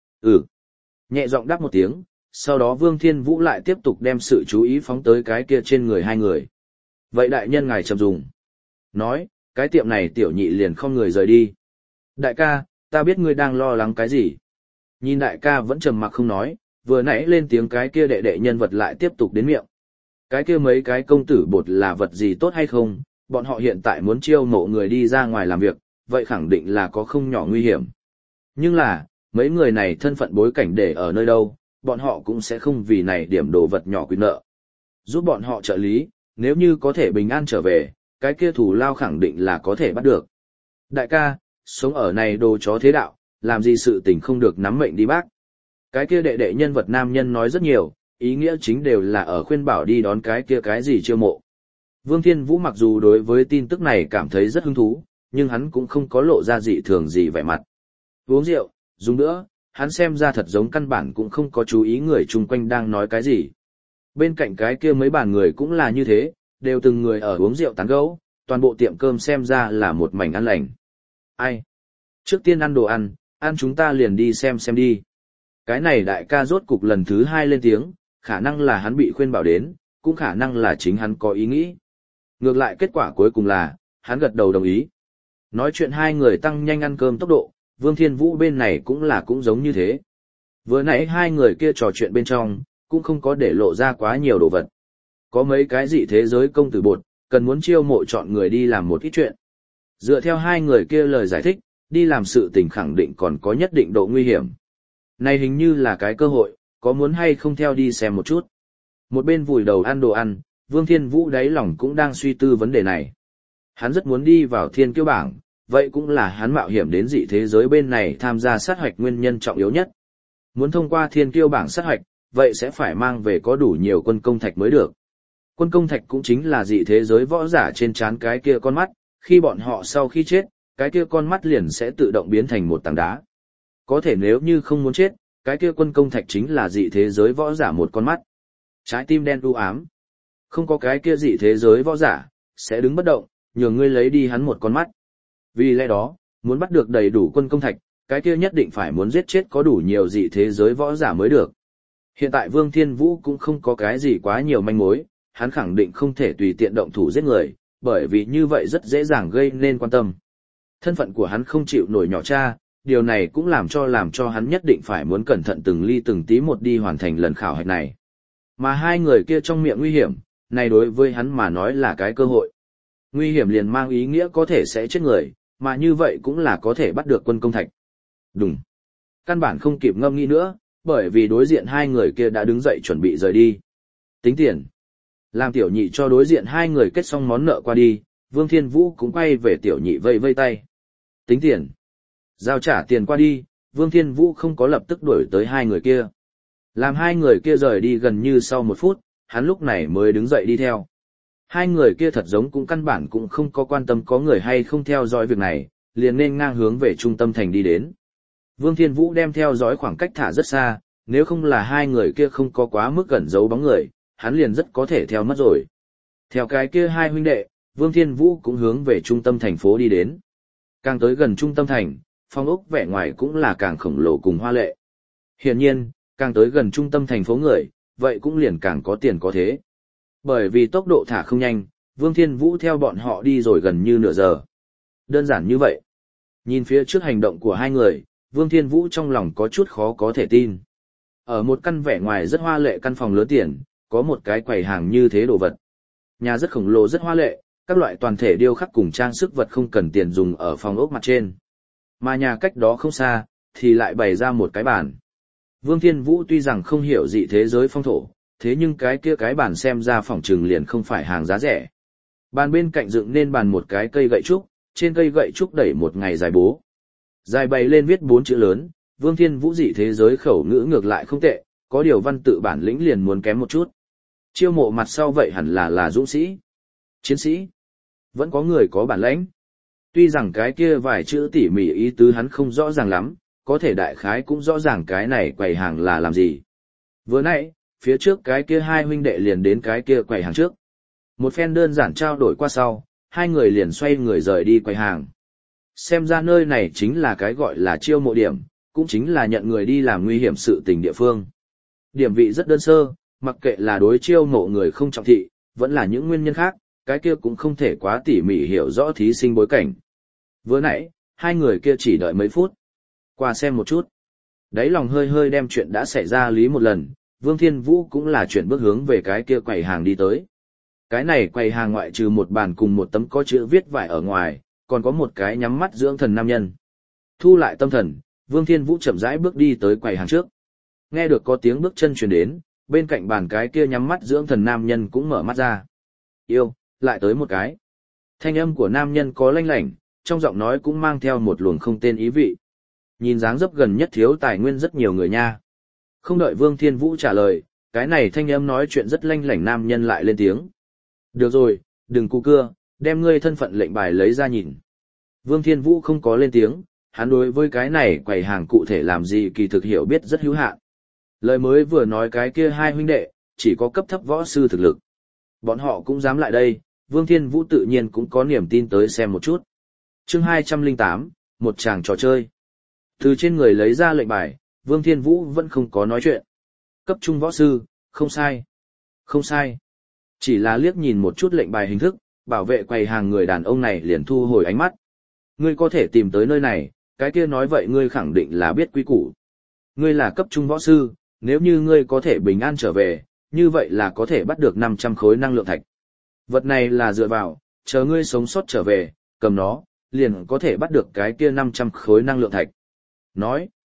Nhẹ giọng đáp một tiếng, sau đó Vương Thiên Vũ lại tiếp tục đem sự chú ý phóng tới cái kia trên người hai người. Vậy đại nhân ngài chậm dùng. Nói, cái tiệm này tiểu nhị liền không người rời đi. Đại ca, ta biết ngươi đang lo lắng cái gì. Nhìn đại ca vẫn trầm mặc không nói, vừa nãy lên tiếng cái kia đệ đệ nhân vật lại tiếp tục đến miệng. Cái kia mấy cái công tử bột là vật gì tốt hay không, bọn họ hiện tại muốn chiêu mộ người đi ra ngoài làm việc, vậy khẳng định là có không nhỏ nguy hiểm. Nhưng là, mấy người này thân phận bối cảnh để ở nơi đâu, bọn họ cũng sẽ không vì này điểm đồ vật nhỏ quy nợ. Giúp bọn họ trợ lý, nếu như có thể bình an trở về, cái kia thủ lao khẳng định là có thể bắt được. Đại ca, sống ở này đồ chó thế đạo, làm gì sự tình không được nắm mệnh đi bác. Cái kia đệ đệ nhân vật nam nhân nói rất nhiều, ý nghĩa chính đều là ở khuyên bảo đi đón cái kia cái gì chiêu mộ. Vương Thiên Vũ mặc dù đối với tin tức này cảm thấy rất hứng thú, nhưng hắn cũng không có lộ ra dị thường gì vẻ mặt. Uống rượu, dùng nữa, hắn xem ra thật giống căn bản cũng không có chú ý người chung quanh đang nói cái gì. Bên cạnh cái kia mấy bàn người cũng là như thế, đều từng người ở uống rượu tán gẫu, toàn bộ tiệm cơm xem ra là một mảnh ăn lành. Ai? Trước tiên ăn đồ ăn chúng ta liền đi xem đi. Cái này đại ca rốt cục lần thứ 2 lên tiếng, khả năng là hắn bị khuyên bảo đến, cũng khả năng là chính hắn có ý nghĩ. Ngược lại kết quả cuối cùng là, hắn gật đầu đồng ý. Nói chuyện hai người tăng nhanh ăn cơm tốc độ, Vương Thiên Vũ bên này cũng giống như thế. Vừa nãy hai người kia trò chuyện bên trong, cũng không có để lộ ra quá nhiều đồ vật. Có mấy cái dị thế giới công tử bột, cần muốn chiêu mộ chọn người đi làm một ít chuyện. Dựa theo hai người kia lời giải thích, đi làm sự tình khẳng định còn có nhất định độ nguy hiểm. Này hình như là cái cơ hội, có muốn hay không theo đi xem một chút. Một bên vùi đầu ăn đồ ăn, Vương Thiên Vũ đáy lòng cũng đang suy tư vấn đề này. Hắn rất muốn đi vào thiên kiêu bảng, vậy cũng là hắn mạo hiểm đến dị thế giới bên này tham gia sát hoạch nguyên nhân trọng yếu nhất. Muốn thông qua thiên kiêu bảng sát hoạch, vậy sẽ phải mang về có đủ nhiều quân công thạch mới được. Quân công thạch cũng chính là dị thế giới võ giả trên trán cái kia con mắt, khi bọn họ sau khi chết, cái kia con mắt liền sẽ tự động biến thành một tảng đá. Có thể nếu như không muốn chết, cái kia quân công thạch chính là dị thế giới võ giả một con mắt. Trái tim đen u ám. Không có cái kia dị thế giới võ giả, sẽ đứng bất động, nhường ngươi lấy đi hắn một con mắt. Vì lẽ đó, muốn bắt được đầy đủ quân công thạch, cái kia nhất định phải muốn giết chết có đủ nhiều dị thế giới võ giả mới được. Hiện tại Vương Thiên Vũ cũng không có cái gì quá nhiều manh mối, hắn khẳng định không thể tùy tiện động thủ giết người, bởi vì như vậy rất dễ dàng gây nên quan tâm. Thân phận của hắn không chịu nổi nhỏ cha, điều này cũng làm cho hắn nhất định phải muốn cẩn thận từng ly từng tí một đi hoàn thành lần khảo hạch này. Mà hai người kia trong miệng nguy hiểm, này đối với hắn mà nói là cái cơ hội. Nguy hiểm liền mang ý nghĩa có thể sẽ chết người, mà như vậy cũng là có thể bắt được quân công thạch. Đúng. Căn bản không kịp ngâm nghĩ nữa, bởi vì đối diện hai người kia đã đứng dậy chuẩn bị rời đi. Tính tiền. Làm tiểu nhị cho đối diện hai người kết xong món nợ qua đi, Vương Thiên Vũ cũng quay về tiểu nhị vây vây tay. Tính tiền. Giao trả tiền qua đi, Vương Thiên Vũ không có lập tức đuổi tới hai người kia. Làm hai người kia rời đi gần như sau 1 phút, hắn lúc này mới đứng dậy đi theo. Hai người kia thật giống cũng căn bản cũng không có quan tâm có người hay không theo dõi việc này, liền nên ngang hướng về trung tâm thành đi đến. Vương Thiên Vũ đem theo dõi khoảng cách thả rất xa, nếu không là hai người kia không có quá mức gần giấu bóng người, hắn liền rất có thể theo mất rồi. Theo cái kia hai huynh đệ, Vương Thiên Vũ cũng hướng về trung tâm thành phố đi đến. Càng tới gần trung tâm thành, phong ốc vẻ ngoài cũng là càng khổng lồ cùng hoa lệ. Hiển nhiên, càng tới gần trung tâm thành phố người, vậy cũng liền càng có tiền có thế. Bởi vì tốc độ thả không nhanh, Vương Thiên Vũ theo bọn họ đi rồi gần như nửa giờ. Đơn giản như vậy. Nhìn phía trước hành động của hai người, Vương Thiên Vũ trong lòng có chút khó có thể tin. Ở một căn vẻ ngoài rất hoa lệ căn phòng lớn tiền, có một cái quầy hàng như thế đồ vật. Nhà rất khổng lồ rất hoa lệ, các loại toàn thể điêu khắc cùng trang sức vật không cần tiền dùng ở phòng ốc mặt trên. Mà nhà cách đó không xa, thì lại bày ra một cái bàn. Vương Thiên Vũ tuy rằng không hiểu dị thế giới phong thổ, thế nhưng cái kia cái bàn xem ra phỏng trừng liền không phải hàng giá rẻ. Bàn bên cạnh dựng nên bàn một cái cây gậy trúc, trên cây gậy trúc đẩy một ngày dài bố. Dài bày lên viết 4 chữ lớn, Vương Thiên Vũ dị thế giới khẩu ngữ ngược lại không tệ, có điều văn tự bản lĩnh liền muốn kém một chút. Chiêu mộ mặt sau vậy hẳn là dũng sĩ, chiến sĩ. Vẫn có người có bản lĩnh. Tuy rằng cái kia vài chữ tỉ mỉ ý tứ hắn không rõ ràng lắm, có thể đại khái cũng rõ ràng cái này quầy hàng là làm gì. Vừa nãy, phía trước cái kia hai huynh đệ liền đến cái kia quầy hàng trước. Một phen đơn giản trao đổi qua sau, hai người liền xoay người rời đi quầy hàng. Xem ra nơi này chính là cái gọi là chiêu mộ điểm, cũng chính là nhận người đi làm nguy hiểm sự tình địa phương. Điểm vị rất đơn sơ, mặc kệ là đối chiêu mộ người không trọng thị, vẫn là những nguyên nhân khác, cái kia cũng không thể quá tỉ mỉ hiểu rõ thí sinh bối cảnh. Vừa nãy, hai người kia chỉ đợi mấy phút. Qua xem một chút. Đáy lòng hơi hơi đem chuyện đã xảy ra lý một lần, Vương Thiên Vũ cũng là chuyển bước hướng về cái kia quầy hàng đi tới. Cái này quầy hàng ngoại trừ một bàn cùng một tấm có chữ viết vải ở ngoài, còn có một cái nhắm mắt dưỡng thần nam nhân. Thu lại tâm thần, Vương Thiên Vũ chậm rãi bước đi tới quầy hàng trước. Nghe được có tiếng bước chân truyền đến, bên cạnh bàn cái kia nhắm mắt dưỡng thần nam nhân cũng mở mắt ra. Yêu, lại tới một cái. Thanh âm của nam nhân có lanh lảnh, trong giọng nói cũng mang theo một luồng không tên ý vị. Nhìn dáng dấp gần nhất thiếu tài nguyên rất nhiều người nha. Không đợi Vương Thiên Vũ trả lời, cái này thanh âm nói chuyện rất lanh lảnh nam nhân lại lên tiếng. Được rồi, đừng cu cưa, đem ngươi thân phận lệnh bài lấy ra nhìn. Vương Thiên Vũ không có lên tiếng, hắn đối với cái này quầy hàng cụ thể làm gì kỳ thực hiểu biết rất hữu hạn. Lời mới vừa nói cái kia hai huynh đệ, chỉ có cấp thấp võ sư thực lực. Bọn họ cũng dám lại đây, Vương Thiên Vũ tự nhiên cũng có niềm tin tới xem một chút. Chương 208, một chàng trò chơi. Từ trên người lấy ra lệnh bài, Vương Thiên Vũ vẫn không có nói chuyện. Cấp trung võ sư, không sai. Không sai. Chỉ là liếc nhìn một chút lệnh bài hình thức, bảo vệ quầy hàng người đàn ông này liền thu hồi ánh mắt. Ngươi có thể tìm tới nơi này, cái kia nói vậy ngươi khẳng định là biết quy củ. Ngươi là cấp trung võ sư, nếu như ngươi có thể bình an trở về, như vậy là có thể bắt được 500 khối năng lượng thạch. Vật này là dựa vào, chờ ngươi sống sót trở về, cầm nó, liền có thể bắt được cái kia 500 khối năng lượng thạch. Nói,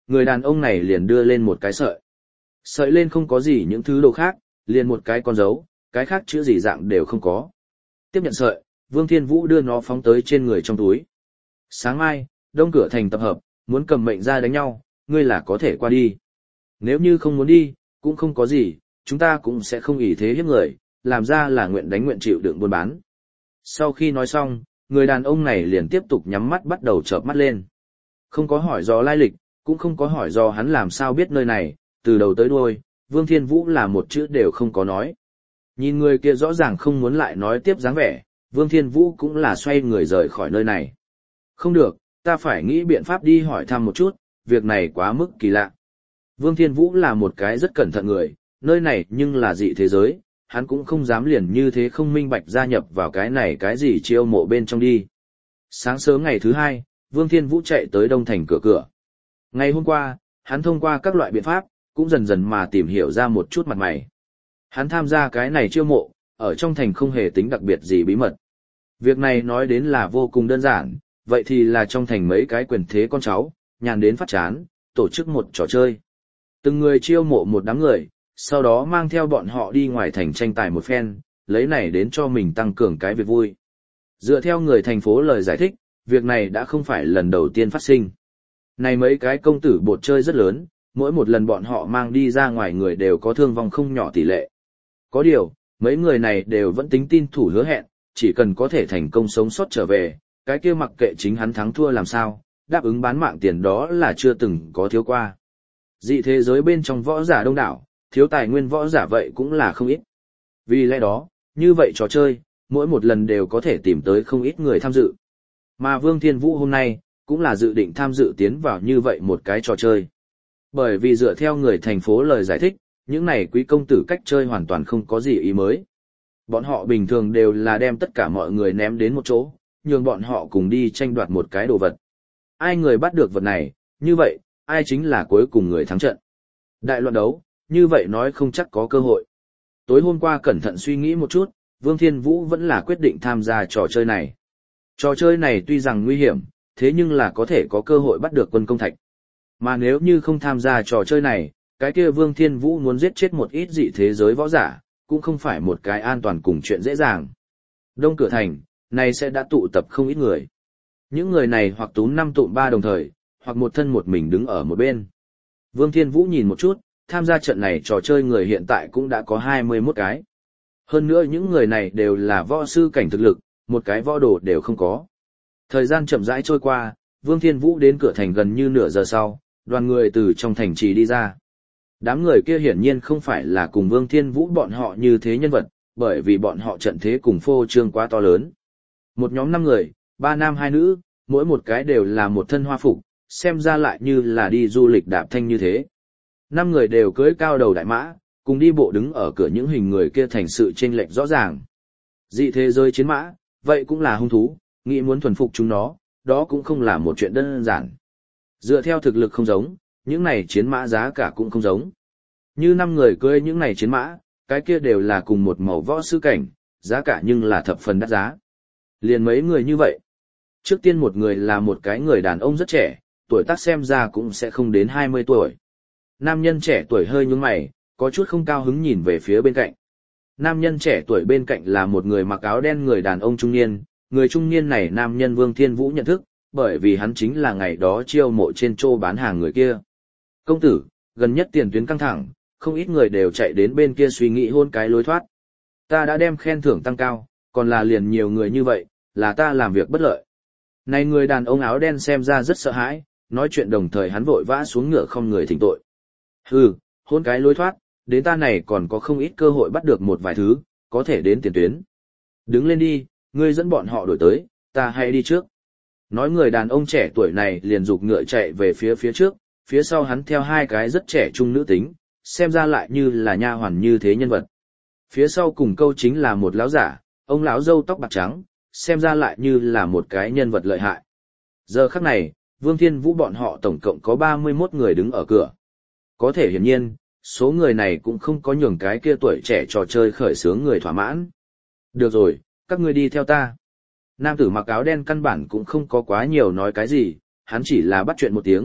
người đàn ông này liền đưa lên một cái sợi. Sợi lên không có gì những thứ đồ khác, liền một cái con dấu, cái khác chữ gì dạng đều không có. Tiếp nhận sợi, Vương Thiên Vũ đưa nó phóng tới trên người trong túi. Sáng mai, Đông Cửa Thành tập hợp, muốn cầm mệnh ra đánh nhau, ngươi là có thể qua đi. Nếu như không muốn đi, cũng không có gì, chúng ta cũng sẽ không ỷ thế hiếp người, làm ra là nguyện đánh nguyện chịu đựng buôn bán. Sau khi nói xong, người đàn ông này liền tiếp tục nhắm mắt bắt đầu chợp mắt lên. Không có hỏi do lai lịch, cũng không có hỏi do hắn làm sao biết nơi này, từ đầu tới đuôi, Vương Thiên Vũ là một chữ đều không có nói. Nhìn người kia rõ ràng không muốn lại nói tiếp dáng vẻ, Vương Thiên Vũ cũng là xoay người rời khỏi nơi này. Không được, ta phải nghĩ biện pháp đi hỏi thăm một chút, việc này quá mức kỳ lạ. Vương Thiên Vũ là một cái rất cẩn thận người, nơi này nhưng là dị thế giới, hắn cũng không dám liền như thế không minh bạch gia nhập vào cái này cái gì chiêu mộ bên trong đi. Sáng sớm ngày thứ hai, Vương Thiên Vũ chạy tới Đông Thành cửa. Ngày hôm qua, hắn thông qua các loại biện pháp, cũng dần dần mà tìm hiểu ra một chút mặt mày. Hắn tham gia cái này chiêu mộ, ở trong thành không hề tính đặc biệt gì bí mật. Việc này nói đến là vô cùng đơn giản, vậy thì là trong thành mấy cái quyền thế con cháu, nhàn đến phát chán, tổ chức một trò chơi. Từng người chiêu mộ một đám người, sau đó mang theo bọn họ đi ngoài thành tranh tài một phen, lấy này đến cho mình tăng cường cái việc vui. Dựa theo người thành phố lời giải thích, việc này đã không phải lần đầu tiên phát sinh. Này mấy cái công tử bột chơi rất lớn, mỗi một lần bọn họ mang đi ra ngoài người đều có thương vong không nhỏ tỷ lệ. Có điều, mấy người này đều vẫn tính tin thủ hứa hẹn, chỉ cần có thể thành công sống sót trở về, cái kia mặc kệ chính hắn thắng thua làm sao, đáp ứng bán mạng tiền đó là chưa từng có thiếu qua. Dị thế giới bên trong võ giả đông đảo, thiếu tài nguyên võ giả vậy cũng là không ít. Vì lẽ đó, như vậy trò chơi, mỗi một lần đều có thể tìm tới không ít người tham dự. Mà Vương Thiên Vũ hôm nay, cũng là dự định tham dự tiến vào như vậy một cái trò chơi. Bởi vì dựa theo người thành phố lời giải thích, những này quý công tử cách chơi hoàn toàn không có gì ý mới. Bọn họ bình thường đều là đem tất cả mọi người ném đến một chỗ, nhường bọn họ cùng đi tranh đoạt một cái đồ vật. Ai người bắt được vật này, như vậy, ai chính là cuối cùng người thắng trận. Đại loạn đấu, như vậy nói không chắc có cơ hội. Tối hôm qua cẩn thận suy nghĩ một chút, Vương Thiên Vũ vẫn là quyết định tham gia trò chơi này. Trò chơi này tuy rằng nguy hiểm, thế nhưng là có thể có cơ hội bắt được quân công thạch. Mà nếu như không tham gia trò chơi này, cái kia Vương Thiên Vũ muốn giết chết một ít dị thế giới võ giả, cũng không phải một cái an toàn cùng chuyện dễ dàng. Đông Cửa Thành, này sẽ đã tụ tập không ít người. Những người này hoặc túm năm tụm ba đồng thời, hoặc một thân một mình đứng ở một bên. Vương Thiên Vũ nhìn một chút, tham gia trận này trò chơi người hiện tại cũng đã có 21 cái. Hơn nữa những người này đều là võ sư cảnh thực lực, một cái võ đồ đều không có. Thời gian chậm rãi trôi qua, Vương Thiên Vũ đến cửa thành gần như nửa giờ sau, đoàn người từ trong thành trì đi ra. Đám người kia hiển nhiên không phải là cùng Vương Thiên Vũ bọn họ như thế nhân vật, bởi vì bọn họ trận thế cùng phô trương quá to lớn. Một nhóm 5 người, 3 nam 2 nữ, mỗi một cái đều là một thân hoa phục, xem ra lại như là đi du lịch đạp thanh như thế. 5 người đều cưỡi cao đầu đại mã, cùng đi bộ đứng ở cửa những hình người kia thành sự chênh lệch rõ ràng. Dị thế giới chiến mã, vậy cũng là hung thú, nghĩ muốn thuần phục chúng nó, đó cũng không là một chuyện đơn giản. Dựa theo thực lực không giống, những này chiến mã giá cả cũng không giống. Như 5 người cưỡi những này chiến mã, cái kia đều là cùng một màu võ sư cảnh, giá cả nhưng là thập phần đắt giá. Liền mấy người như vậy. Trước tiên một người là một cái người đàn ông rất trẻ, tuổi tác xem ra cũng sẽ không đến 20 tuổi. Nam nhân trẻ tuổi hơi nhướng mày, có chút không cao hứng nhìn về phía bên cạnh. Nam nhân trẻ tuổi bên cạnh là một người mặc áo đen người đàn ông trung niên, người trung niên này nam nhân Vương Thiên Vũ nhận thức, bởi vì hắn chính là ngày đó chiêu mộ trên trô bán hàng người kia. Công tử, gần nhất tiền tuyến căng thẳng, không ít người đều chạy đến bên kia suy nghĩ hôn cái lối thoát. Ta đã đem khen thưởng tăng cao, còn là liền nhiều người như vậy, là ta làm việc bất lợi. Này người đàn ông áo đen xem ra rất sợ hãi, nói chuyện đồng thời hắn vội vã xuống ngựa không người thỉnh tội. Hừ, hôn cái lối thoát, đến ta này còn có không ít cơ hội bắt được một vài thứ, có thể đến tiền tuyến. Đứng lên đi, ngươi dẫn bọn họ đổi tới, ta hãy đi trước. Nói người đàn ông trẻ tuổi này liền giục ngựa chạy về phía trước, phía sau hắn theo 2 cái rất trẻ trung nữ tính, xem ra lại như là nha hoàn như thế nhân vật. Phía sau cùng câu chính là một lão giả, ông lão râu tóc bạc trắng, xem ra lại như là một cái nhân vật lợi hại. Giờ khắc này, Vương Thiên Vũ bọn họ tổng cộng có 31 người đứng ở cửa. Có thể hiển nhiên, số người này cũng không có nhường cái kia tuổi trẻ trò chơi khởi sướng người thỏa mãn. Được rồi, các ngươi đi theo ta. Nam tử mặc áo đen căn bản cũng không có quá nhiều nói cái gì, hắn chỉ là bắt chuyện một tiếng,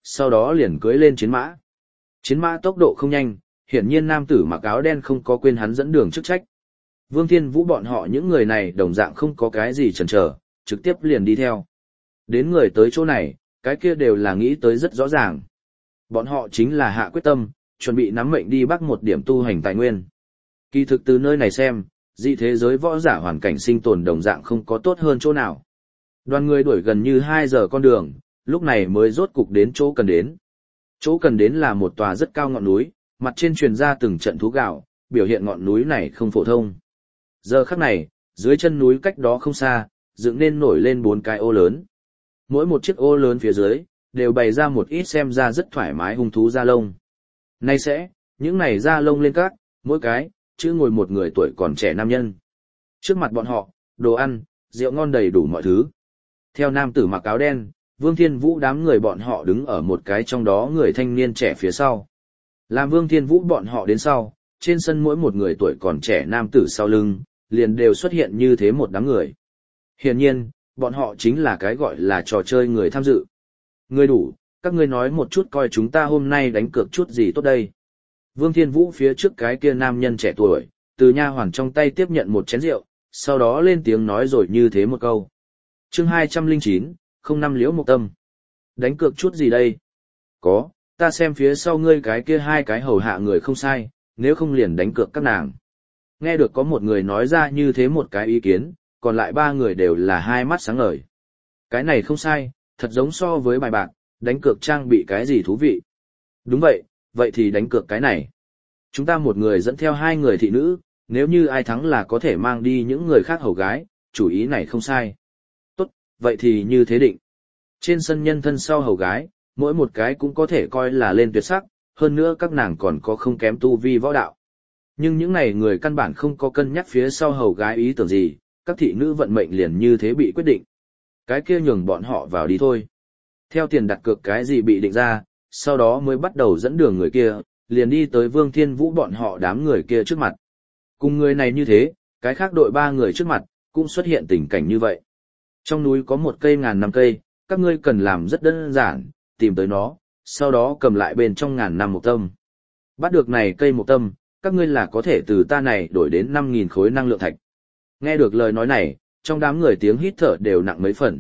sau đó liền cưỡi lên chiến mã. Chiến mã tốc độ không nhanh, hiển nhiên nam tử mặc áo đen không có quên hắn dẫn đường chức trách. Vương Thiên Vũ bọn họ những người này đồng dạng không có cái gì chần chờ, trực tiếp liền đi theo. Đến người tới chỗ này, cái kia đều là nghĩ tới rất rõ ràng. Bọn họ chính là hạ quyết tâm, chuẩn bị nắm mệnh đi bắt một điểm tu hành tài nguyên. Kỳ thực từ nơi này xem, dị thế giới võ giả hoàn cảnh sinh tồn đồng dạng không có tốt hơn chỗ nào. Đoàn người đuổi gần như 2 giờ con đường, lúc này mới rốt cục đến chỗ cần đến. Chỗ cần đến là một tòa rất cao ngọn núi, mặt trên truyền ra từng trận thú gạo, biểu hiện ngọn núi này không phổ thông. Giờ khắc này, dưới chân núi cách đó không xa, dựng nên nổi lên 4 cái ô lớn. Mỗi một chiếc ô lớn phía dưới, đều bày ra một ít xem ra rất thoải mái hung thú da lông. Nay sẽ, những này da lông lên các, mỗi cái, chữ ngồi một người tuổi còn trẻ nam nhân. Trước mặt bọn họ, đồ ăn, rượu ngon đầy đủ mọi thứ. Theo nam tử mặc áo đen, Vương Thiên Vũ đám người bọn họ đứng ở một cái trong đó người thanh niên trẻ phía sau. Làm Vương Thiên Vũ bọn họ đến sau, trên sân mỗi một người tuổi còn trẻ nam tử sau lưng, liền đều xuất hiện như thế một đám người. Hiển nhiên, bọn họ chính là cái gọi là trò chơi người tham dự. Người đủ, các ngươi nói một chút coi chúng ta hôm nay đánh cược chút gì tốt đây. Vương Thiên Vũ phía trước cái kia nam nhân trẻ tuổi, từ nha hoàn trong tay tiếp nhận một chén rượu, sau đó lên tiếng nói rồi như thế một câu. Chương 209, 05 Liễu Mộc Tâm. Đánh cược chút gì đây? Có, ta xem phía sau ngươi cái kia 2 cái hầu hạ người không sai, nếu không liền đánh cược các nàng. Nghe được có một người nói ra như thế một cái ý kiến, còn lại 3 người đều là hai mắt sáng ngời. Cái này không sai, thật giống so với bài bạc, đánh cược trang bị cái gì thú vị. Đúng vậy, vậy thì đánh cược cái này. Chúng ta một người dẫn theo 2 người thị nữ, nếu như ai thắng là có thể mang đi những người khác hầu gái, chủ ý này không sai. Tốt, vậy thì như thế định. Trên sân nhân thân sau hầu gái, mỗi một cái cũng có thể coi là lên tuyệt sắc, hơn nữa các nàng còn có không kém tu vi võ đạo. Nhưng những này người căn bản không có cân nhắc phía sau hầu gái ý tưởng gì, các thị nữ vận mệnh liền như thế bị quyết định. Cái kia nhường bọn họ vào đi thôi. Theo tiền đặt cược cái gì bị định ra, sau đó mới bắt đầu dẫn đường người kia, liền đi tới Vương Thiên Vũ bọn họ đám người kia trước mặt. Cùng người này như thế, cái khác đội 3 người trước mặt, cũng xuất hiện tình cảnh như vậy. Trong núi có một cây ngàn năm cây, các ngươi cần làm rất đơn giản, tìm tới nó, sau đó cầm lại bên trong ngàn năm mộc tâm. Bắt được này cây mộc tâm, các ngươi là có thể từ ta này đổi đến 5.000 khối năng lượng thạch. Nghe được lời nói này, trong đám người tiếng hít thở đều nặng mấy phần.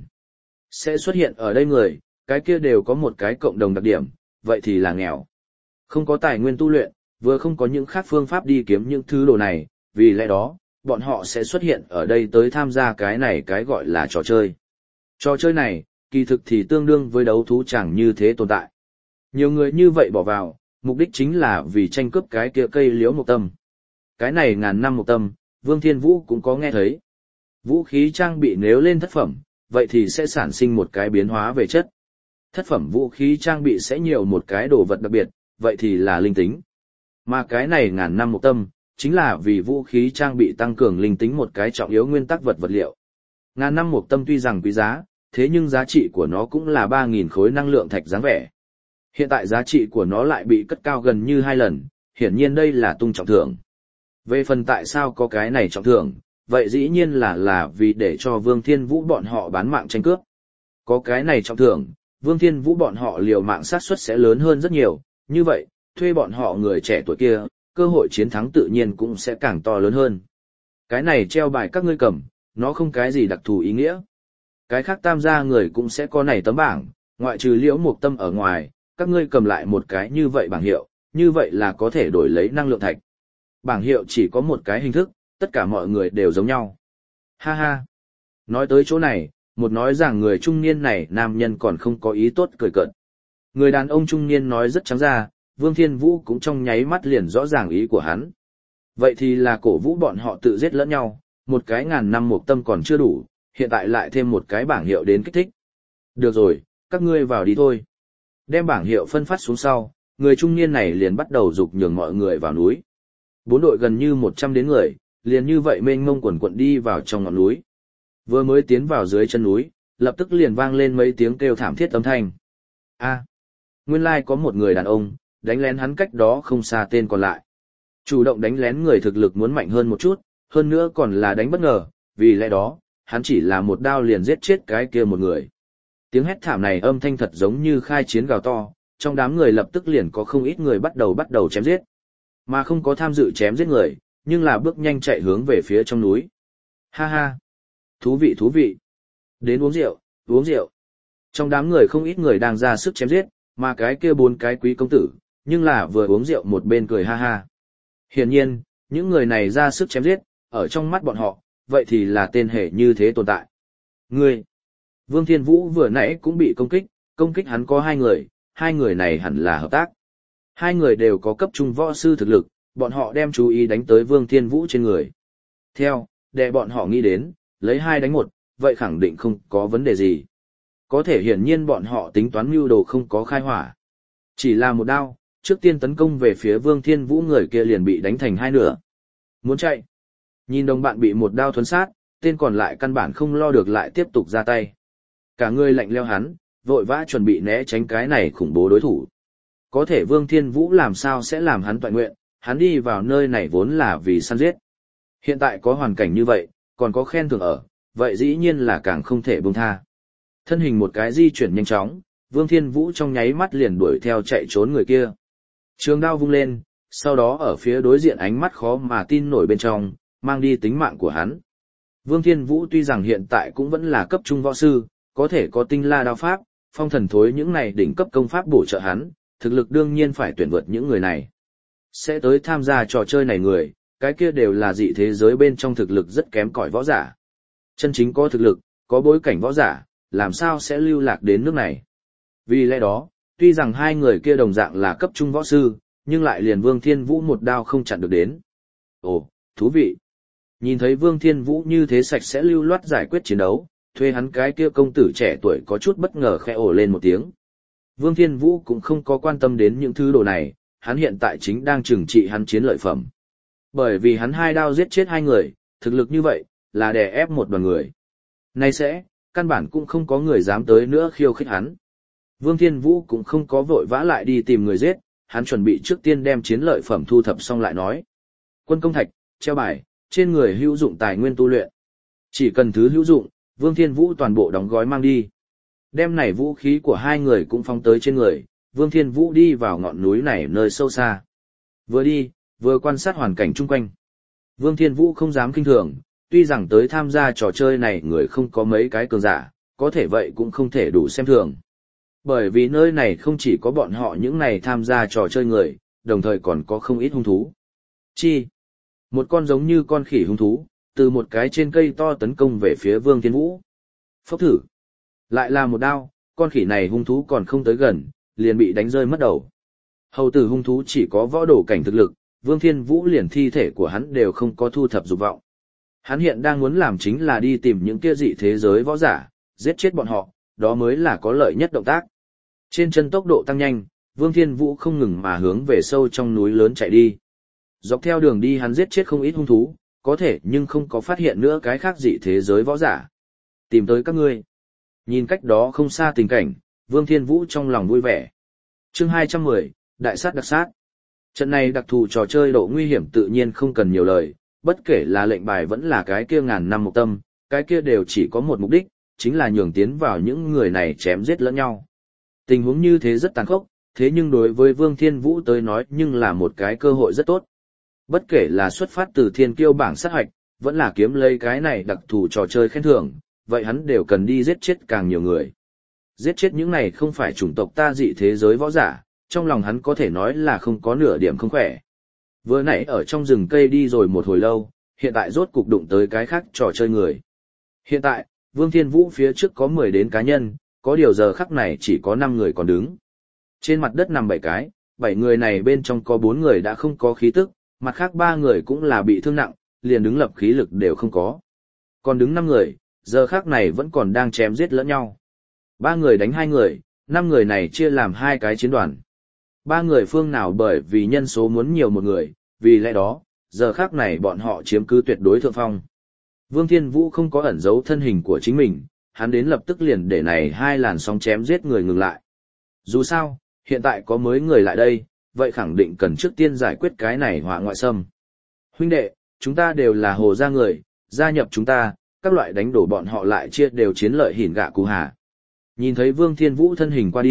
Sẽ xuất hiện ở đây người, cái kia đều có một cái cộng đồng đặc điểm, vậy thì là nghèo. Không có tài nguyên tu luyện, vừa không có những khác phương pháp đi kiếm những thứ đồ này, vì lẽ đó, bọn họ sẽ xuất hiện ở đây tới tham gia cái này cái gọi là trò chơi. Trò chơi này, kỳ thực thì tương đương với đấu thú chẳng như thế tồn tại. Nhiều người như vậy bỏ vào, mục đích chính là vì tranh cướp cái kia cây liễu mộc tâm. Cái này ngàn năm mộc tâm, Vương Thiên Vũ cũng có nghe thấy. Vũ khí trang bị nếu lên thất phẩm, vậy thì sẽ sản sinh một cái biến hóa về chất. Thất phẩm vũ khí trang bị sẽ nhiều một cái đồ vật đặc biệt, vậy thì là linh tính. Mà cái này ngàn năm mộc tâm, chính là vì vũ khí trang bị tăng cường linh tính một cái trọng yếu nguyên tắc vật liệu. Ngàn năm mộc tâm tuy rằng quý giá, thế nhưng giá trị của nó cũng là 3.000 khối năng lượng thạch dáng vẻ. Hiện tại giá trị của nó lại bị cất cao gần như 2 lần, hiển nhiên đây là tung trọng thưởng. Về phần tại sao có cái này trọng thưởng, vậy dĩ nhiên là vì để cho Vương Thiên Vũ bọn họ bán mạng tranh cướp. Có cái này trọng thưởng, Vương Thiên Vũ bọn họ liều mạng sát suất sẽ lớn hơn rất nhiều, như vậy, thuê bọn họ người trẻ tuổi kia, cơ hội chiến thắng tự nhiên cũng sẽ càng to lớn hơn. Cái này treo bài các ngươi cầm, nó không cái gì đặc thù ý nghĩa. Cái khác tam gia người cũng sẽ có này tấm bảng, ngoại trừ liễu mộc tâm ở ngoài, các ngươi cầm lại một cái như vậy bảng hiệu, như vậy là có thể đổi lấy năng lượng thạch. Bảng hiệu chỉ có một cái hình thức, tất cả mọi người đều giống nhau. Ha ha. Nói tới chỗ này, một nói rằng người trung niên này nam nhân còn không có ý tốt cười cợt. Người đàn ông trung niên nói rất trắng ra, Vương Thiên Vũ cũng trong nháy mắt liền rõ ràng ý của hắn. Vậy thì là cổ vũ bọn họ tự giết lẫn nhau, một cái ngàn năm mộc tâm còn chưa đủ, hiện tại lại thêm một cái bảng hiệu đến kích thích. Được rồi, các ngươi vào đi thôi. Đem bảng hiệu phân phát xuống sau, người trung niên này liền bắt đầu giục nhường mọi người vào núi. 4 đội gần như 100 đến người, liền như vậy mênh mông quần quận đi vào trong ngọn núi. Vừa mới tiến vào dưới chân núi, lập tức liền vang lên mấy tiếng kêu thảm thiết âm thanh. Nguyên lai có một người đàn ông, đánh lén hắn cách đó không xa tên còn lại. Chủ động đánh lén người thực lực muốn mạnh hơn một chút, hơn nữa còn là đánh bất ngờ, vì lẽ đó, hắn chỉ là một đao liền giết chết cái kia một người. Tiếng hét thảm này âm thanh thật giống như khai chiến gào to, trong đám người lập tức liền có không ít người bắt đầu chém giết. Mà không có tham dự chém giết người, nhưng là bước nhanh chạy hướng về phía trong núi. Ha ha! Thú vị thú vị! Đến uống rượu, uống rượu! Trong đám người không ít người đang ra sức chém giết, mà cái kia 4 cái quý công tử, nhưng là vừa uống rượu một bên cười ha ha. Hiển nhiên, những người này ra sức chém giết, ở trong mắt bọn họ, vậy thì là tên hệ như thế tồn tại. Ngươi! Vương Thiên Vũ vừa nãy cũng bị công kích hắn có 2 người này hẳn là hợp tác. 2 người đều có cấp trung võ sư thực lực, bọn họ đem chú ý đánh tới Vương Thiên Vũ trên người. Để bọn họ nghĩ đến, lấy 2 đánh 1, vậy khẳng định không có vấn đề gì. Có thể hiển nhiên bọn họ tính toán mưu đồ không có khai hỏa. Chỉ là một đao, trước tiên tấn công về phía Vương Thiên Vũ người kia liền bị đánh thành 2 nửa. Muốn chạy. Nhìn đồng bạn bị một đao thuấn sát, tên còn lại căn bản không lo được lại tiếp tục ra tay. Cả người lạnh leo hắn, vội vã chuẩn bị né tránh cái này khủng bố đối thủ. Có thể Vương Thiên Vũ làm sao sẽ làm hắn toại nguyện, hắn đi vào nơi này vốn là vì săn giết. Hiện tại có hoàn cảnh như vậy, còn có khen thưởng ở, vậy dĩ nhiên là càng không thể buông tha. Thân hình một cái di chuyển nhanh chóng, Vương Thiên Vũ trong nháy mắt liền đuổi theo chạy trốn người kia. Trường đao vung lên, sau đó ở phía đối diện ánh mắt khó mà tin nổi bên trong, mang đi tính mạng của hắn. Vương Thiên Vũ tuy rằng hiện tại cũng vẫn là cấp trung võ sư, có thể có tinh la đao pháp, phong thần thối những này đỉnh cấp công pháp bổ trợ hắn, thực lực đương nhiên phải tuyển vượt những người này. Sẽ tới tham gia trò chơi này người, cái kia đều là dị thế giới bên trong thực lực rất kém cỏi võ giả. Chân chính có thực lực, có bối cảnh võ giả, làm sao sẽ lưu lạc đến nước này. Vì lẽ đó, tuy rằng 2 người kia đồng dạng là cấp trung võ sư, nhưng lại liền Vương Thiên Vũ một đao không chặn được đến. Ồ, thú vị. Nhìn thấy Vương Thiên Vũ như thế sạch sẽ lưu loát giải quyết chiến đấu, thuê hắn cái kia công tử trẻ tuổi có chút bất ngờ khẽ ồ lên một tiếng. Vương Thiên Vũ cũng không có quan tâm đến những thứ đồ này, hắn hiện tại chính đang trừng trị hắn chiến lợi phẩm. Bởi vì hắn 2 đao giết chết 2 người, thực lực như vậy, là đè ép một đoàn người. Nay sẽ, căn bản cũng không có người dám tới nữa khiêu khích hắn. Vương Thiên Vũ cũng không có vội vã lại đi tìm người giết, hắn chuẩn bị trước tiên đem chiến lợi phẩm thu thập xong lại nói. Quân công thạch, treo bài, trên người hữu dụng tài nguyên tu luyện. Chỉ cần thứ hữu dụng, Vương Thiên Vũ toàn bộ đóng gói mang đi. Đem này vũ khí của 2 người cũng phóng tới trên người, Vương Thiên Vũ đi vào ngọn núi này nơi sâu xa. Vừa đi, vừa quan sát hoàn cảnh chung quanh. Vương Thiên Vũ không dám kinh thường, tuy rằng tới tham gia trò chơi này người không có mấy cái cường giả, có thể vậy cũng không thể đủ xem thường. Bởi vì nơi này không chỉ có bọn họ những này tham gia trò chơi người, đồng thời còn có không ít hung thú. Chi? Một con giống như con khỉ hung thú, từ một cái trên cây to tấn công về phía Vương Thiên Vũ. Phốc thử. Lại là một đao, con khỉ này hung thú còn không tới gần, liền bị đánh rơi mất đầu. Hầu tử hung thú chỉ có võ đổ cảnh thực lực, Vương Thiên Vũ liền thi thể của hắn đều không có thu thập dục vọng. Hắn hiện đang muốn làm chính là đi tìm những kia dị thế giới võ giả, giết chết bọn họ, đó mới là có lợi nhất động tác. Trên chân tốc độ tăng nhanh, Vương Thiên Vũ không ngừng mà hướng về sâu trong núi lớn chạy đi. Dọc theo đường đi hắn giết chết không ít hung thú, có thể nhưng không có phát hiện nữa cái khác dị thế giới võ giả. Tìm tới các ngươi. Nhìn cách đó không xa tình cảnh, Vương Thiên Vũ trong lòng vui vẻ. Chương 210, Đại sát đặc sát. Trận này đặc thù trò chơi độ nguy hiểm tự nhiên không cần nhiều lời, bất kể là lệnh bài vẫn là cái kia ngàn năm một tâm, cái kia đều chỉ có một mục đích, chính là nhường tiến vào những người này chém giết lẫn nhau. Tình huống như thế rất tàn khốc, thế nhưng đối với Vương Thiên Vũ tới nói nhưng là một cái cơ hội rất tốt. Bất kể là xuất phát từ thiên kiêu bảng sát hoạch, vẫn là kiếm lấy cái này đặc thù trò chơi khen thưởng, vậy hắn đều cần đi giết chết càng nhiều người. Giết chết những này không phải chủng tộc ta dị thế giới võ giả, trong lòng hắn có thể nói là không có nửa điểm không khỏe. Vừa nãy ở trong rừng cây đi rồi một hồi lâu, hiện tại rốt cục đụng tới cái khác trò chơi người. Hiện tại, Vương Thiên Vũ phía trước có 10 đến cá nhân, có điều giờ khắc này chỉ có 5 người còn đứng. Trên mặt đất nằm 7 cái, 7 người này bên trong có 4 người đã không có khí tức, mặt khác 3 người cũng là bị thương nặng, liền đứng lập khí lực đều không có. Còn đứng 5 người, giờ khắc này vẫn còn đang chém giết lẫn nhau. 3 người đánh 2 người, 5 người này chia làm 2 cái chiến đoàn. 3 người phương nào bởi vì nhân số muốn nhiều một người, vì lẽ đó, giờ khắc này bọn họ chiếm cứ tuyệt đối thượng phong. Vương Thiên Vũ không có ẩn giấu thân hình của chính mình, hắn đến lập tức liền để này 2 làn sóng chém giết người ngừng lại. Dù sao, hiện tại có mới người lại đây, vậy khẳng định cần trước tiên giải quyết cái này họa ngoại xâm. Huynh đệ, chúng ta đều là Hồ gia người, gia nhập chúng ta, các loại đánh đổ bọn họ lại chia đều chiến lợi hỉn gạ cù hà. Nhìn thấy Vương Thiên Vũ thân hình qua đi,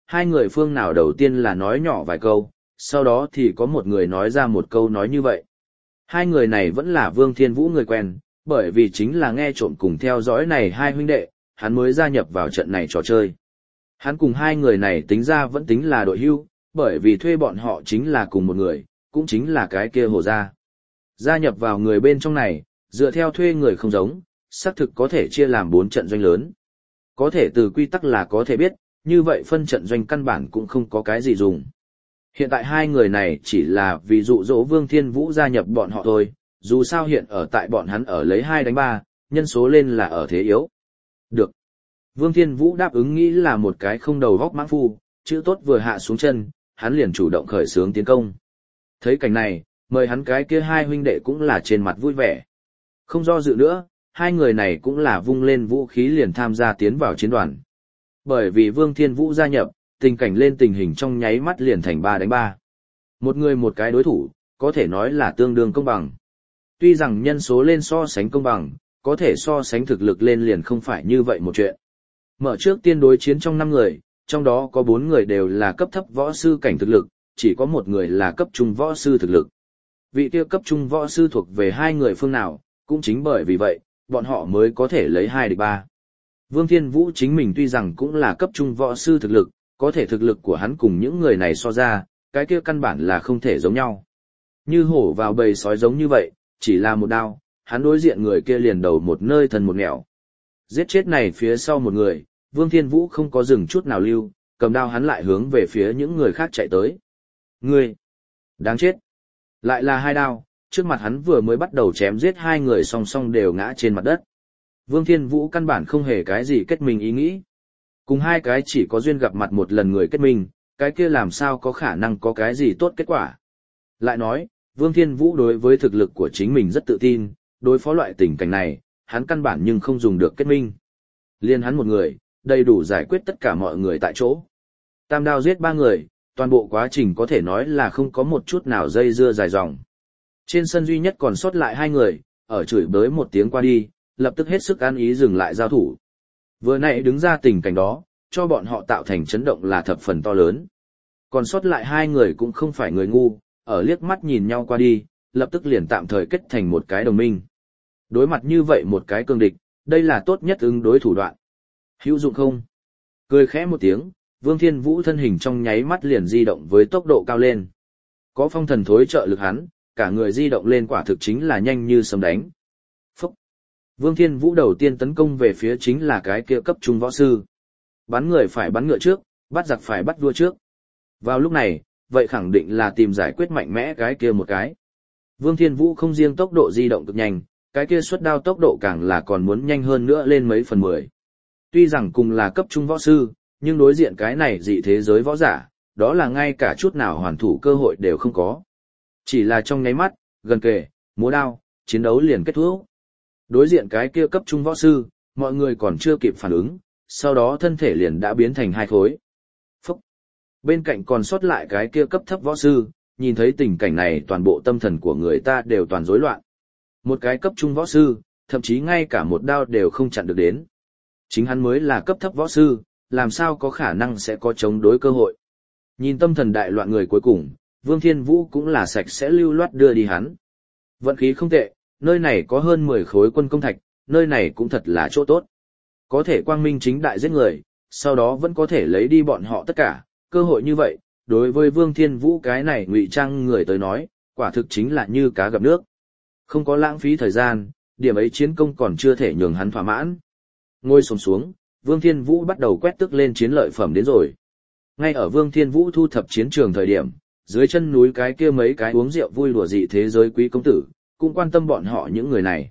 hai người phương nào đầu tiên là nói nhỏ vài câu, sau đó thì có một người nói ra một câu nói như vậy. Hai người này vẫn là Vương Thiên Vũ người quen, bởi vì chính là nghe trộm cùng theo dõi này hai huynh đệ, hắn mới gia nhập vào trận này trò chơi. Hắn cùng hai người này tính ra vẫn tính là đội hưu, bởi vì thuê bọn họ chính là cùng một người, cũng chính là cái kia Hồ gia. Gia nhập vào người bên trong này, dựa theo thuê người không giống, xác thực có thể chia làm 4 trận doanh lớn. Có thể từ quy tắc là có thể biết, như vậy phân trận doanh căn bản cũng không có cái gì dùng. Hiện tại hai người này chỉ là vì dụ dỗ Vương Thiên Vũ gia nhập bọn họ thôi, dù sao hiện ở tại bọn hắn ở lấy 2 đánh 3, nhân số lên là ở thế yếu. Được. Vương Thiên Vũ đáp ứng nghĩ là một cái không đầu góc mãng phu, chữ tốt vừa hạ xuống chân, hắn liền chủ động khởi xướng tiến công. Thấy cảnh này, mời hắn cái kia hai huynh đệ cũng là trên mặt vui vẻ. Không do dự nữa, hai người này cũng là vung lên vũ khí liền tham gia tiến vào chiến đoàn. Bởi vì Vương Thiên Vũ gia nhập, tình cảnh lên tình hình trong nháy mắt liền thành 3 đánh 3. Một người một cái đối thủ, có thể nói là tương đương công bằng. Tuy rằng nhân số lên so sánh công bằng, có thể so sánh thực lực lên liền không phải như vậy một chuyện. Mở trước tiên đối chiến trong 5 người, trong đó có 4 người đều là cấp thấp võ sư cảnh thực lực, chỉ có một người là cấp trung võ sư thực lực. Vị kia cấp trung võ sư thuộc về hai người phương nào, cũng chính bởi vì vậy, bọn họ mới có thể lấy 2 địch 3. Vương Thiên Vũ chính mình tuy rằng cũng là cấp trung võ sư thực lực, có thể thực lực của hắn cùng những người này so ra, cái kia căn bản là không thể giống nhau. Như hổ vào bầy sói giống như vậy, chỉ là một đao, hắn đối diện người kia liền đầu một nơi thân một nẻo. Giết chết này phía sau một người, Vương Thiên Vũ không có dừng chút nào lưu, cầm đao hắn lại hướng về phía những người khác chạy tới. Ngươi! Đáng chết! Lại là 2 đao, trước mặt hắn vừa mới bắt đầu chém giết 2 người song song đều ngã trên mặt đất. Vương Thiên Vũ căn bản không hề cái gì kết minh ý nghĩ. Cùng 2 cái chỉ có duyên gặp mặt một lần người kết minh, cái kia làm sao có khả năng có cái gì tốt kết quả. Lại nói, Vương Thiên Vũ đối với thực lực của chính mình rất tự tin, đối phó loại tình cảnh này, hắn căn bản nhưng không dùng được kết minh. Liên hắn một người, đầy đủ giải quyết tất cả mọi người tại chỗ. Tam đao giết 3 người, toàn bộ quá trình có thể nói là không có một chút nào dây dưa dài dòng. Trên sân duy nhất còn sót lại 2 người, ở chửi bới một tiếng qua đi, lập tức hết sức an ý dừng lại giao thủ. Vừa nãy đứng ra tình cảnh đó, cho bọn họ tạo thành chấn động là thập phần to lớn. Còn sót lại 2 người cũng không phải người ngu, ở liếc mắt nhìn nhau qua đi, lập tức liền tạm thời kết thành một cái đồng minh. Đối mặt như vậy một cái cường địch, đây là tốt nhất ứng đối thủ đoạn. Hữu dụng không? Cười khẽ một tiếng, Vương Thiên Vũ thân hình trong nháy mắt liền di động với tốc độ cao lên. Có phong thần thối trợ lực hắn, cả người di động lên quả thực chính là nhanh như sấm đánh. Phúc! Vương Thiên Vũ đầu tiên tấn công về phía chính là cái kia cấp trung võ sư. Bắn người phải bắn ngựa trước, bắt giặc phải bắt vua trước. Vào lúc này, vậy khẳng định là tìm giải quyết mạnh mẽ cái kia một cái. Vương Thiên Vũ không riêng tốc độ di động cực nhanh, cái kia xuất đao tốc độ càng là còn muốn nhanh hơn nữa lên mấy phần 10. Tuy rằng cùng là cấp trung võ sư, nhưng đối diện cái này dị thế giới võ giả, đó là ngay cả chút nào hoàn thủ cơ hội đều không có. Chỉ là trong nháy mắt, gần kề, múa đao, chiến đấu liền kết thúc. Đối diện cái kia cấp trung võ sư, mọi người còn chưa kịp phản ứng, sau đó thân thể liền đã biến thành 2 khối. Phúc! Bên cạnh còn sót lại cái kia cấp thấp võ sư, nhìn thấy tình cảnh này toàn bộ tâm thần của người ta đều toàn rối loạn. Một cái cấp trung võ sư, thậm chí ngay cả một đao đều không chặn được đến. Chính hắn mới là cấp thấp võ sư, làm sao có khả năng sẽ có chống đối cơ hội. Nhìn tâm thần đại loạn người cuối cùng, Vương Thiên Vũ cũng là sạch sẽ lưu loát đưa đi hắn. Vận khí không tệ, nơi này có hơn 10 khối quân công thạch, nơi này cũng thật là chỗ tốt. Có thể quang minh chính đại giết người, sau đó vẫn có thể lấy đi bọn họ tất cả, cơ hội như vậy, đối với Vương Thiên Vũ cái này ngụy trang người tới nói, quả thực chính là như cá gặp nước. Không có lãng phí thời gian, điểm ấy chiến công còn chưa thể nhường hắn thỏa mãn. Ngồi xổm xuống, Vương Thiên Vũ bắt đầu quét tước lên chiến lợi phẩm đến rồi. Ngay ở Vương Thiên Vũ thu thập chiến trường thời điểm, dưới chân núi cái kia mấy cái uống rượu vui đùa dị thế giới quý công tử, cũng quan tâm bọn họ những người này.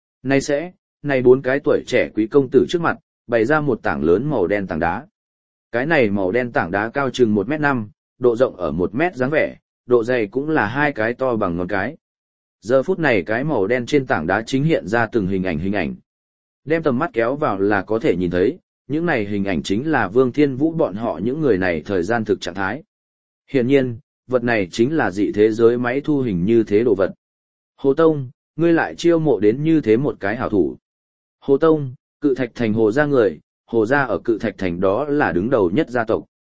Này 4 cái tuổi trẻ quý công tử trước mặt, bày ra một tảng lớn màu đen tảng đá. Cái này màu đen tảng đá cao chừng 1m5, độ rộng ở 1m dáng vẻ, độ dày cũng là 2 cái to bằng ngón cái. Giờ phút này cái màu đen trên tảng đá chính hiện ra từng hình ảnh. Đem tầm mắt kéo vào là có thể nhìn thấy, những này hình ảnh chính là Vương Thiên Vũ bọn họ những người này thời gian thực trạng thái. Hiển nhiên, vật này chính là dị thế giới máy thu hình như thế đồ vật. Hồ Tông, ngươi lại chiêu mộ đến như thế một cái hảo thủ. Hồ Tông, Cự Thạch Thành Hồ gia người, Hồ gia ở Cự Thạch Thành đó là đứng đầu nhất gia tộc.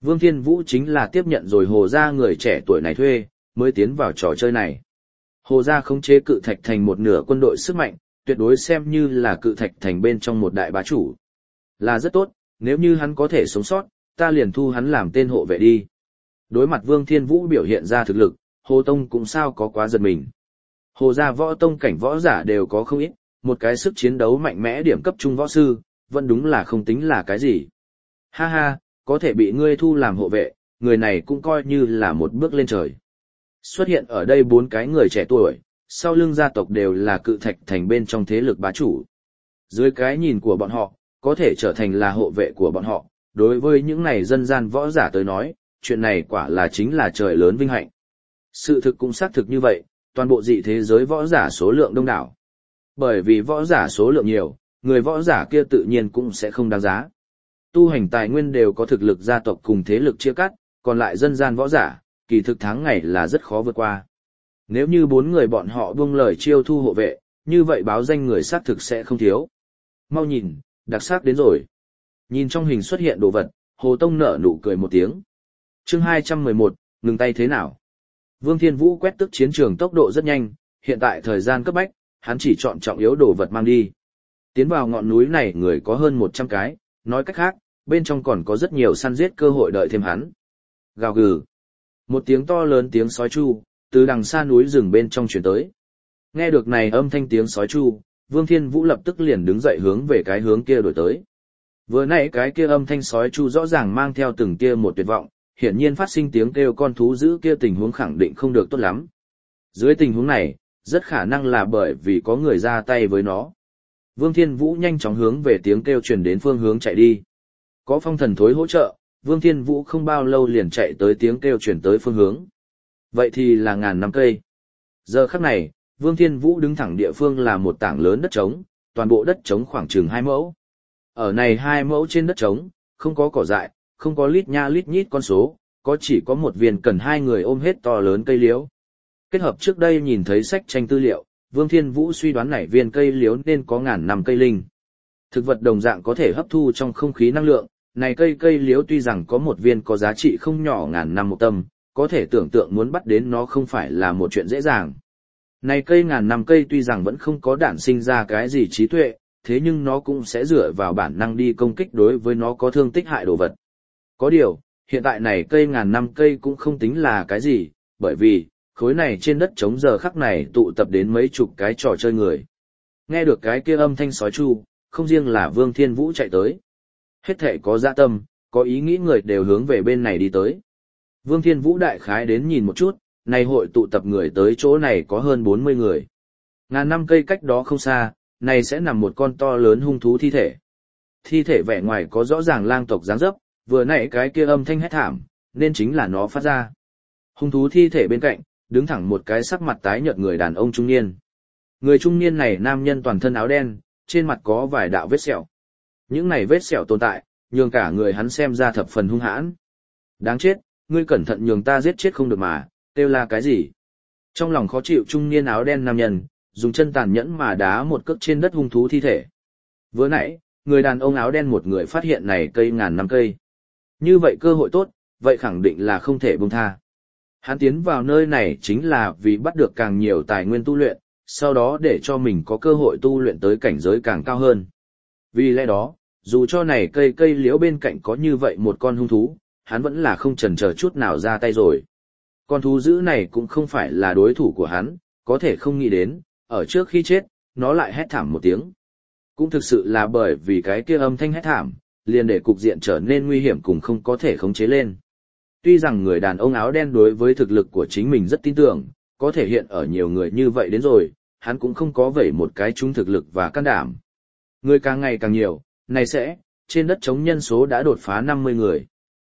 Vương Thiên Vũ chính là tiếp nhận rồi Hồ gia người trẻ tuổi này thuê, mới tiến vào trò chơi này. Hồ gia khống chế Cự Thạch Thành một nửa quân đội sức mạnh, tuyệt đối xem như là Cự Thạch Thành bên trong một đại bá chủ. Là rất tốt, nếu như hắn có thể sống sót, ta liền thu hắn làm tên hộ vệ đi. Đối mặt Vương Thiên Vũ biểu hiện ra thực lực, Hồ Tông cũng sao có quá giật mình. Hồ gia võ tông cảnh võ giả đều có không ít, một cái sức chiến đấu mạnh mẽ điểm cấp trung võ sư, vẫn đúng là không tính là cái gì. Ha ha, có thể bị ngươi thu làm hộ vệ, người này cũng coi như là một bước lên trời. Xuất hiện ở đây 4 cái người trẻ tuổi, sau lưng gia tộc đều là Cự Thạch Thành bên trong thế lực bá chủ. Dưới cái nhìn của bọn họ, có thể trở thành là hộ vệ của bọn họ, đối với những này dân gian võ giả tới nói, chuyện này quả là chính là trời lớn vinh hạnh. Sự thực cũng xác thực như vậy, toàn bộ dị thế giới võ giả số lượng đông đảo. Bởi vì võ giả số lượng nhiều, người võ giả kia tự nhiên cũng sẽ không đáng giá. Tu hành tài nguyên đều có thực lực gia tộc cùng thế lực chia cắt, còn lại dân gian võ giả, kỳ thực tháng ngày là rất khó vượt qua. Nếu như 4 người bọn họ buông lời chiêu thu hộ vệ, như vậy báo danh người xác thực sẽ không thiếu. Mau nhìn, đặc sắc đến rồi. Nhìn trong hình xuất hiện đồ vật, Hồ Tông nở nụ cười một tiếng. Chương 211, ngừng tay thế nào? Vương Thiên Vũ quét tức chiến trường tốc độ rất nhanh, hiện tại thời gian cấp bách, hắn chỉ chọn trọng yếu đồ vật mang đi. Tiến vào ngọn núi này người có hơn 100 cái, nói cách khác, bên trong còn có rất nhiều săn giết cơ hội đợi thêm hắn. Gào gừ. Một tiếng to lớn tiếng sói chu, từ đằng xa núi rừng bên trong truyền tới. Nghe được này âm thanh tiếng sói chu, Vương Thiên Vũ lập tức liền đứng dậy hướng về cái hướng kia đổi tới. Vừa nãy cái kia âm thanh sói chu rõ ràng mang theo từng kia một tuyệt vọng, hiển nhiên phát sinh tiếng kêu con thú dữ kia tình huống khẳng định không được tốt lắm. Dưới tình huống này, rất khả năng là bởi vì có người ra tay với nó. Vương Thiên Vũ nhanh chóng hướng về tiếng kêu truyền đến phương hướng chạy đi. Có phong thần thối hỗ trợ, Vương Thiên Vũ không bao lâu liền chạy tới tiếng kêu truyền tới phương hướng. Vậy thì là ngàn năm cây. Giờ khắc này, Vương Thiên Vũ đứng thẳng địa phương là một tảng lớn đất trống, toàn bộ đất trống khoảng chừng 2 mẫu. Ở này 2 mẫu trên đất trống, không có cỏ dại, không có lít nha lít nhít con số, có chỉ có một viên cần 2 người ôm hết to lớn cây liễu. Kết hợp trước đây nhìn thấy sách tranh tư liệu, Vương Thiên Vũ suy đoán này viên cây liễu nên có ngàn năm cây linh. Thực vật đồng dạng có thể hấp thu trong không khí năng lượng, này cây liễu tuy rằng có một viên có giá trị không nhỏ ngàn năm một tâm, có thể tưởng tượng muốn bắt đến nó không phải là một chuyện dễ dàng. Này cây ngàn năm cây tuy rằng vẫn không có đản sinh ra cái gì trí tuệ, thế nhưng nó cũng sẽ dựa vào bản năng đi công kích đối với nó có thương tích hại đồ vật. Có điều, hiện tại này cây ngàn năm cây cũng không tính là cái gì, bởi vì, khối này trên đất trống giờ khắc này tụ tập đến mấy chục cái trò chơi người. Nghe được cái kia âm thanh sói chu, không riêng là Vương Thiên Vũ chạy tới. Hết thể có dạ tâm, có ý nghĩ người đều hướng về bên này đi tới. Vương Thiên Vũ đại khái đến nhìn một chút, này hội tụ tập người tới chỗ này có hơn 40 người. Ngàn năm cây cách đó không xa, này sẽ nằm một con to lớn hung thú thi thể. Thi thể vẻ ngoài có rõ ràng lang tộc dáng dấp, vừa nãy cái kia âm thanh hét thảm, nên chính là nó phát ra. Hung thú thi thể bên cạnh, đứng thẳng một cái sắc mặt tái nhợt người đàn ông trung niên. Người trung niên này nam nhân toàn thân áo đen, trên mặt có vài đạo vết sẹo. Những này vết sẹo tồn tại, nhường cả người hắn xem ra thập phần hung hãn. Đáng chết, ngươi cẩn thận nhường ta giết chết không được mà, kêu là cái gì? Trong lòng khó chịu trung niên áo đen nam nhân, dùng chân tàn nhẫn mà đá một cước trên đất hung thú thi thể. Vừa nãy, người đàn ông áo đen một người phát hiện này cây ngàn năm cây. Như vậy cơ hội tốt, vậy khẳng định là không thể buông tha. Hắn tiến vào nơi này chính là vì bắt được càng nhiều tài nguyên tu luyện, sau đó để cho mình có cơ hội tu luyện tới cảnh giới càng cao hơn. Vì lẽ đó, dù cho này cây liễu bên cạnh có như vậy một con hung thú, hắn vẫn là không chần chờ chút nào ra tay rồi. Con thú dữ này cũng không phải là đối thủ của hắn, có thể không nghĩ đến, ở trước khi chết, nó lại hét thảm một tiếng. Cũng thực sự là bởi vì cái kia âm thanh hét thảm, liền để cục diện trở nên nguy hiểm cùng không có thể khống chế lên. Tuy rằng người đàn ông áo đen đối với thực lực của chính mình rất tin tưởng, có thể hiện ở nhiều người như vậy đến rồi, hắn cũng không có vẩy một cái chung thực lực và can đảm. Người càng ngày càng nhiều, này sẽ, trên đất trống nhân số đã đột phá 50 người.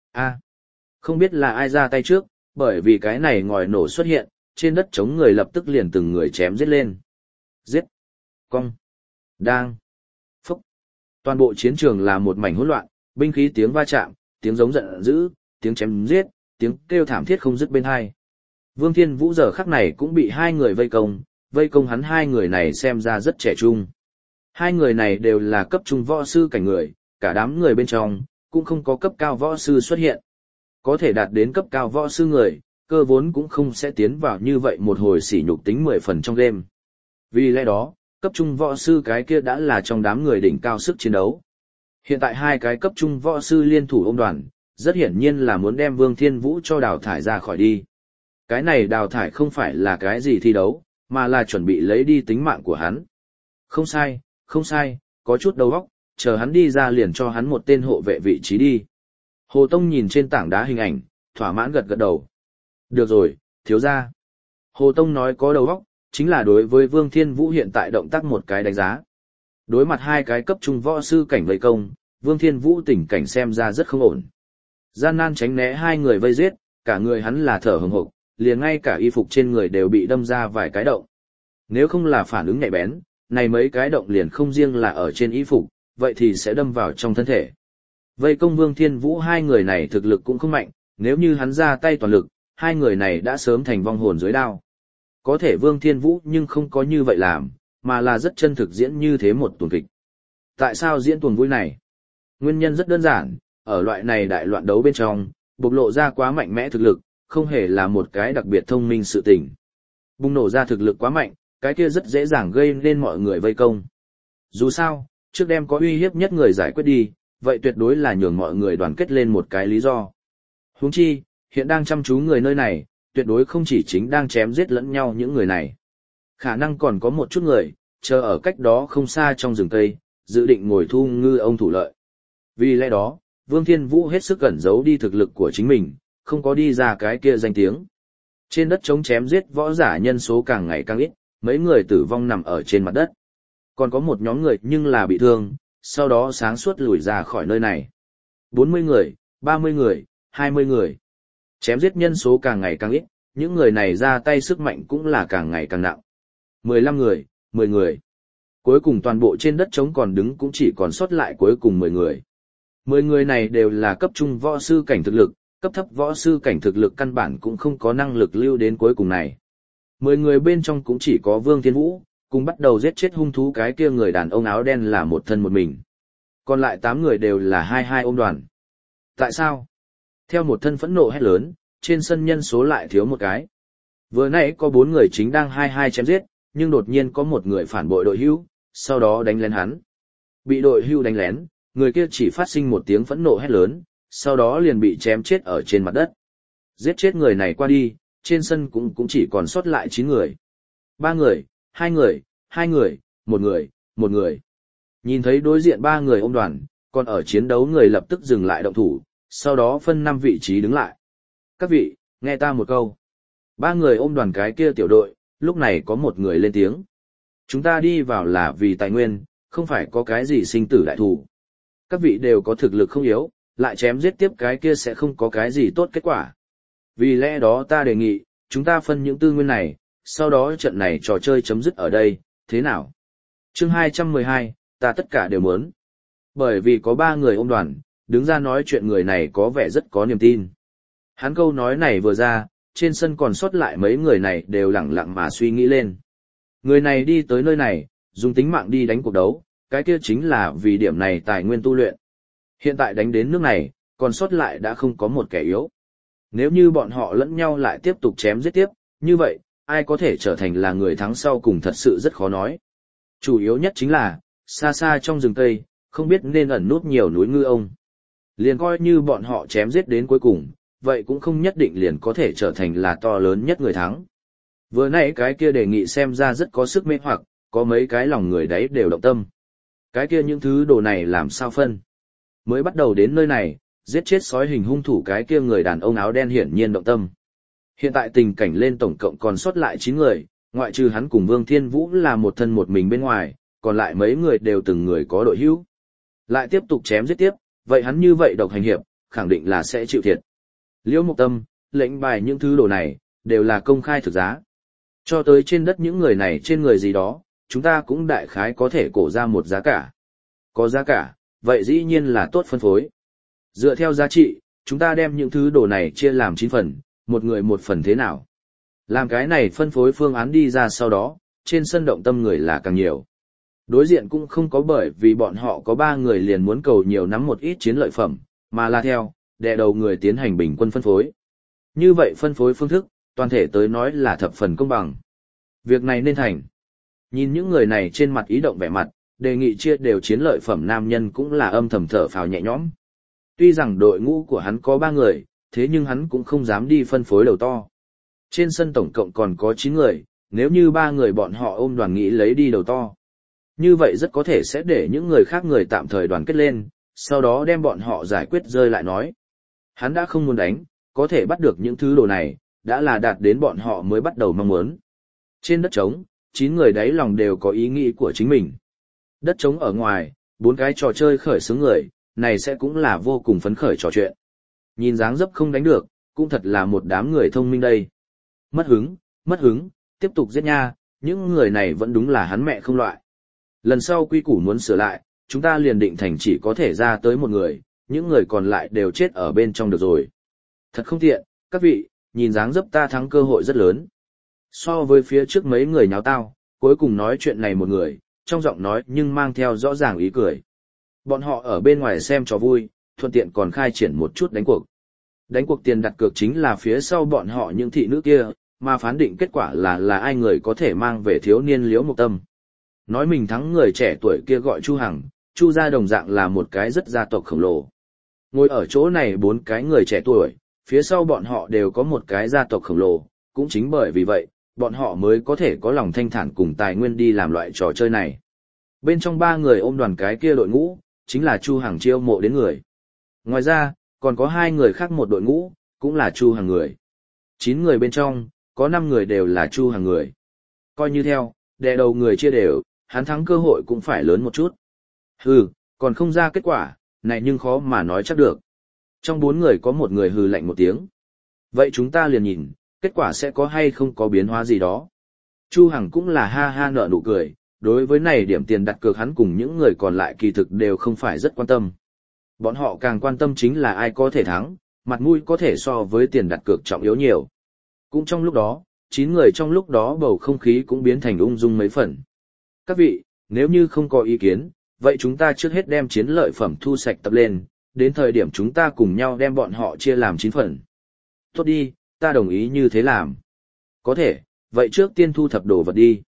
Không biết là ai ra tay trước, bởi vì cái này ngòi nổ xuất hiện, trên đất trống người lập tức liền từng người chém giết lên. Giết, cong, đang, phúc. Toàn bộ chiến trường là một mảnh hỗn loạn, binh khí tiếng va chạm, tiếng giống giận dữ, tiếng chém giết, tiếng kêu thảm thiết không dứt bên hai. Vương Thiên Vũ giờ khắc này cũng bị 2 người vây công hắn 2 người này xem ra rất trẻ trung. 2 người này đều là cấp trung võ sư cảnh người, cả đám người bên trong, cũng không có cấp cao võ sư xuất hiện. Có thể đạt đến cấp cao võ sư người, cơ vốn cũng không sẽ tiến vào như vậy một hồi sỉ nhục tính 10 phần trong game. Vì lẽ đó, cấp trung võ sư cái kia đã là trong đám người đỉnh cao sức chiến đấu. Hiện tại hai cái cấp trung võ sư liên thủ ôm đoàn, rất hiển nhiên là muốn đem Vương Thiên Vũ cho đào thải ra khỏi đi. Cái này đào thải không phải là cái gì thi đấu, mà là chuẩn bị lấy đi tính mạng của hắn. Không sai, không sai, có chút đầu óc, chờ hắn đi ra liền cho hắn một tên hộ vệ vị trí đi. Hồ Tông nhìn trên tảng đá hình ảnh, thỏa mãn gật gật đầu. Được rồi, thiếu gia. Hồ Tông nói có đầu óc, chính là đối với Vương Thiên Vũ hiện tại động tác một cái đánh giá. Đối mặt hai cái cấp trung võ sư cảnh vây công, Vương Thiên Vũ tình cảnh xem ra rất không ổn. Gian nan tránh né hai người vây giết, cả người hắn là thở hổn hộc, liền ngay cả y phục trên người đều bị đâm ra vài cái động. Nếu không là phản ứng nhạy bén, này mấy cái động liền không riêng là ở trên y phục, vậy thì sẽ đâm vào trong thân thể. Vây công Vương Thiên Vũ hai người này thực lực cũng không mạnh, nếu như hắn ra tay toàn lực, hai người này đã sớm thành vong hồn dưới đao. Có thể Vương Thiên Vũ nhưng không có như vậy làm, mà là rất chân thực diễn như thế một tuần kịch. Tại sao diễn tuần vui này? Nguyên nhân rất đơn giản, ở loại này đại loạn đấu bên trong, bộc lộ ra quá mạnh mẽ thực lực, không hề là một cái đặc biệt thông minh sự tình. Bùng nổ ra thực lực quá mạnh, cái kia rất dễ dàng gây nên mọi người vây công. Dù sao, trước đêm có uy hiếp nhất người giải quyết đi, vậy tuyệt đối là nhường mọi người đoàn kết lên một cái lý do. Huống chi, hiện đang chăm chú người nơi này, tuyệt đối không chỉ chính đang chém giết lẫn nhau những người này. Khả năng còn có một chút người, chờ ở cách đó không xa trong rừng cây, dự định ngồi thu ngư ông thủ lợi. Vì lẽ đó, Vương Thiên Vũ hết sức ẩn giấu đi thực lực của chính mình, không có đi ra cái kia danh tiếng. Trên đất chống chém giết võ giả nhân số càng ngày càng ít, mấy người tử vong nằm ở trên mặt đất. Còn có một nhóm người nhưng là bị thương, sau đó sáng suốt lùi ra khỏi nơi này. 40 người, 30 người, 20 người. Chém giết nhân số càng ngày càng ít, những người này ra tay sức mạnh cũng là càng ngày càng nặng. 15 người, 10 người. Cuối cùng toàn bộ trên đất trống còn đứng cũng chỉ còn sót lại cuối cùng 10 người. 10 người này đều là cấp trung võ sư cảnh thực lực, cấp thấp võ sư cảnh thực lực căn bản cũng không có năng lực lưu đến cuối cùng này. 10 người bên trong cũng chỉ có Vương Thiên Vũ, cùng bắt đầu giết chết hung thú cái kia người đàn ông áo đen là một thân một mình. Còn lại 8 người đều là hai ôm đoàn. Tại sao? Theo một thân phẫn nộ hét lớn, trên sân nhân số lại thiếu một cái. Vừa nãy có 4 người chính đang hai chém giết, nhưng đột nhiên có một người phản bội đội hưu, sau đó đánh lén hắn. Bị đội hưu đánh lén, người kia chỉ phát sinh một tiếng phẫn nộ hét lớn, sau đó liền bị chém chết ở trên mặt đất. Giết chết người này qua đi, trên sân cũng chỉ còn sót lại 9 người. 3 người, 2 người, 2 người, 1 người, 1 người. Nhìn thấy đối diện 3 người ôm đoàn, còn ở chiến đấu người lập tức dừng lại động thủ, sau đó phân 5 vị trí đứng lại. Các vị, nghe ta một câu. 3 người ôm đoàn cái kia tiểu đội, lúc này có một người lên tiếng. Chúng ta đi vào là vì tài nguyên, không phải có cái gì sinh tử đại thủ. Các vị đều có thực lực không yếu, lại chém giết tiếp cái kia sẽ không có cái gì tốt kết quả. Vì lẽ đó ta đề nghị, chúng ta phân những tư nguyên này, sau đó trận này trò chơi chấm dứt ở đây, thế nào? Chương 212, ta tất cả đều muốn. Bởi vì có 3 người ôm đoàn, đứng ra nói chuyện người này có vẻ rất có niềm tin. Hắn câu nói này vừa ra, trên sân còn sót lại mấy người này đều lẳng lặng mà suy nghĩ lên. Người này đi tới nơi này, dùng tính mạng đi đánh cuộc đấu, cái kia chính là vì điểm này tài nguyên tu luyện. Hiện tại đánh đến nước này, còn sót lại đã không có một kẻ yếu. Nếu như bọn họ lẫn nhau lại tiếp tục chém giết tiếp, như vậy, ai có thể trở thành là người thắng sau cùng thật sự rất khó nói. Chủ yếu nhất chính là, xa xa trong rừng Tây, không biết nên ẩn nút nhiều núi ngư ông. Liền coi như bọn họ chém giết đến cuối cùng, vậy cũng không nhất định liền có thể trở thành là to lớn nhất người thắng. Vừa nãy cái kia đề nghị xem ra rất có sức mê hoặc, có mấy cái lòng người đấy đều động tâm. Cái kia những thứ đồ này làm sao phân? Mới bắt đầu đến nơi này, giết chết sói hình hung thủ cái kia người đàn ông áo đen hiển nhiên động tâm. Hiện tại tình cảnh lên tổng cộng còn sót lại 9 người, ngoại trừ hắn cùng Vương Thiên Vũ là một thân một mình bên ngoài, còn lại mấy người đều từng người có đội hữu. Lại tiếp tục chém giết tiếp, vậy hắn như vậy độc hành hiệp, khẳng định là sẽ chịu thiệt. Liễu Mộc Tâm, lệnh bài những thứ đồ này, đều là công khai thực giá. Cho tới trên đất những người này trên người gì đó, chúng ta cũng đại khái có thể cổ ra một giá cả. Có giá cả, vậy dĩ nhiên là tốt phân phối. Dựa theo giá trị, chúng ta đem những thứ đồ này chia làm 9 phần, một người một phần thế nào. Làm cái này phân phối phương án đi ra sau đó, trên sân động tâm người là càng nhiều. Đối diện cũng không có bởi vì bọn họ có 3 người liền muốn cầu nhiều nắm một ít chiến lợi phẩm, mà là theo, đè đầu người tiến hành bình quân phân phối. Như vậy phân phối phương thức, toàn thể tới nói là thập phần công bằng. Việc này nên thành. Nhìn những người này trên mặt ý động vẻ mặt, đề nghị chia đều chiến lợi phẩm nam nhân cũng là âm thầm thở phào nhẹ nhõm. Tuy rằng đội ngũ của hắn có 3 người, thế nhưng hắn cũng không dám đi phân phối đầu to. Trên sân tổng cộng còn có 9 người, nếu như 3 người bọn họ ôm đoàn nghĩ lấy đi đầu to. Như vậy rất có thể sẽ để những người khác người tạm thời đoàn kết lên, sau đó đem bọn họ giải quyết rơi lại nói. Hắn đã không muốn đánh, có thể bắt được những thứ đồ này, đã là đạt đến bọn họ mới bắt đầu mong muốn. Trên đất trống, 9 người đáy lòng đều có ý nghĩ của chính mình. Đất trống ở ngoài, 4 cái trò chơi khởi xướng người, này sẽ cũng là vô cùng phấn khởi trò chuyện. Nhìn dáng dấp không đánh được, cũng thật là một đám người thông minh đây. Mất hứng, tiếp tục giết nha, những người này vẫn đúng là hắn mẹ không loại. Lần sau quy củ muốn sửa lại, chúng ta liền định thành chỉ có thể ra tới một người, những người còn lại đều chết ở bên trong được rồi. Thật không tiện, các vị, nhìn dáng dấp ta thắng cơ hội rất lớn. So với phía trước mấy người nháo tao, cuối cùng nói chuyện này một người, trong giọng nói nhưng mang theo rõ ràng ý cười. Bọn họ ở bên ngoài xem trò vui, thuận tiện còn khai triển một chút đánh cuộc. Đánh cuộc tiền đặt cược chính là phía sau bọn họ những thị nữ kia, mà phán định kết quả là ai người có thể mang về thiếu niên Liễu Mộc Tâm. Nói mình thắng người trẻ tuổi kia gọi Chu Hằng, Chu gia đồng dạng là một cái rất gia tộc khổng lồ. Ngồi ở chỗ này 4 cái người trẻ tuổi, phía sau bọn họ đều có một cái gia tộc khổng lồ, cũng chính bởi vì vậy, bọn họ mới có thể có lòng thanh thản cùng tài nguyên đi làm loại trò chơi này. Bên trong 3 người ôm đoàn cái kia đội ngũ, chính là Chu Hằng chiêu mộ đến người. Ngoài ra, còn có 2 người khác một đội ngũ, cũng là Chu Hằng người. 9 người bên trong, có 5 người đều là Chu Hằng người. Coi như theo, đè đầu người chia đều, hắn thắng cơ hội cũng phải lớn một chút. Hừ, còn không ra kết quả, này nhưng khó mà nói chắc được. Trong 4 người có một người hừ lạnh một tiếng. Vậy chúng ta liền nhìn, kết quả sẽ có hay không có biến hóa gì đó. Chu Hằng cũng là ha ha nở nụ cười, đối với này điểm tiền đặt cược hắn cùng những người còn lại kỳ thực đều không phải rất quan tâm. Bọn họ càng quan tâm chính là ai có thể thắng, mặt mũi có thể so với tiền đặt cược trọng yếu nhiều. Cũng trong lúc đó, 9 người trong lúc đó bầu không khí cũng biến thành ung dung mấy phần. Các vị, nếu như không có ý kiến, vậy chúng ta trước hết đem chiến lợi phẩm thu sạch tập lên, đến thời điểm chúng ta cùng nhau đem bọn họ chia làm 9 phần. Tốt đi, ta đồng ý như thế làm. Có thể, vậy trước tiên thu thập đồ vật đi.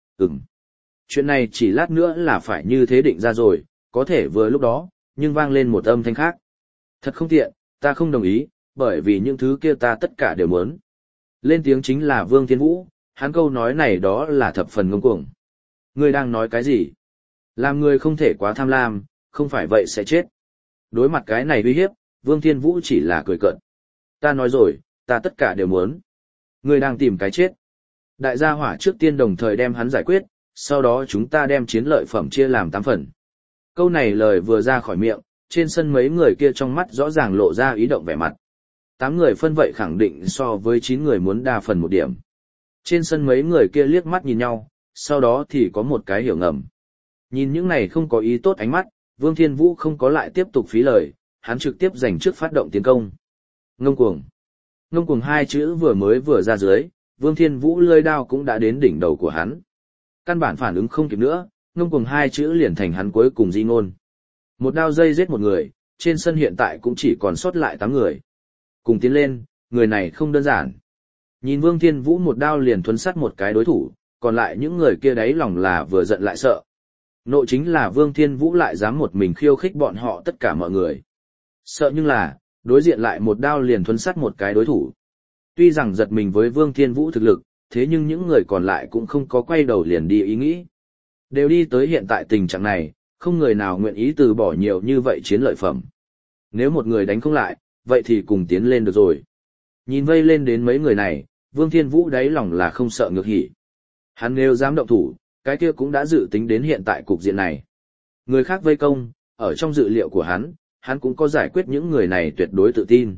Chuyện này chỉ lát nữa là phải như thế định ra rồi, có thể vừa lúc đó, nhưng vang lên một âm thanh khác. Thật không tiện, ta không đồng ý, bởi vì những thứ kia ta tất cả đều muốn. Lên tiếng chính là Vương Thiên Vũ, hắn câu nói này đó là thập phần ngông cuồng. Ngươi đang nói cái gì? Làm người không thể quá tham lam, không phải vậy sẽ chết. Đối mặt cái này uy hiếp, Vương Thiên Vũ chỉ là cười cợt. Ta nói rồi, ta tất cả đều muốn. Ngươi đang tìm cái chết. Đại gia hỏa trước tiên đồng thời đem hắn giải quyết, sau đó chúng ta đem chiến lợi phẩm chia làm 8 phần. Câu này lời vừa ra khỏi miệng, trên sân mấy người kia trong mắt rõ ràng lộ ra ý động vẻ mặt. 8 người phân vậy khẳng định so với 9 người muốn đa phần một điểm. Trên sân mấy người kia liếc mắt nhìn nhau, sau đó thì có một cái hiểu ngầm. Nhìn những này không có ý tốt ánh mắt, Vương Thiên Vũ không có lại tiếp tục phí lời, hắn trực tiếp giành trước phát động tiến công. Ngông cuồng. Ngông cuồng 2 chữ vừa ra dưới, Vương Thiên Vũ lưỡi đao cũng đã đến đỉnh đầu của hắn. Căn bản phản ứng không kịp nữa, ngông cuồng 2 chữ liền thành hắn cuối cùng di ngôn. Một đao dây giết một người, trên sân hiện tại cũng chỉ còn sót lại 8 người. Cùng tiến lên, người này không đơn giản. Nhìn Vương Thiên Vũ một đao liền thuấn sát một cái đối thủ, còn lại những người kia đấy lòng là vừa giận lại sợ. Nộ chính là Vương Thiên Vũ lại dám một mình khiêu khích bọn họ tất cả mọi người. Sợ nhưng là, đối diện lại một đao liền thuấn sát một cái đối thủ. Tuy rằng giật mình với Vương Thiên Vũ thực lực, thế nhưng những người còn lại cũng không có quay đầu liền đi ý nghĩ. Đều đi tới hiện tại tình trạng này, không người nào nguyện ý từ bỏ nhiều như vậy chiến lợi phẩm. Nếu một người đánh không lại, vậy thì cùng tiến lên được rồi. Nhìn vây lên đến mấy người này, Vương Thiên Vũ đáy lòng là không sợ ngược hỉ. Hắn nếu dám động thủ, cái kia cũng đã dự tính đến hiện tại cục diện này. Người khác vây công, ở trong dự liệu của hắn cũng có giải quyết những người này tuyệt đối tự tin.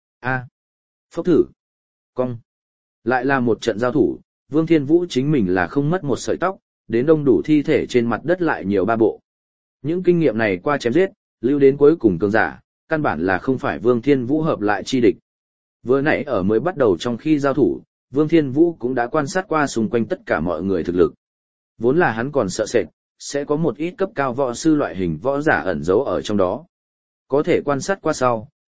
Phốc thử. Cong. Lại là một trận giao thủ, Vương Thiên Vũ chính mình là không mất một sợi tóc, đến đông đủ thi thể trên mặt đất lại nhiều 3 bộ. Những kinh nghiệm này qua chém giết, lưu đến cuối cùng cường giả, căn bản là không phải Vương Thiên Vũ hợp lại chi địch. Vừa nãy ở mới bắt đầu trong khi giao thủ, Vương Thiên Vũ cũng đã quan sát qua xung quanh tất cả mọi người thực lực. Vốn là hắn còn sợ sệt, sẽ có một ít cấp cao võ sư loại hình võ giả ẩn giấu ở trong đó. Có thể quan sát qua sau,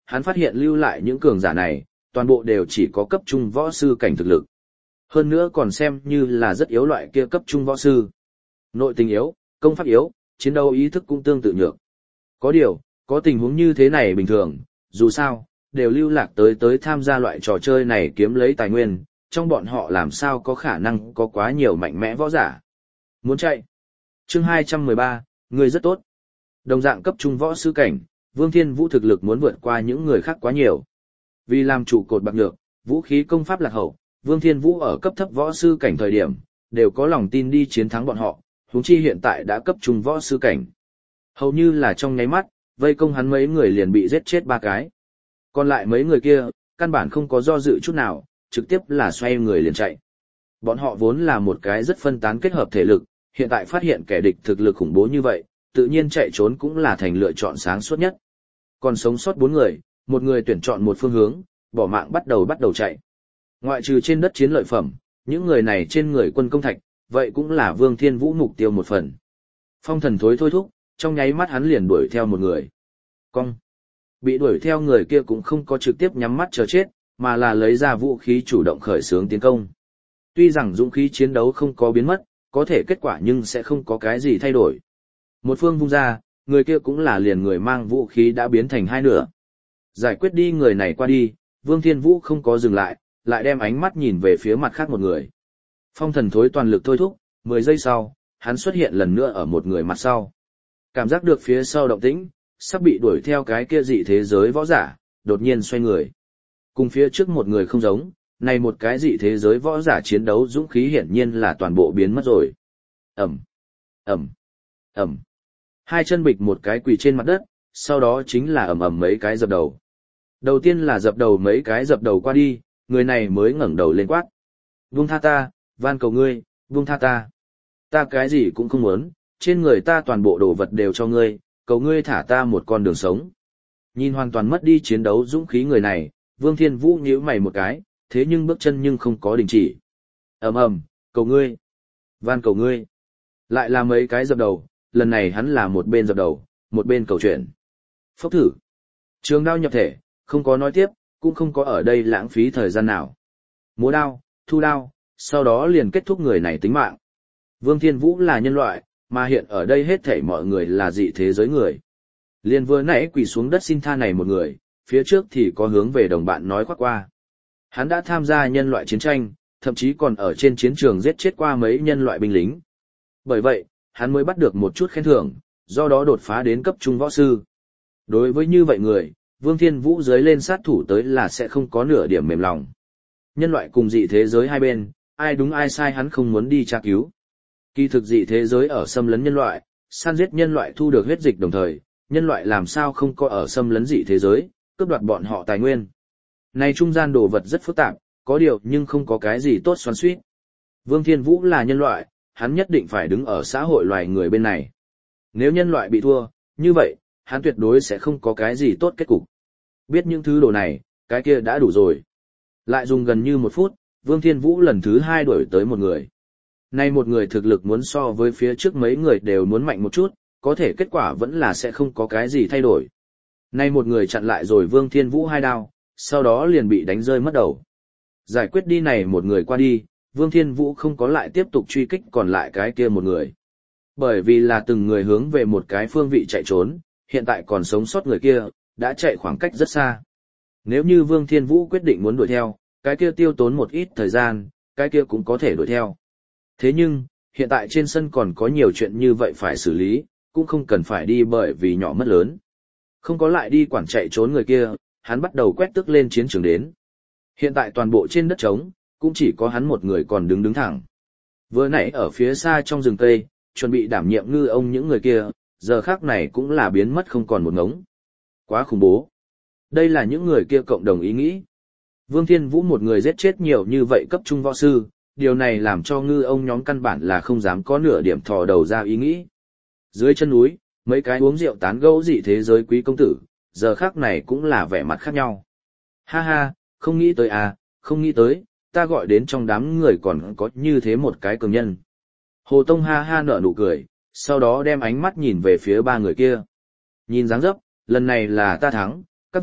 hắn phát hiện lưu lại những cường giả này, toàn bộ đều chỉ có cấp trung võ sư cảnh thực lực. Hơn nữa còn xem như là rất yếu loại kia cấp trung võ sư. Nội tình yếu, công pháp yếu, chiến đấu ý thức cũng tương tự nhược. Có điều, có tình huống như thế này bình thường, dù sao, đều lưu lạc tới tham gia loại trò chơi này kiếm lấy tài nguyên, trong bọn họ làm sao có khả năng có quá nhiều mạnh mẽ võ giả. Muốn chạy. Chương 213, người rất tốt. Đồng dạng cấp trung võ sư cảnh, Vương Thiên Vũ thực lực muốn vượt qua những người khác quá nhiều. Vì làm trụ cột bạc nhược, vũ khí công pháp lạc hậu, Vương Thiên Vũ ở cấp thấp võ sư cảnh thời điểm, đều có lòng tin đi chiến thắng bọn họ, huống chi hiện tại đã cấp trung võ sư cảnh. Hầu như là trong nháy mắt, vây công hắn mấy người liền bị giết chết 3 cái. Còn lại mấy người kia, căn bản không có do dự chút nào, trực tiếp là xoay người liền chạy. Bọn họ vốn là một cái rất phân tán kết hợp thể lực, hiện tại phát hiện kẻ địch thực lực khủng bố như vậy, tự nhiên chạy trốn cũng là thành lựa chọn sáng suốt nhất. Còn sống sót 4 người, một người tuyển chọn một phương hướng, bỏ mạng bắt đầu chạy. Ngoại trừ trên đất chiến lợi phẩm, những người này trên người quân công thạch, vậy cũng là Vương Thiên Vũ mục tiêu một phần. Phong thần thối thôi thúc, trong nháy mắt hắn liền đuổi theo một người. Cong. Bị đuổi theo người kia cũng không có trực tiếp nhắm mắt chờ chết, mà là lấy ra vũ khí chủ động khởi xướng tiến công. Tuy rằng dũng khí chiến đấu không có biến mất, có thể kết quả nhưng sẽ không có cái gì thay đổi. Một phương vung ra, người kia cũng là liền người mang vũ khí đã biến thành hai nửa. Giải quyết đi người này qua đi, Vương Thiên Vũ không có dừng lại, lại đem ánh mắt nhìn về phía mặt khác một người. Phong thần thối toàn lực thôi thúc, 10 giây sau, hắn xuất hiện lần nữa ở một người mặt sau. Cảm giác được phía sau động tĩnh, sắp bị đuổi theo cái kia dị thế giới võ giả, đột nhiên xoay người. Cùng phía trước một người không giống, này một cái dị thế giới võ giả chiến đấu dũng khí hiển nhiên là toàn bộ biến mất rồi. Ầm, ầm, ầm. Hai chân bịch một cái quỳ trên mặt đất, sau đó chính là ầm ầm mấy cái dập đầu. Đầu tiên là dập đầu mấy cái dập đầu qua đi, người này mới ngẩng đầu lên quát. Buông tha ta, van cầu ngươi, buông tha ta. Ta cái gì cũng không muốn, trên người ta toàn bộ đồ vật đều cho ngươi, cầu ngươi thả ta một con đường sống. Nhìn hoàn toàn mất đi chiến đấu dũng khí người này, Vương Thiên Vũ nhíu mày một cái, thế nhưng bước chân nhưng không có đình chỉ. Ầm ầm, cầu ngươi, van cầu ngươi. Lại là mấy cái dập đầu, lần này hắn là một bên dập đầu, một bên cầu chuyện. Phốc thử. Trường đao nhập thể, không có nói tiếp, cũng không có ở đây lãng phí thời gian nào. Múa đao, thu đao, sau đó liền kết thúc người này tính mạng. Vương Thiên Vũ là nhân loại, mà hiện ở đây hết thảy mọi người là dị thế giới người. Liền vừa nãy quỳ xuống đất xin tha này một người, phía trước thì có hướng về đồng bạn nói khoác qua. Hắn đã tham gia nhân loại chiến tranh, thậm chí còn ở trên chiến trường giết chết qua mấy nhân loại binh lính. Bởi vậy, hắn mới bắt được một chút khen thưởng, do đó đột phá đến cấp trung võ sư. Đối với như vậy người, Vương Thiên Vũ dưới lên sát thủ tới là sẽ không có nửa điểm mềm lòng. Nhân loại cùng dị thế giới hai bên, ai đúng ai sai hắn không muốn đi tra cứu. Kỳ thực dị thế giới ở xâm lấn nhân loại, săn giết nhân loại thu được huyết dịch đồng thời, nhân loại làm sao không có ở xâm lấn dị thế giới, cướp đoạt bọn họ tài nguyên. Này trung gian đồ vật rất phức tạp, có điều nhưng không có cái gì tốt xoắn xuýt. Vương Thiên Vũ là nhân loại, hắn nhất định phải đứng ở xã hội loài người bên này. Nếu nhân loại bị thua, như vậy, hắn tuyệt đối sẽ không có cái gì tốt kết cục. Biết những thứ đồ này, cái kia đã đủ rồi. Lại dùng gần như 1 phút, Vương Thiên Vũ lần thứ 2 đuổi tới một người. Nay một người thực lực muốn so với phía trước mấy người đều muốn mạnh một chút, có thể kết quả vẫn là sẽ không có cái gì thay đổi. Nay một người chặn lại rồi Vương Thiên Vũ 2 đao, sau đó liền bị đánh rơi mất đầu. Giải quyết đi này một người qua đi, Vương Thiên Vũ không có lại tiếp tục truy kích còn lại cái kia một người. Bởi vì là từng người hướng về một cái phương vị chạy trốn, hiện tại còn sống sót người kia, đã chạy khoảng cách rất xa. Nếu như Vương Thiên Vũ quyết định muốn đuổi theo, cái kia tiêu tốn một ít thời gian, cái kia cũng có thể đuổi theo. Thế nhưng, hiện tại trên sân còn có nhiều chuyện như vậy phải xử lý, cũng không cần phải đi bởi vì nhỏ mất lớn. Không có lại đi quản chạy trốn người kia, hắn bắt đầu quét tước lên chiến trường đến. Hiện tại toàn bộ trên đất trống, cũng chỉ có hắn một người còn đứng thẳng. Vừa nãy ở phía xa trong rừng cây, chuẩn bị đảm nhiệm ngư ông những người kia, giờ khác này cũng là biến mất không còn một ngống. Quá khủng bố. Đây là những người kia cộng đồng ý nghĩ. Vương Thiên Vũ một người giết chết nhiều như vậy cấp trung võ sư, điều này làm cho ngư ông nhóm căn bản là không dám có nửa điểm thò đầu ra ý nghĩ. Dưới chân núi, mấy cái uống rượu tán gẫu dị thế giới quý công tử, giờ khác này cũng là vẻ mặt khác nhau. Ha ha, không nghĩ tới à, không nghĩ tới, ta gọi đến trong đám người còn có như thế một cái cường nhân. Hồ Tông ha ha nở nụ cười, sau đó đem ánh mắt nhìn về phía 3 người kia. Nhìn dáng dấp, lần này là ta thắng, các vị,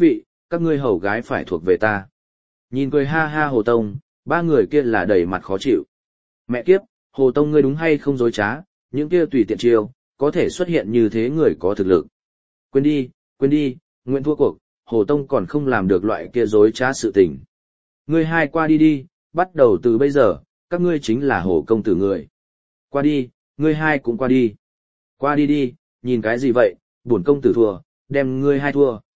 các ngươi hầu gái phải thuộc về ta. Nhìn cười ha ha Hồ Tông, ba người kia là đầy mặt khó chịu. Mẹ kiếp, Hồ Tông ngươi đúng hay không dối trá, những kia tùy tiện chiêu, có thể xuất hiện như thế người có thực lực. Quên đi, nguyện thua cuộc, Hồ Tông còn không làm được loại kia dối trá sự tình. Ngươi hai qua đi đi, bắt đầu từ bây giờ, các ngươi chính là Hồ công tử người. Qua đi, ngươi hai cũng qua đi. Qua đi đi, nhìn cái gì vậy, bổn công tử thua, đem ngươi hai thua.